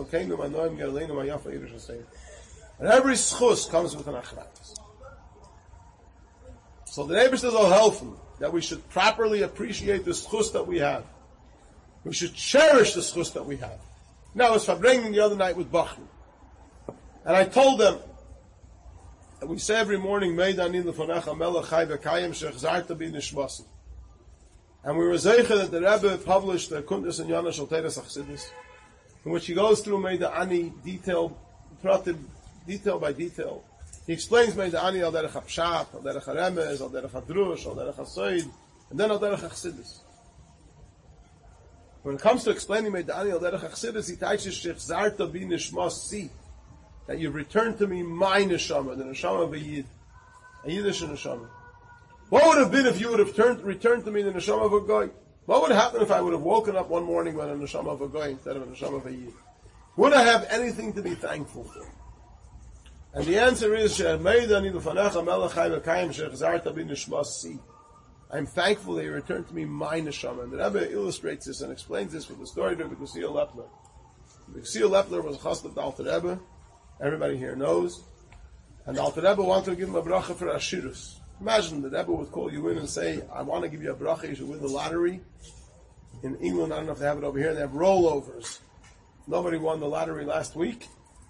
schus comes with an achrayus. So the neighbors will help him that we should properly appreciate the schus that we have. We should cherish the schus that we have. Now, I was bringing the other night with Bachman, and I told them that we say every morning, Meidani lefonecha melech chai v'kayim shechzarta bi nishmasim. And we were zeicha that the Rebbe published the Kundas and Yana Shal Teres Achsidis, in which he goes through Meida Ani detail, detail by detail. He explains Meida Ani al derech hapshat, al derech haremez, al derech hadrush, al derech hasoid, and then al derech hachsidis. When it comes to explaining Meida Ani al derech hachsidis, he teaches shechzarta bi nishmas si, that you return to me my neshama, the neshama of a yid, a yiddish neshama. What would have been if you would have turned, returned to me the neshama of a goy? What would happen if I would have woken up one morning with a neshama of a goy instead of a neshama of a yid? Would I have anything to be thankful for? And the answer is, I'm thankful that you returned to me my neshama. And the Rebbe illustrates this and explains this with the story of the Gusia Lepler. The Gusia Lepler was a chassid of the Alter Rebbe. Everybody here knows. And the Alter Rebbe wanted to give him a bracha for Ashirus. Imagine the Rebbe would call you in and say, I want to give you a bracha, you should win the lottery. In England, I don't know if they have it over here, they have rollovers. Nobody won the lottery last week.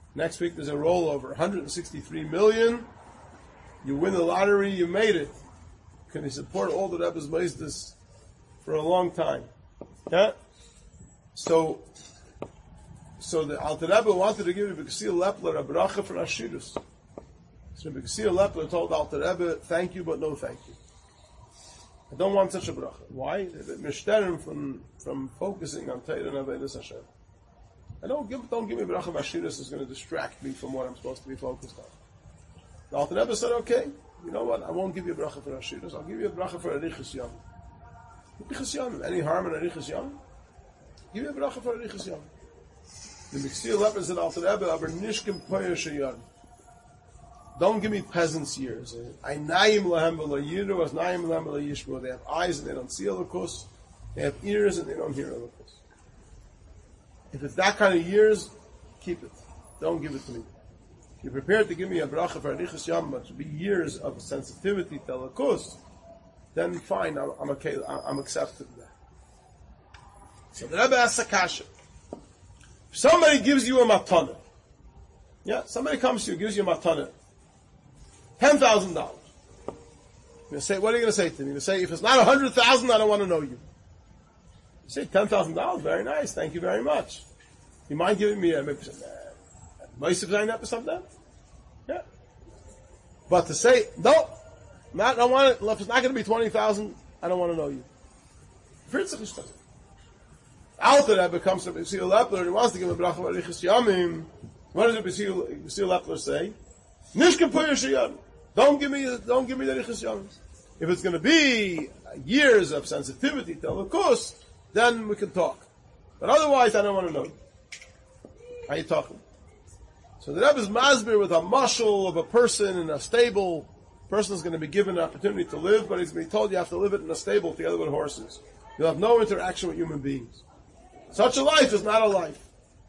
Next week there's a rollover, one hundred sixty-three million. You win the lottery, you made it. Can you support all the Rebbe's Meisdes for a long time? Yeah? So, so the Alter Rebbe wanted to give B'Ksil Lepler a bracha for Ashirus. So B'Ksil Lepler told Alter Rebbe, thank you, but no thank you. I don't want such a bracha. Why? It mishterem from, from focusing on Torah and Avodas Hashem. I don't give, don't give me bracha Ashirus, it's going to distract me from what I'm supposed to be focused on. The Alter Rebbe said, okay, you know what, I won't give you a bracha for Ashirus, I'll give you a bracha for Arichas Yom. Arichas Yom, any harm in Arichas Yom? Give you a bracha for Arichas Yom. The B'Ksil Lepler said, Alter Rebbe, aber nishkim poyer sheyad. Don't give me peasants' years. Einayim lahem v'lo yiru, as nayim lahem v'lo yishmu. They have eyes and they don't see Elokus. They have ears and they don't hear Elokus. If it's that kind of years, keep it. Don't give it to me. If you're prepared to give me a bracha for Arichas Yom, but to be years of sensitivity to Elokus, then fine, I'm, I'm okay, I'm accepting that. So the Rebbe asks a kasha. If somebody gives you a matana, yeah, somebody comes to you, gives you a matana, ten thousand dollars. You say, what are you going to say to me? You say, if it's not a hundred thousand, I don't want to know you. You say ten thousand dollars, very nice, thank you very much. You mind giving me a Moisef Zayin something? Yeah. But to say, no, not, I don't want it, if it's not going to be twenty thousand, I don't want to know you. Alter Rebbe comes to B'Ksil Lepler and he wants to give a bracha for Arichas Yomim. What does B'Ksil Lepler say? Nishkem poyer sheyad. Don't give me, don't give me the Arichas Yomim. If it's going to be years of sensitivity to Elokus, then we can talk. But otherwise, I don't want to know. How are you talking? So the Rebbe is masbir with a mashal of a person in a stable. The person is going to be given an opportunity to live, but he's going to be told you have to live it in a stable together with horses. You'll have no interaction with human beings. Such a life is not a life.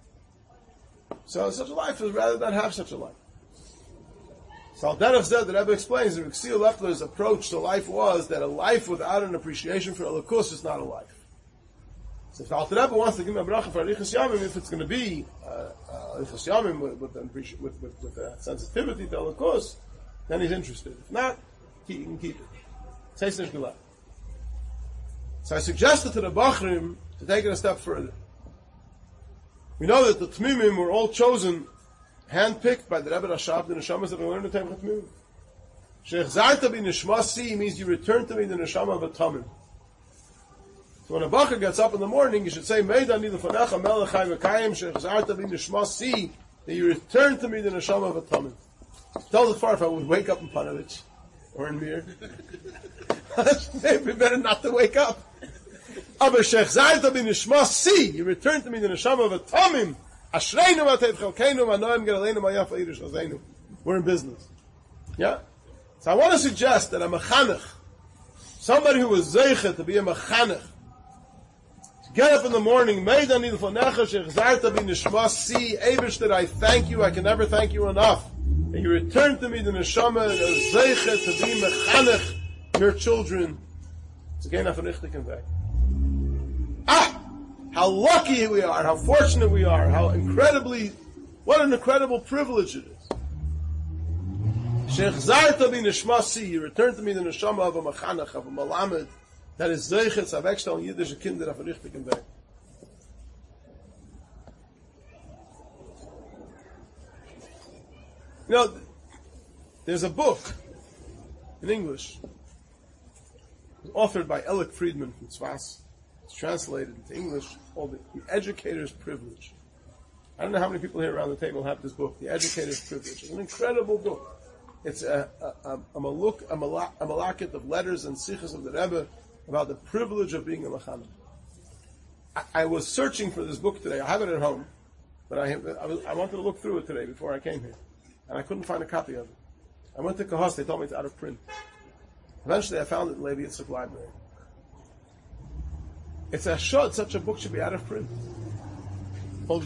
So such a life is rather than have such a life. So Al-Derech said, the Rebbe explains that B'Ksil Lepler's approach to life was that a life without an appreciation for Elokus is not a life. So if Alter Rebbe wants to give me a bracha for Arichas Yomim, if it's going to be uh, uh, Arichas Yomim with, with, with, with, with uh, sensitivity to Elokus, then he's interested. If not, he can keep it. Say Gula. So I suggested to the Bachrim to take it a step further. We know that the Tmimim were all chosen, handpicked by the Rebbe Rashab, the Neshamas that we learned in the Tmimim. Sheikh Zarta bin Nishmasi means you return to me the Neshama of a Tamim. So when a Bachar gets up in the morning, you should say, Meidani lefanecha melech chai v'kayim, Sheikh Zarta bin Nishmasi, that you return to me the Neshama of a Tamim. Tell the far if I would wake up in Panovich or in Mir. Maybe better not to wake up. Aber Sheikh Zarta bin Nishmasi, you return to me the Neshama of a Tamim. Ashreinu v'ateit chalkeinu v'anoim geraleinu ma'yaf ha'irish hazeinu. We're in business. Yeah? So I want to suggest that a mechanech, somebody who was zeichet to be a mechanech, to get up in the morning, Meidani l'fonecha Sheikh Zarta bin Nishmasi, Eibush, that I thank you, I can never thank you enough. And you return to me the neshama, the zeichet to be mechanech, your children. It's again a vernichtigen weg. Ah! How lucky we are, how fortunate we are, how incredibly, what an incredible privilege it is. Sheikh Zarta bin Nishmasi, you return to me the neshama of a mechanech, of a malamed, that is zeichet, zavekshtal, and yiddische kinder, a vernichtigen weg. You know, there's a book in English, authored by Alec Friedman from Tzfas. It's translated into English, called The Educator's Privilege. I don't know how many people here around the table have this book, The Educator's Privilege. It's an incredible book. It's a, a, a, a, maluk, a, malak, a malaket of letters and sichas of the Rebbe about the privilege of being a mechanech. I, I was searching for this book today. I have it at home, but I, I, was, I wanted to look through it today before I came here. And I couldn't find a copy of it. I went to Kahos, they told me it's out of print. Eventually I found it in Levi Yitzchak Library. It's a shot, such a book should be out of print. Maybe,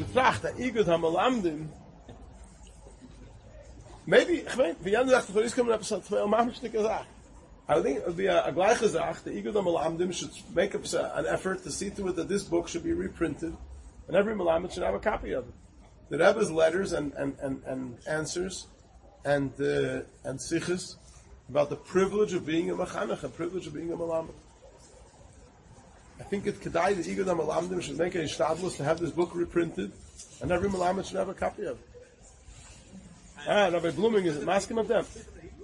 ich weiß, wie Jan sagt, for this coming episode, zwei Mamisch nicht gesagt. I think it would be a, a gleiche Sach, the Igud HaMalamdim should make up an effort to see to it that this book should be reprinted, and every Malamed should have a copy of it. the Rebbe's letters and, and, and, and answers and uh, and sichos about the privilege of being a machanech, the privilege of being a malamed. I think it kedai the Igad HaMalamdim should make a shtadlus to have this book reprinted, and every malamed should have a copy of it. Ah, Rabbi Blooming is masking of them.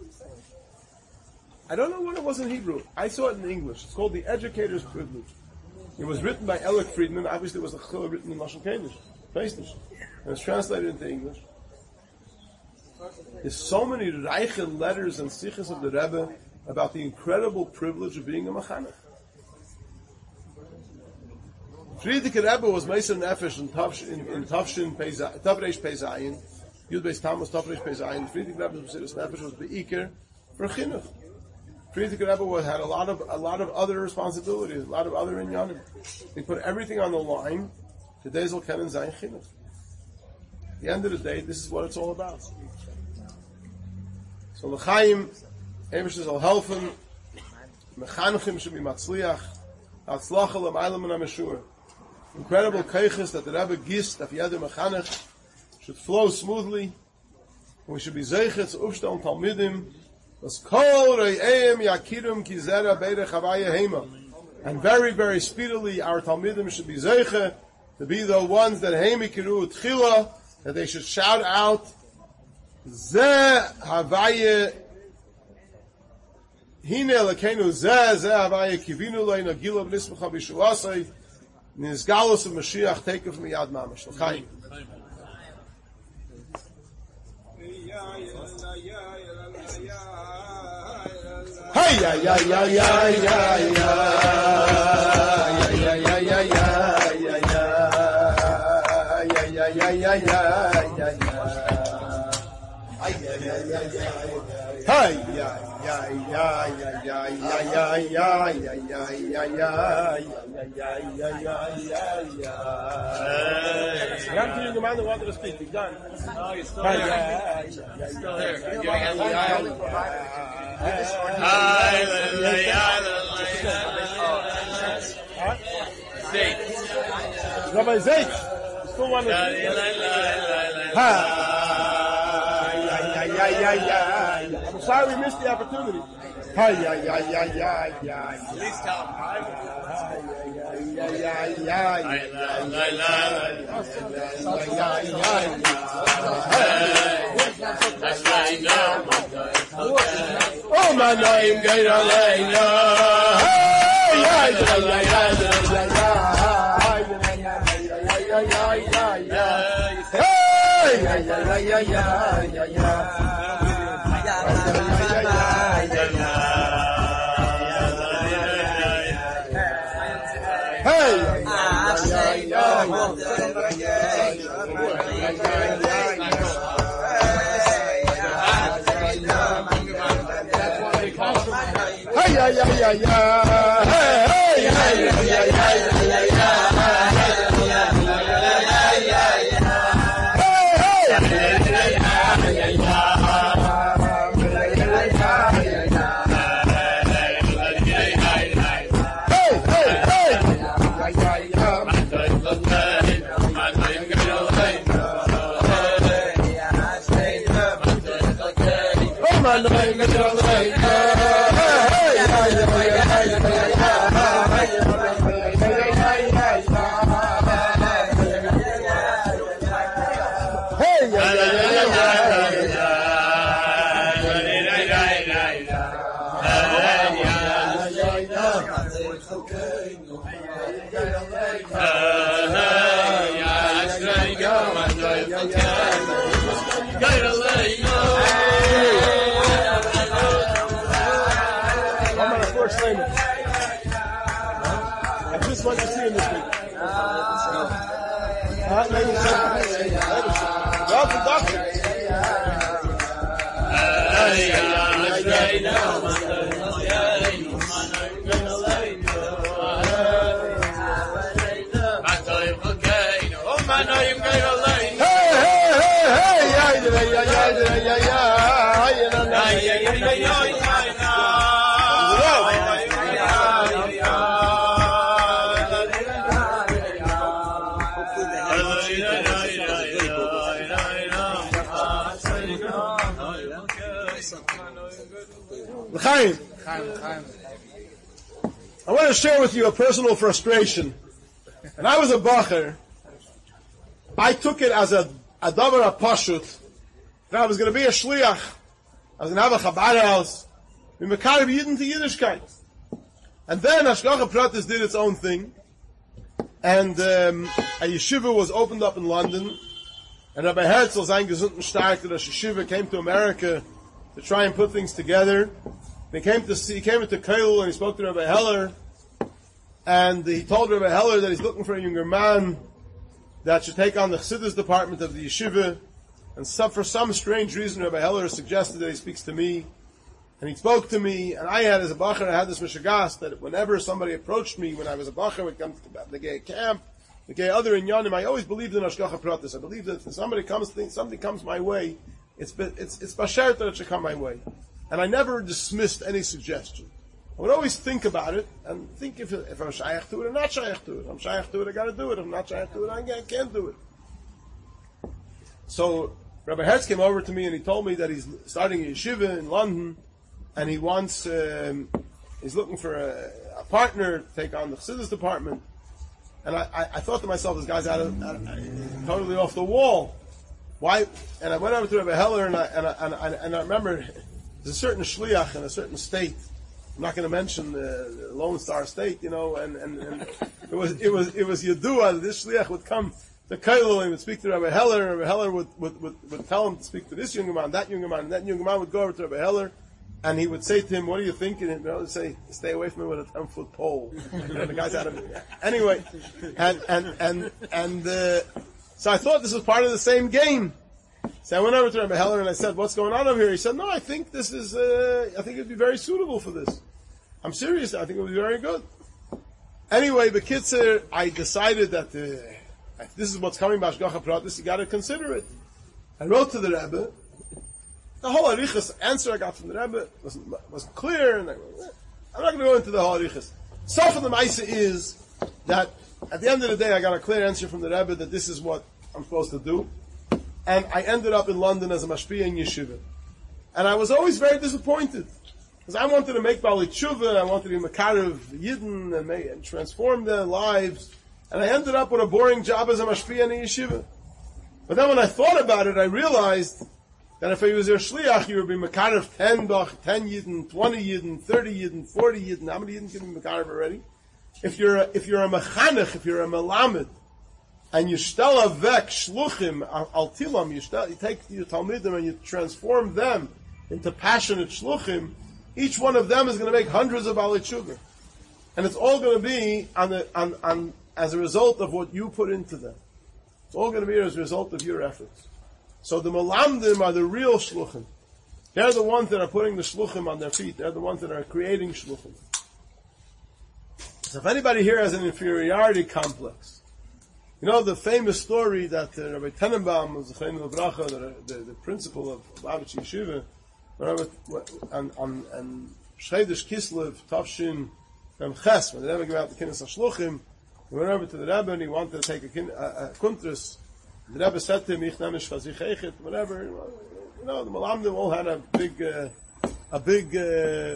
I don't know what it was in Hebrew. I saw it in English. It's called The Educator's Privilege. It was written by Alec Friedman. Obviously, it was a chillah written in Lashon Kodesh, Pesach, and it's translated into English. There's so many reiche letters and sichos of the Rebbe about the incredible privilege of being a machanech. Frierdiker Rebbe was Meiser Nefesh in Tavshin in Tavshin Tavreish Peizayin, Yud Beis Tammuz Tavreish Peizayin. Frierdiker Rebbe's Meiser Nefesh was Beiker for chinuch. Frierdiker Rebbe was had a lot of a lot of other responsibilities, a lot of other inyanim. He put everything on the line. Today Zal Kenen Zayin chinuch. At the end of the day, this is what it's all about. So l'chaim, Eivers will help him. Mechanchim should be matzliach. Hatzlacha l'maylam and ameshur. Incredible keiches that the Rebbe gist of Yeder Mechanech should flow smoothly. We should be zeichetz ufstal talmidim. Was kol re'eim yakirum kizera beire chavaya hema. And very, very speedily our talmidim should be zeichet to be the ones that heimi kiru tchila, that they should shout out Ze Havaya Hine Lekenu Ze Ze Havaya Kivinu Leina Gila B'nismacha B'Shuasei Nizgalus of Mashiach Takef Miyad Mamash L'chaim. Hey ya ya ya ya ya ya ya ya ya ya ya ya ya ya ya ya ya. Hey ya ya ya ya ya ya ya ya ya ya ya ya. I'm doing the man that wanted to speak. He's done. No, he's still here. He's still here. You're giving us the Zayt. Rabbi Zayt. Still wanted to Ha. Yeah, yeah, yeah. I'm sorry we missed the opportunity. Hi, yeah, yeah, yeah, yeah, yeah. At least tell him private. Yeah, yeah, yeah, yeah. Oh, my name, Gator Lena. Hey, yeah, yeah, yeah, yeah, yeah, yeah. Hey, yeah, yeah, yeah, yeah, yeah, yeah. Hey, yeah, yeah, yeah, yeah. Hey, hey, hey, yeah, yeah, yeah, yeah, yeah. I just want to see him this week. Uh, maybe welcome, doctor. L'chaim. I want to share with you a personal frustration. When I was a bacher, I took it as a a davar pashut that I was going to be a shliach. I was going to have a Chabad house. We mekarev Yidden to Yiddishkeit. And then Hashgacha Pratis did its own thing. And um, a yeshiva was opened up in London. And Rabbi Herzl, sein gesunden stark, that a yeshiva came to America to try and put things together. They came to see, he came into Kollel and he spoke to Rabbi Heller. And he told Rabbi Heller that he's looking for a younger man that should take on the Chassidus department of the yeshiva. And some, for some strange reason, Rabbi Heller suggested that he speaks to me. And he spoke to me, and I had, as a bacher, I had this mishagas, that whenever somebody approached me when I was a bacher, would come to the gay camp, the gay other inyanim, I always believed in Hashgacha Pratis. I believed that if somebody comes, something comes my way, it's it's it's bashert that it should come my way. And I never dismissed any suggestion. I would always think about it, and think if, if I'm shaykh to it or not shaykh to it. If I'm shaykh to it, I gotta do it. If I'm not shaykh to it, I can't do it. So, Rabbi Hertz came over to me and he told me that he's starting a yeshiva in London, and he wants, um, he's looking for a, a partner to take on the Chassidus department. And I, I, I thought to myself, this guy's out of, out of, totally off the wall. Why? And I went over to Rabbi Heller, and I, and I, and I, and I remember there's a certain shliach in a certain state. I'm not going to mention the, the Lone Star State, you know, and, and, and it was, it was, it was Yadua that this shliach would come to Kollel and would speak to Rabbi Heller, and Rabbi Heller would, would, would, would tell him to speak to this young man, that young man, and that young man would go over to Rabbi Heller, and he would say to him, "What are you thinking?" And he would say, "Stay away from me with a ten foot pole." And the guy's out of it. Anyway, and and and and uh, so I thought this was part of the same game. So I went over to Rabbi Heller and I said, "What's going on over here?" He said, "No, I think this is. Uh, I think it'd be very suitable for this. I'm serious. I think it would be very good." Anyway, the Bekitzer, I decided that uh, this is what's coming by Hashgacha Pratis. You got to consider it. I wrote to the Rebbe. The whole Arichas answer I got from the Rebbe was was clear, and I, I'm not going to go into the whole Arichas. So for the Maisa is that at the end of the day, I got a clear answer from the Rebbe that this is what I'm supposed to do, and I ended up in London as a mashpia in yeshiva, and I was always very disappointed because I wanted to make Bali Tshuva, I wanted to be Makarev Yidden and, make, and transform their lives, and I ended up with a boring job as a mashpia in a yeshiva. But then when I thought about it, I realized that if I was your shliach, you would be mekarev ten bach, ten yidden, twenty yidden, thirty yidden, forty yidden. How many yidden can be mekarev already? If you're a, if you're a mechanech, if you're a melamed, and you shtel avek shluchim al tilam, you shtel, you take your talmidim and you transform them into passionate shluchim. Each one of them is going to make hundreds of alei tshuva, and it's all going to be on the on on as a result of what you put into them. It's all going to be as a result of your efforts. So the Malamdim are the real Shluchim. They're the ones that are putting the Shluchim on their feet. They're the ones that are creating Shluchim. So if anybody here has an inferiority complex, you know the famous story that uh, Rabbi Tenenbaum was the Bracha, the, the, the principal of Lubavitch Yeshiva, on, on, on Shchedish Kislev, Tavshin, Mem Ches, when they never gave out the Kinnis HaShluchim, he went over to the Rebbe and he wanted to take a, kin, a, a kuntris. The Rebbe said to him, "Ich nehme shvazich echet," whatever. You know, the Malamdim all had a big, uh, a big. Uh,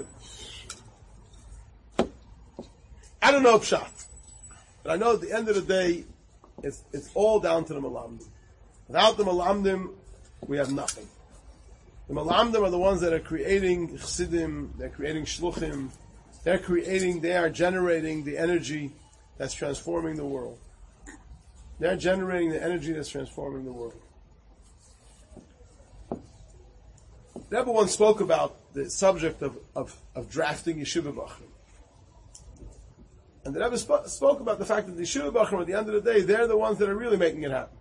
I don't know pshat, but I know at the end of the day, it's it's all down to the Malamdim. Without the Malamdim, we have nothing. The Malamdim are the ones that are creating Chassidim, they're creating Shluchim, they're creating, they are generating the energy that's transforming the world. They're generating the energy that's transforming the world. The Rebbe once spoke about the subject of, of, of drafting Yeshiva Bachrim. And the Rebbe sp- spoke about the fact that the Yeshiva Bachrim, at the end of the day, they're the ones that are really making it happen.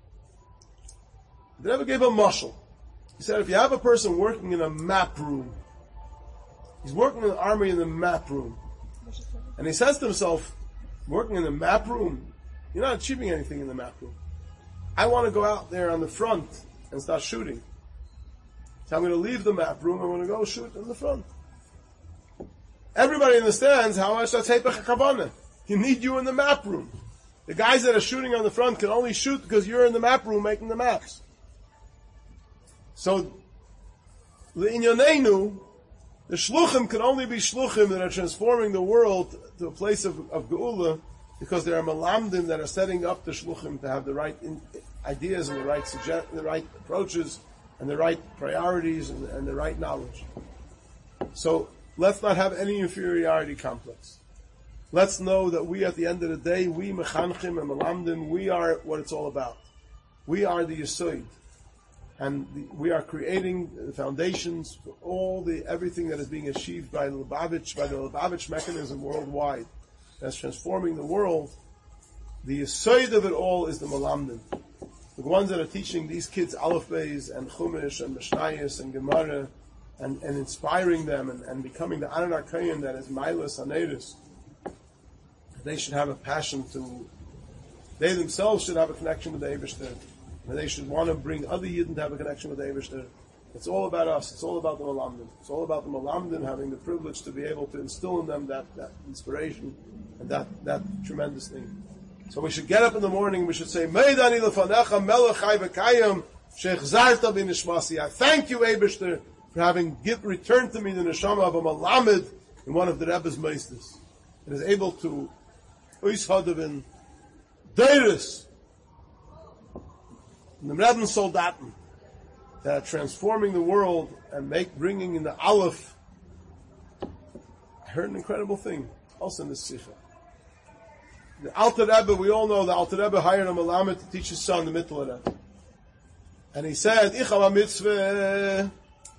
The Rebbe gave a mashal. He said, if you have a person working in a map room, he's working in the army in the map room, and he says to himself, working in the map room, you're not achieving anything in the map room. I want to go out there on the front and start shooting. So I'm going to leave the map room, I'm going to go shoot in the front. Everybody understands how much that's Hepech HaKavanah. You need you in the map room. The guys that are shooting on the front can only shoot because you're in the map room making the maps. So, L'Inyoneinu, The shluchim can only be shluchim that are transforming the world to a place of, of geula, because there are malamdim that are setting up the shluchim to have the right in, ideas and the right suggest, the right approaches and the right priorities and, and the right knowledge. So let's not have any inferiority complex. Let's know that we, at the end of the day, we mechanchim and malamdim, we are what it's all about. We are the yesod. And the, we are creating the foundations for all the, everything that is being achieved by the Lubavitch, by the Lubavitch mechanism worldwide. That's transforming the world. The yesod of it all is the Malamdim. The ones that are teaching these kids Aleph Beis and Chumash and Mishnayos and Gemara and, and inspiring them and, and becoming the Anon HaKohen that is Milas Haneris. They should have a passion to, they themselves should have a connection with the Eibishter. And they should want to bring other Yidden to have a connection with the Eibishter. It's all about us. It's all about the Malamdim. It's all about the Malamdim having the privilege to be able to instill in them that, that inspiration and that, that tremendous thing. So we should get up in the morning, we should say, Meidani lefanecha melech chai v'kayim shechzarta b'nishmasi. I thank you, Eibishter, for having give, returned to me the neshama of a Malamed in one of the Rebbe's meisters. It is able to uishadavin deiris the Rebbe Soldaten that are transforming the world and make bringing in the Aleph. I heard an incredible thing also in this Sikha. The Alter Rebbe, we all know the Alter Rebbe hired a Malamed to teach his son the Mittler Rebbe. And he said, Ich have a mitzvah,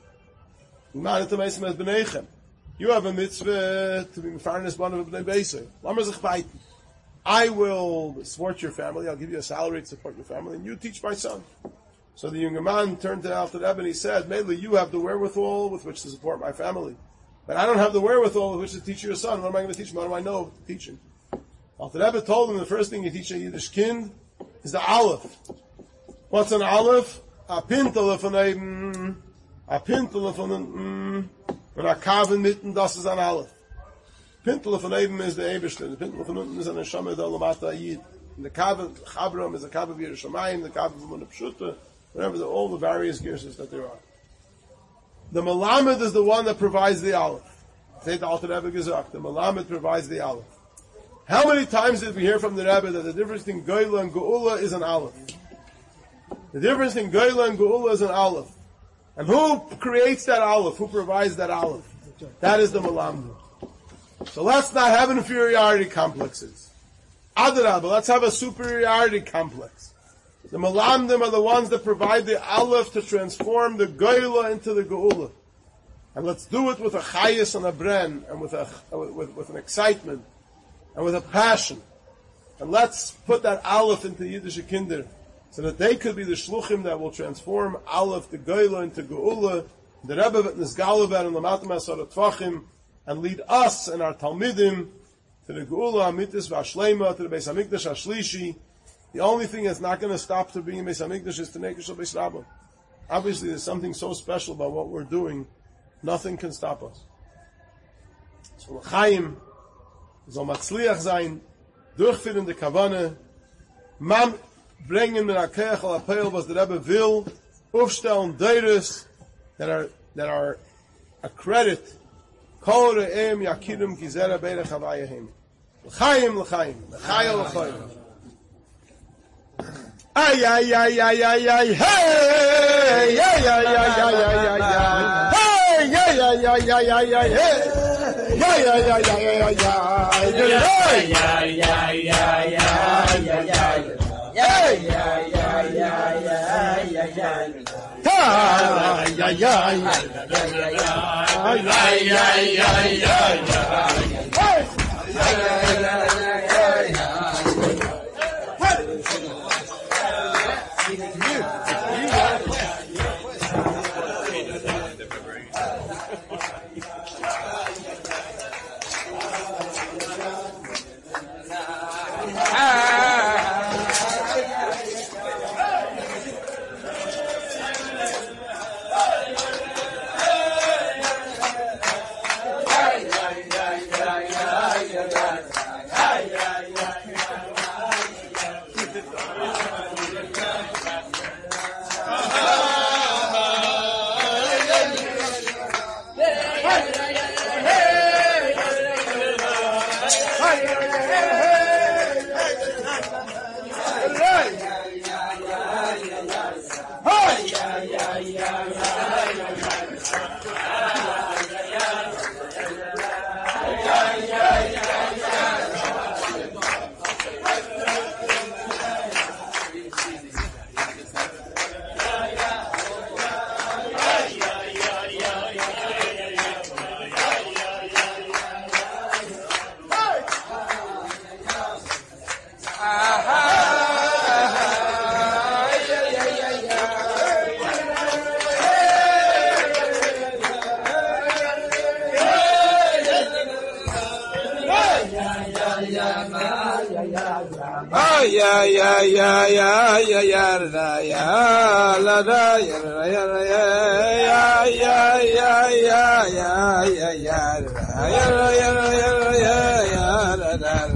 you have a mitzvah to be mefarnes one of Bnei Beisei. Lamer sich beiten. I will support your family, I'll give you a salary to support your family, and you teach my son. So the younger man turned to Alter Rebbe and he said, Mainly you have the wherewithal with which to support my family. But I don't have the wherewithal with which to teach your son. What am I going to teach him? What do I know to teach him? Alter Rebbe told him the first thing you teach a Yiddish kind is the Aleph. What's an Aleph? A pintel von eben, a pintel von einem, und a kaven mitten, das ist an Aleph. Pintel von eben is the Eibishter. The pintel von unten is an Neshama the Olamata Yid. And the Kav Chabram is a Kav of Yerushalayim, the Kav of Mona Pshuta, whatever the, all the various gears that there are. The Malamed is the one that provides the Aleph. Say the Alter Rebbe gesagt, the Malamed provides the Aleph. How many times did we hear from the Rebbe that the difference between Goyla and Geula is an Aleph? The difference between Goyla and Geula is an Aleph. And who creates that Aleph? Who provides that Aleph? That is the Malamed. So let's not have inferiority complexes. Adarabah, let's have a superiority complex. The Malamdim are the ones that provide the Aleph to transform the Goyla into the Geula. And let's do it with a chayas and a bren, and with, a, with, with an excitement, and with a passion. And let's put that Aleph into Yiddish Kinder, so that they could be the shluchim that will transform Aleph, the Goyla, into Geula, the Rebbe Nisgalavet and the Matam Asar Tvachim, and lead us and our Talmidim to the Geula Amitis Vashlema, to the Beis Hamikdash Ashlishi. The only thing that's not going to stop to being in Beis Hamikdash is to Nekesh of Beis Rabbah. Obviously, there's something so special about what we're doing. Nothing can stop us. So L'chaim, so Matzliach sein, durchführen die Kavane, man bringen den Akeach al Apel, was the Rebbe will, aufstellen Deires that are that are a credit. Kol re'em yakirim kizera beirech havayahim. L'chaim, l'chaim, l'chayim, l'chayim. Ay, ay, ay, ay, ay, ay, hey! Ay, ay, ay, ay, ay, ay, ay. Hey! Ay, ay, ay, ay, ay, ay, hey! Ay, ay, ay, ay, ay, ay, ay. Ay, ay, ay, ay, ay, ay, ay, ay. Ay, ay, ay, ay, ay, ay, ay. Ay, ay, ay, ay, ay, ay, ay, ay, ay. Hey! ya ya ya ya ya ya la ya la da ya la ya la ya ya ya ya ya ya ya ya ya ya ya ya ya la da